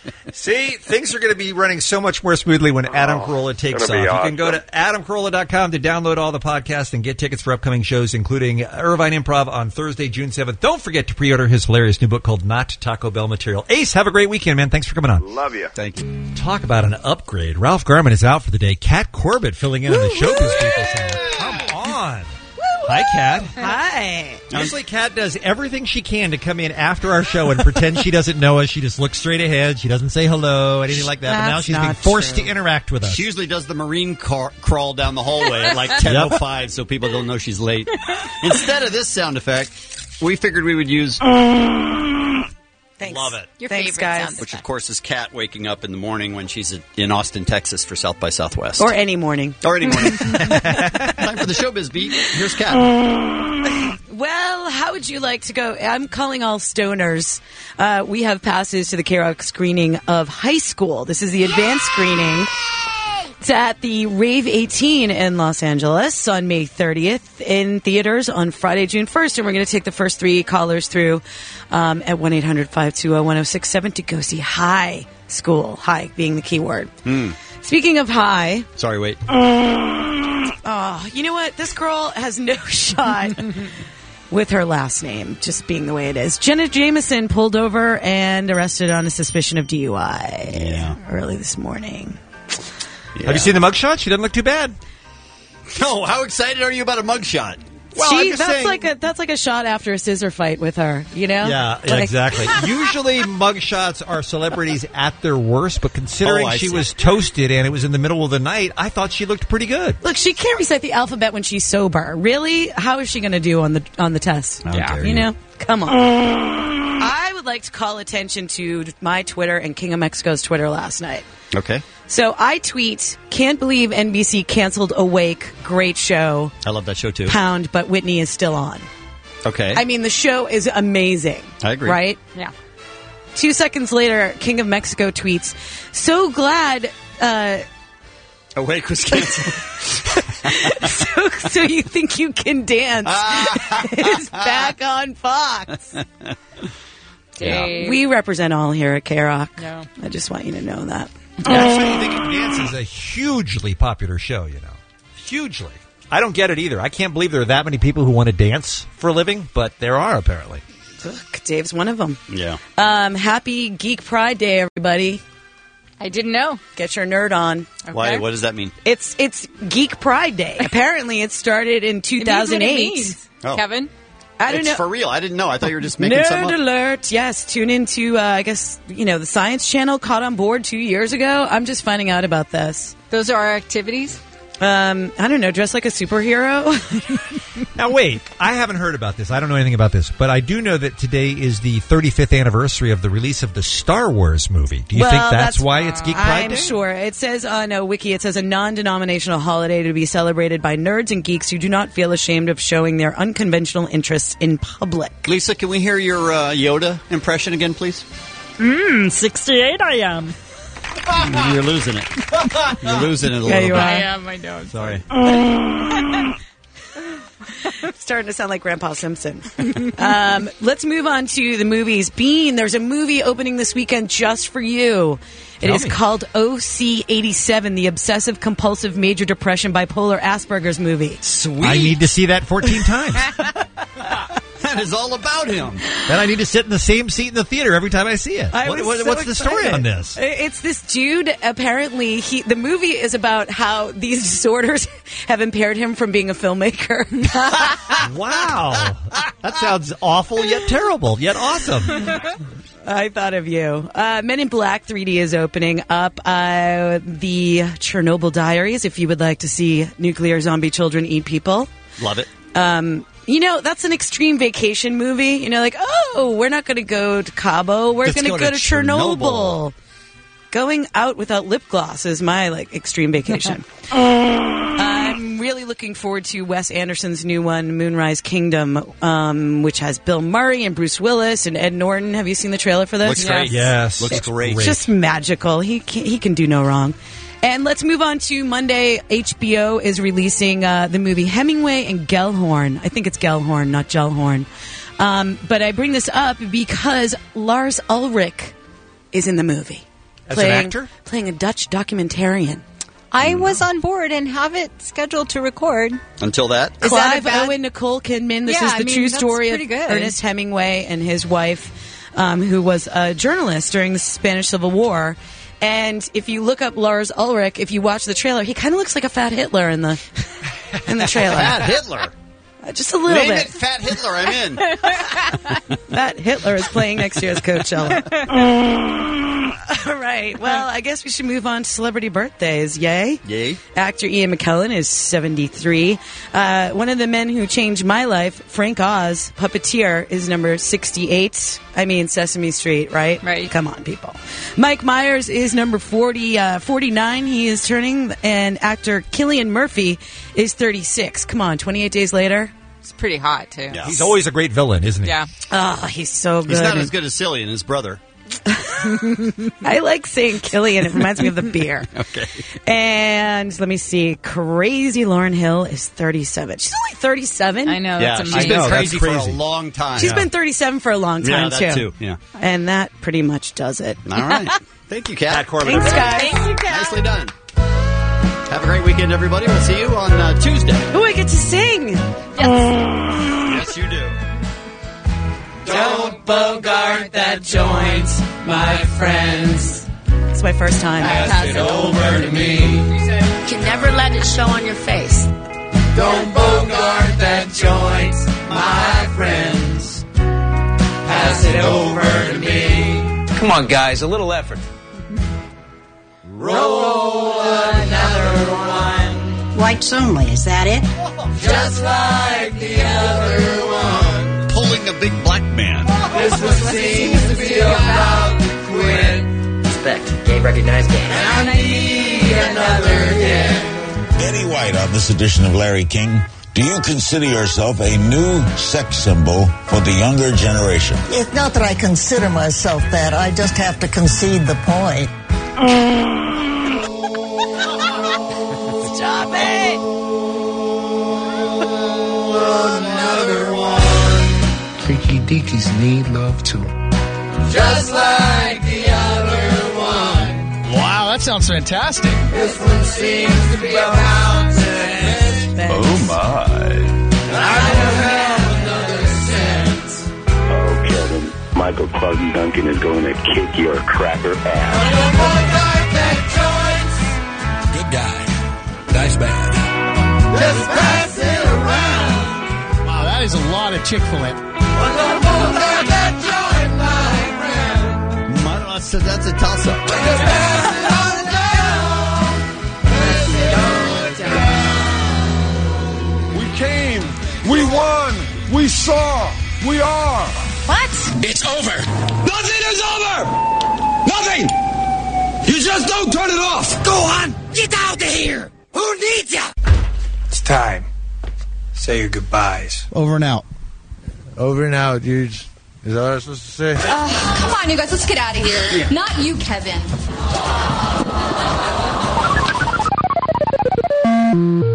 See, things are going to be running so much more smoothly when Adam Carolla takes off. gonna be You awesome. can go to adamcarolla.com to download all the podcasts and get tickets for upcoming shows, including Irvine Improv on Thursday, June 7th. Don't forget to pre-order his hilarious new book called Not Taco Bell Material. Ace, have a great weekend, man. Thanks for coming on. Love you. Thank you. Talk about an upgrade. Ralph Garman is out for the day. Kat Corbett filling in on the Showbiz People Center. Come on. Hi, Kat. Hi. Usually Kat does everything she can to come in after our show and pretend she doesn't know us. She just looks straight ahead. She doesn't say hello, anything like that. But now That's she's being not forced true. to interact with us. She usually does the marine crawl down the hallway at like 10:05 so people don't know she's late. Instead of this sound effect, we figured we would use... Thanks. Love it. Your Thanks, favorite guys. sound Which, of effect. course, is Kat waking up in the morning when she's in Austin, Texas for South by Southwest. Or any morning. Or any morning. Time for the Showbiz Beat. Here's Kat. Well, how would you like to go? I'm calling all stoners. We have passes to the K-Rock screening of High School. This is the advanced screening. It's at the Rave 18 in Los Angeles on May 30th, in theaters on Friday, June 1st. And we're going to take the first 3 callers through at 1-800-520-1067 to go see High School. High being the key word. Speaking of high... Sorry, wait. Oh, you know what? This girl has no shot with her last name just being the way it is. Jenna Jameson pulled over and arrested on a suspicion of DUI early this morning. Have you seen the mugshot? She doesn't look too bad. No, how excited are you about a mugshot? Well, I'm just that's saying- that's like a shot after a scissor fight with her, you know? Yeah, Like- exactly. Usually mugshots are celebrities at their worst, but considering Oh, I she see. was toasted and it was in the middle of the night, I thought she looked pretty good. Look, she can't recite the alphabet when she's sober. Really? How is she going to do on the test? dare you you. know? Come on. I would like to call attention to my Twitter and King of Mexico's Twitter last night. Okay. So I tweet, can't believe NBC canceled Awake. Great show. I love that show, too. Pound, but Whitney is still on. Okay. I mean, the show is amazing. I agree. Right? Yeah. 2 seconds later, King of Mexico tweets, so glad... Awake was canceled. so you think you can dance is back on Fox. Dave. We represent all here at K-Rock. No. I just want you to know that. Actually, I think Dance is a hugely popular show, you know. Hugely. I don't get it either. I can't believe there are that many people who want to dance for a living, but there are apparently. Look, Dave's one of them. Yeah. Happy Geek Pride Day, everybody. I didn't know. Get your nerd on. Okay. Why? What does that mean? It's Geek Pride Day. Apparently, it started in It means what it 2008. means. Oh. Kevin? I don't It's know. for real. I didn't know. I thought you were just making Nerd something up. alert! Yes, tune into I guess the Science Channel caught on board 2 years ago. I'm just finding out about this. Those are our activities? I don't know, dress like a superhero. Now, wait. I haven't heard about this. I don't know anything about this. But I do know that today is the 35th anniversary of the release of the Star Wars movie. Do you think that's why it's Geek Pride I'm Day? sure. It says on a wiki, it says a non-denominational holiday to be celebrated by nerds and geeks who do not feel ashamed of showing their unconventional interests in public. Lisa, can we hear your Yoda impression again, please? 68 I am. You're losing it. You're losing it a Yeah, little you bit. are. I am, I know. Sorry. Starting to sound like Grandpa Simpson. Let's move on to the movies. Bean, there's a movie opening this weekend just for you. It is called OC87, the Obsessive Compulsive Major Depression Bipolar Asperger's movie. Sweet. I need to see that 14 times. That is all about him. Then I need to sit in the same seat in the theater every time I see it. I was so What's the story excited. on this? It's this dude. Apparently, the movie is about how these disorders have impaired him from being a filmmaker. Wow. That sounds awful yet terrible, yet awesome. I thought of you. Men in Black 3D is opening up. The Chernobyl Diaries, if you would like to see nuclear zombie children eat people. Love it. That's an extreme vacation movie. We're not going to go to Cabo. We're going to go to Chernobyl. Going out without lip gloss is my extreme vacation. I'm really looking forward to Wes Anderson's new one, Moonrise Kingdom, which has Bill Murray and Bruce Willis and Ed Norton. Have you seen the trailer for this? Looks great. Yes. Looks great. It's just magical. He can do no wrong. And let's move on to Monday. HBO is releasing the movie Hemingway and Gellhorn. I think it's Gellhorn, not Gellhorn. But I bring this up because Lars Ulrich is in the movie. As an actor? Playing a Dutch documentarian. I was on board and have it scheduled to record. Until that? Is Clive that Owen Nicole Kidman? This is the true that's story of pretty good. Ernest Hemingway and his wife, who was a journalist during the Spanish Civil War. And if you look up Lars Ulrich, if you watch the trailer, he kind of looks like a fat Hitler in the trailer. Fat Hitler. Just a little Name bit. it Fat Hitler. I'm in. Fat Hitler is playing next year's Coachella. All right. Well, I guess we should move on to celebrity birthdays. Yay. Yay. Actor Ian McKellen is 73. One of the men who changed my life, Frank Oz, puppeteer, is number 68. I mean, Sesame Street, right? Right. Come on, people. Mike Myers is number 49. He is turning. And actor Cillian Murphy is 36. Come on, 28 days later. It's pretty hot, too. Yeah. He's always a great villain, isn't he? Yeah. Oh, he's so good. He's not as good as Cillian, his brother. I like saying Killian. It reminds me of the beer. Okay. And let me see. Crazy Lauryn Hill is 37. She's only 37. I know. Yeah, That's she's amazing. been know, that's crazy for a crazy. long time. She's been 37 for a long time, Yeah, that too. Yeah. And that pretty much does it. All right. Thank you, Kat. Pat Corbin. Thanks, guys. Thank you, Kat. Nicely done. Have a great weekend, everybody. We'll see you on Tuesday. Oh, I get to sing. Yes, you do. Don't bogart that joint, my friends. It's my first time. Pass it over to me. You can never let it show on your face. Don't bogart that joint, my friends. Pass it over to me. Come on, guys, a little effort. Roll another one. Whites only, is that it? Just like the other one. Pulling a big black man. This one seems to be about to quit. Respect. Gay recognized gay. And I need another hit. Eddie White on this edition of Larry King. Do you consider yourself a new sex symbol for the younger generation? It's not that I consider myself that. I just have to concede the point. Stop it! Another one. Freaky deakies need love too. Just like the other one. Wow, that sounds fantastic. This one seems to be about to end. Oh my. I don't have another cent. Oh, Kevin, Michael Clark Duncan is going to kick your cracker ass. Good guy. Nice bad. Just pass it around. Wow, that is a lot of Chick-fil-A. That's a toss-up. Just pass it on down. We came. We won. We saw. We are. What? It's over. Nothing is over. Nothing. You just don't turn it off. Go on. Get out of here. Who needs ya? It's time. Say your goodbyes. Over and out. Over and out, dudes. Is that what I was supposed to say? Come on, you guys, let's get out of here. Yeah. Not you, Kevin.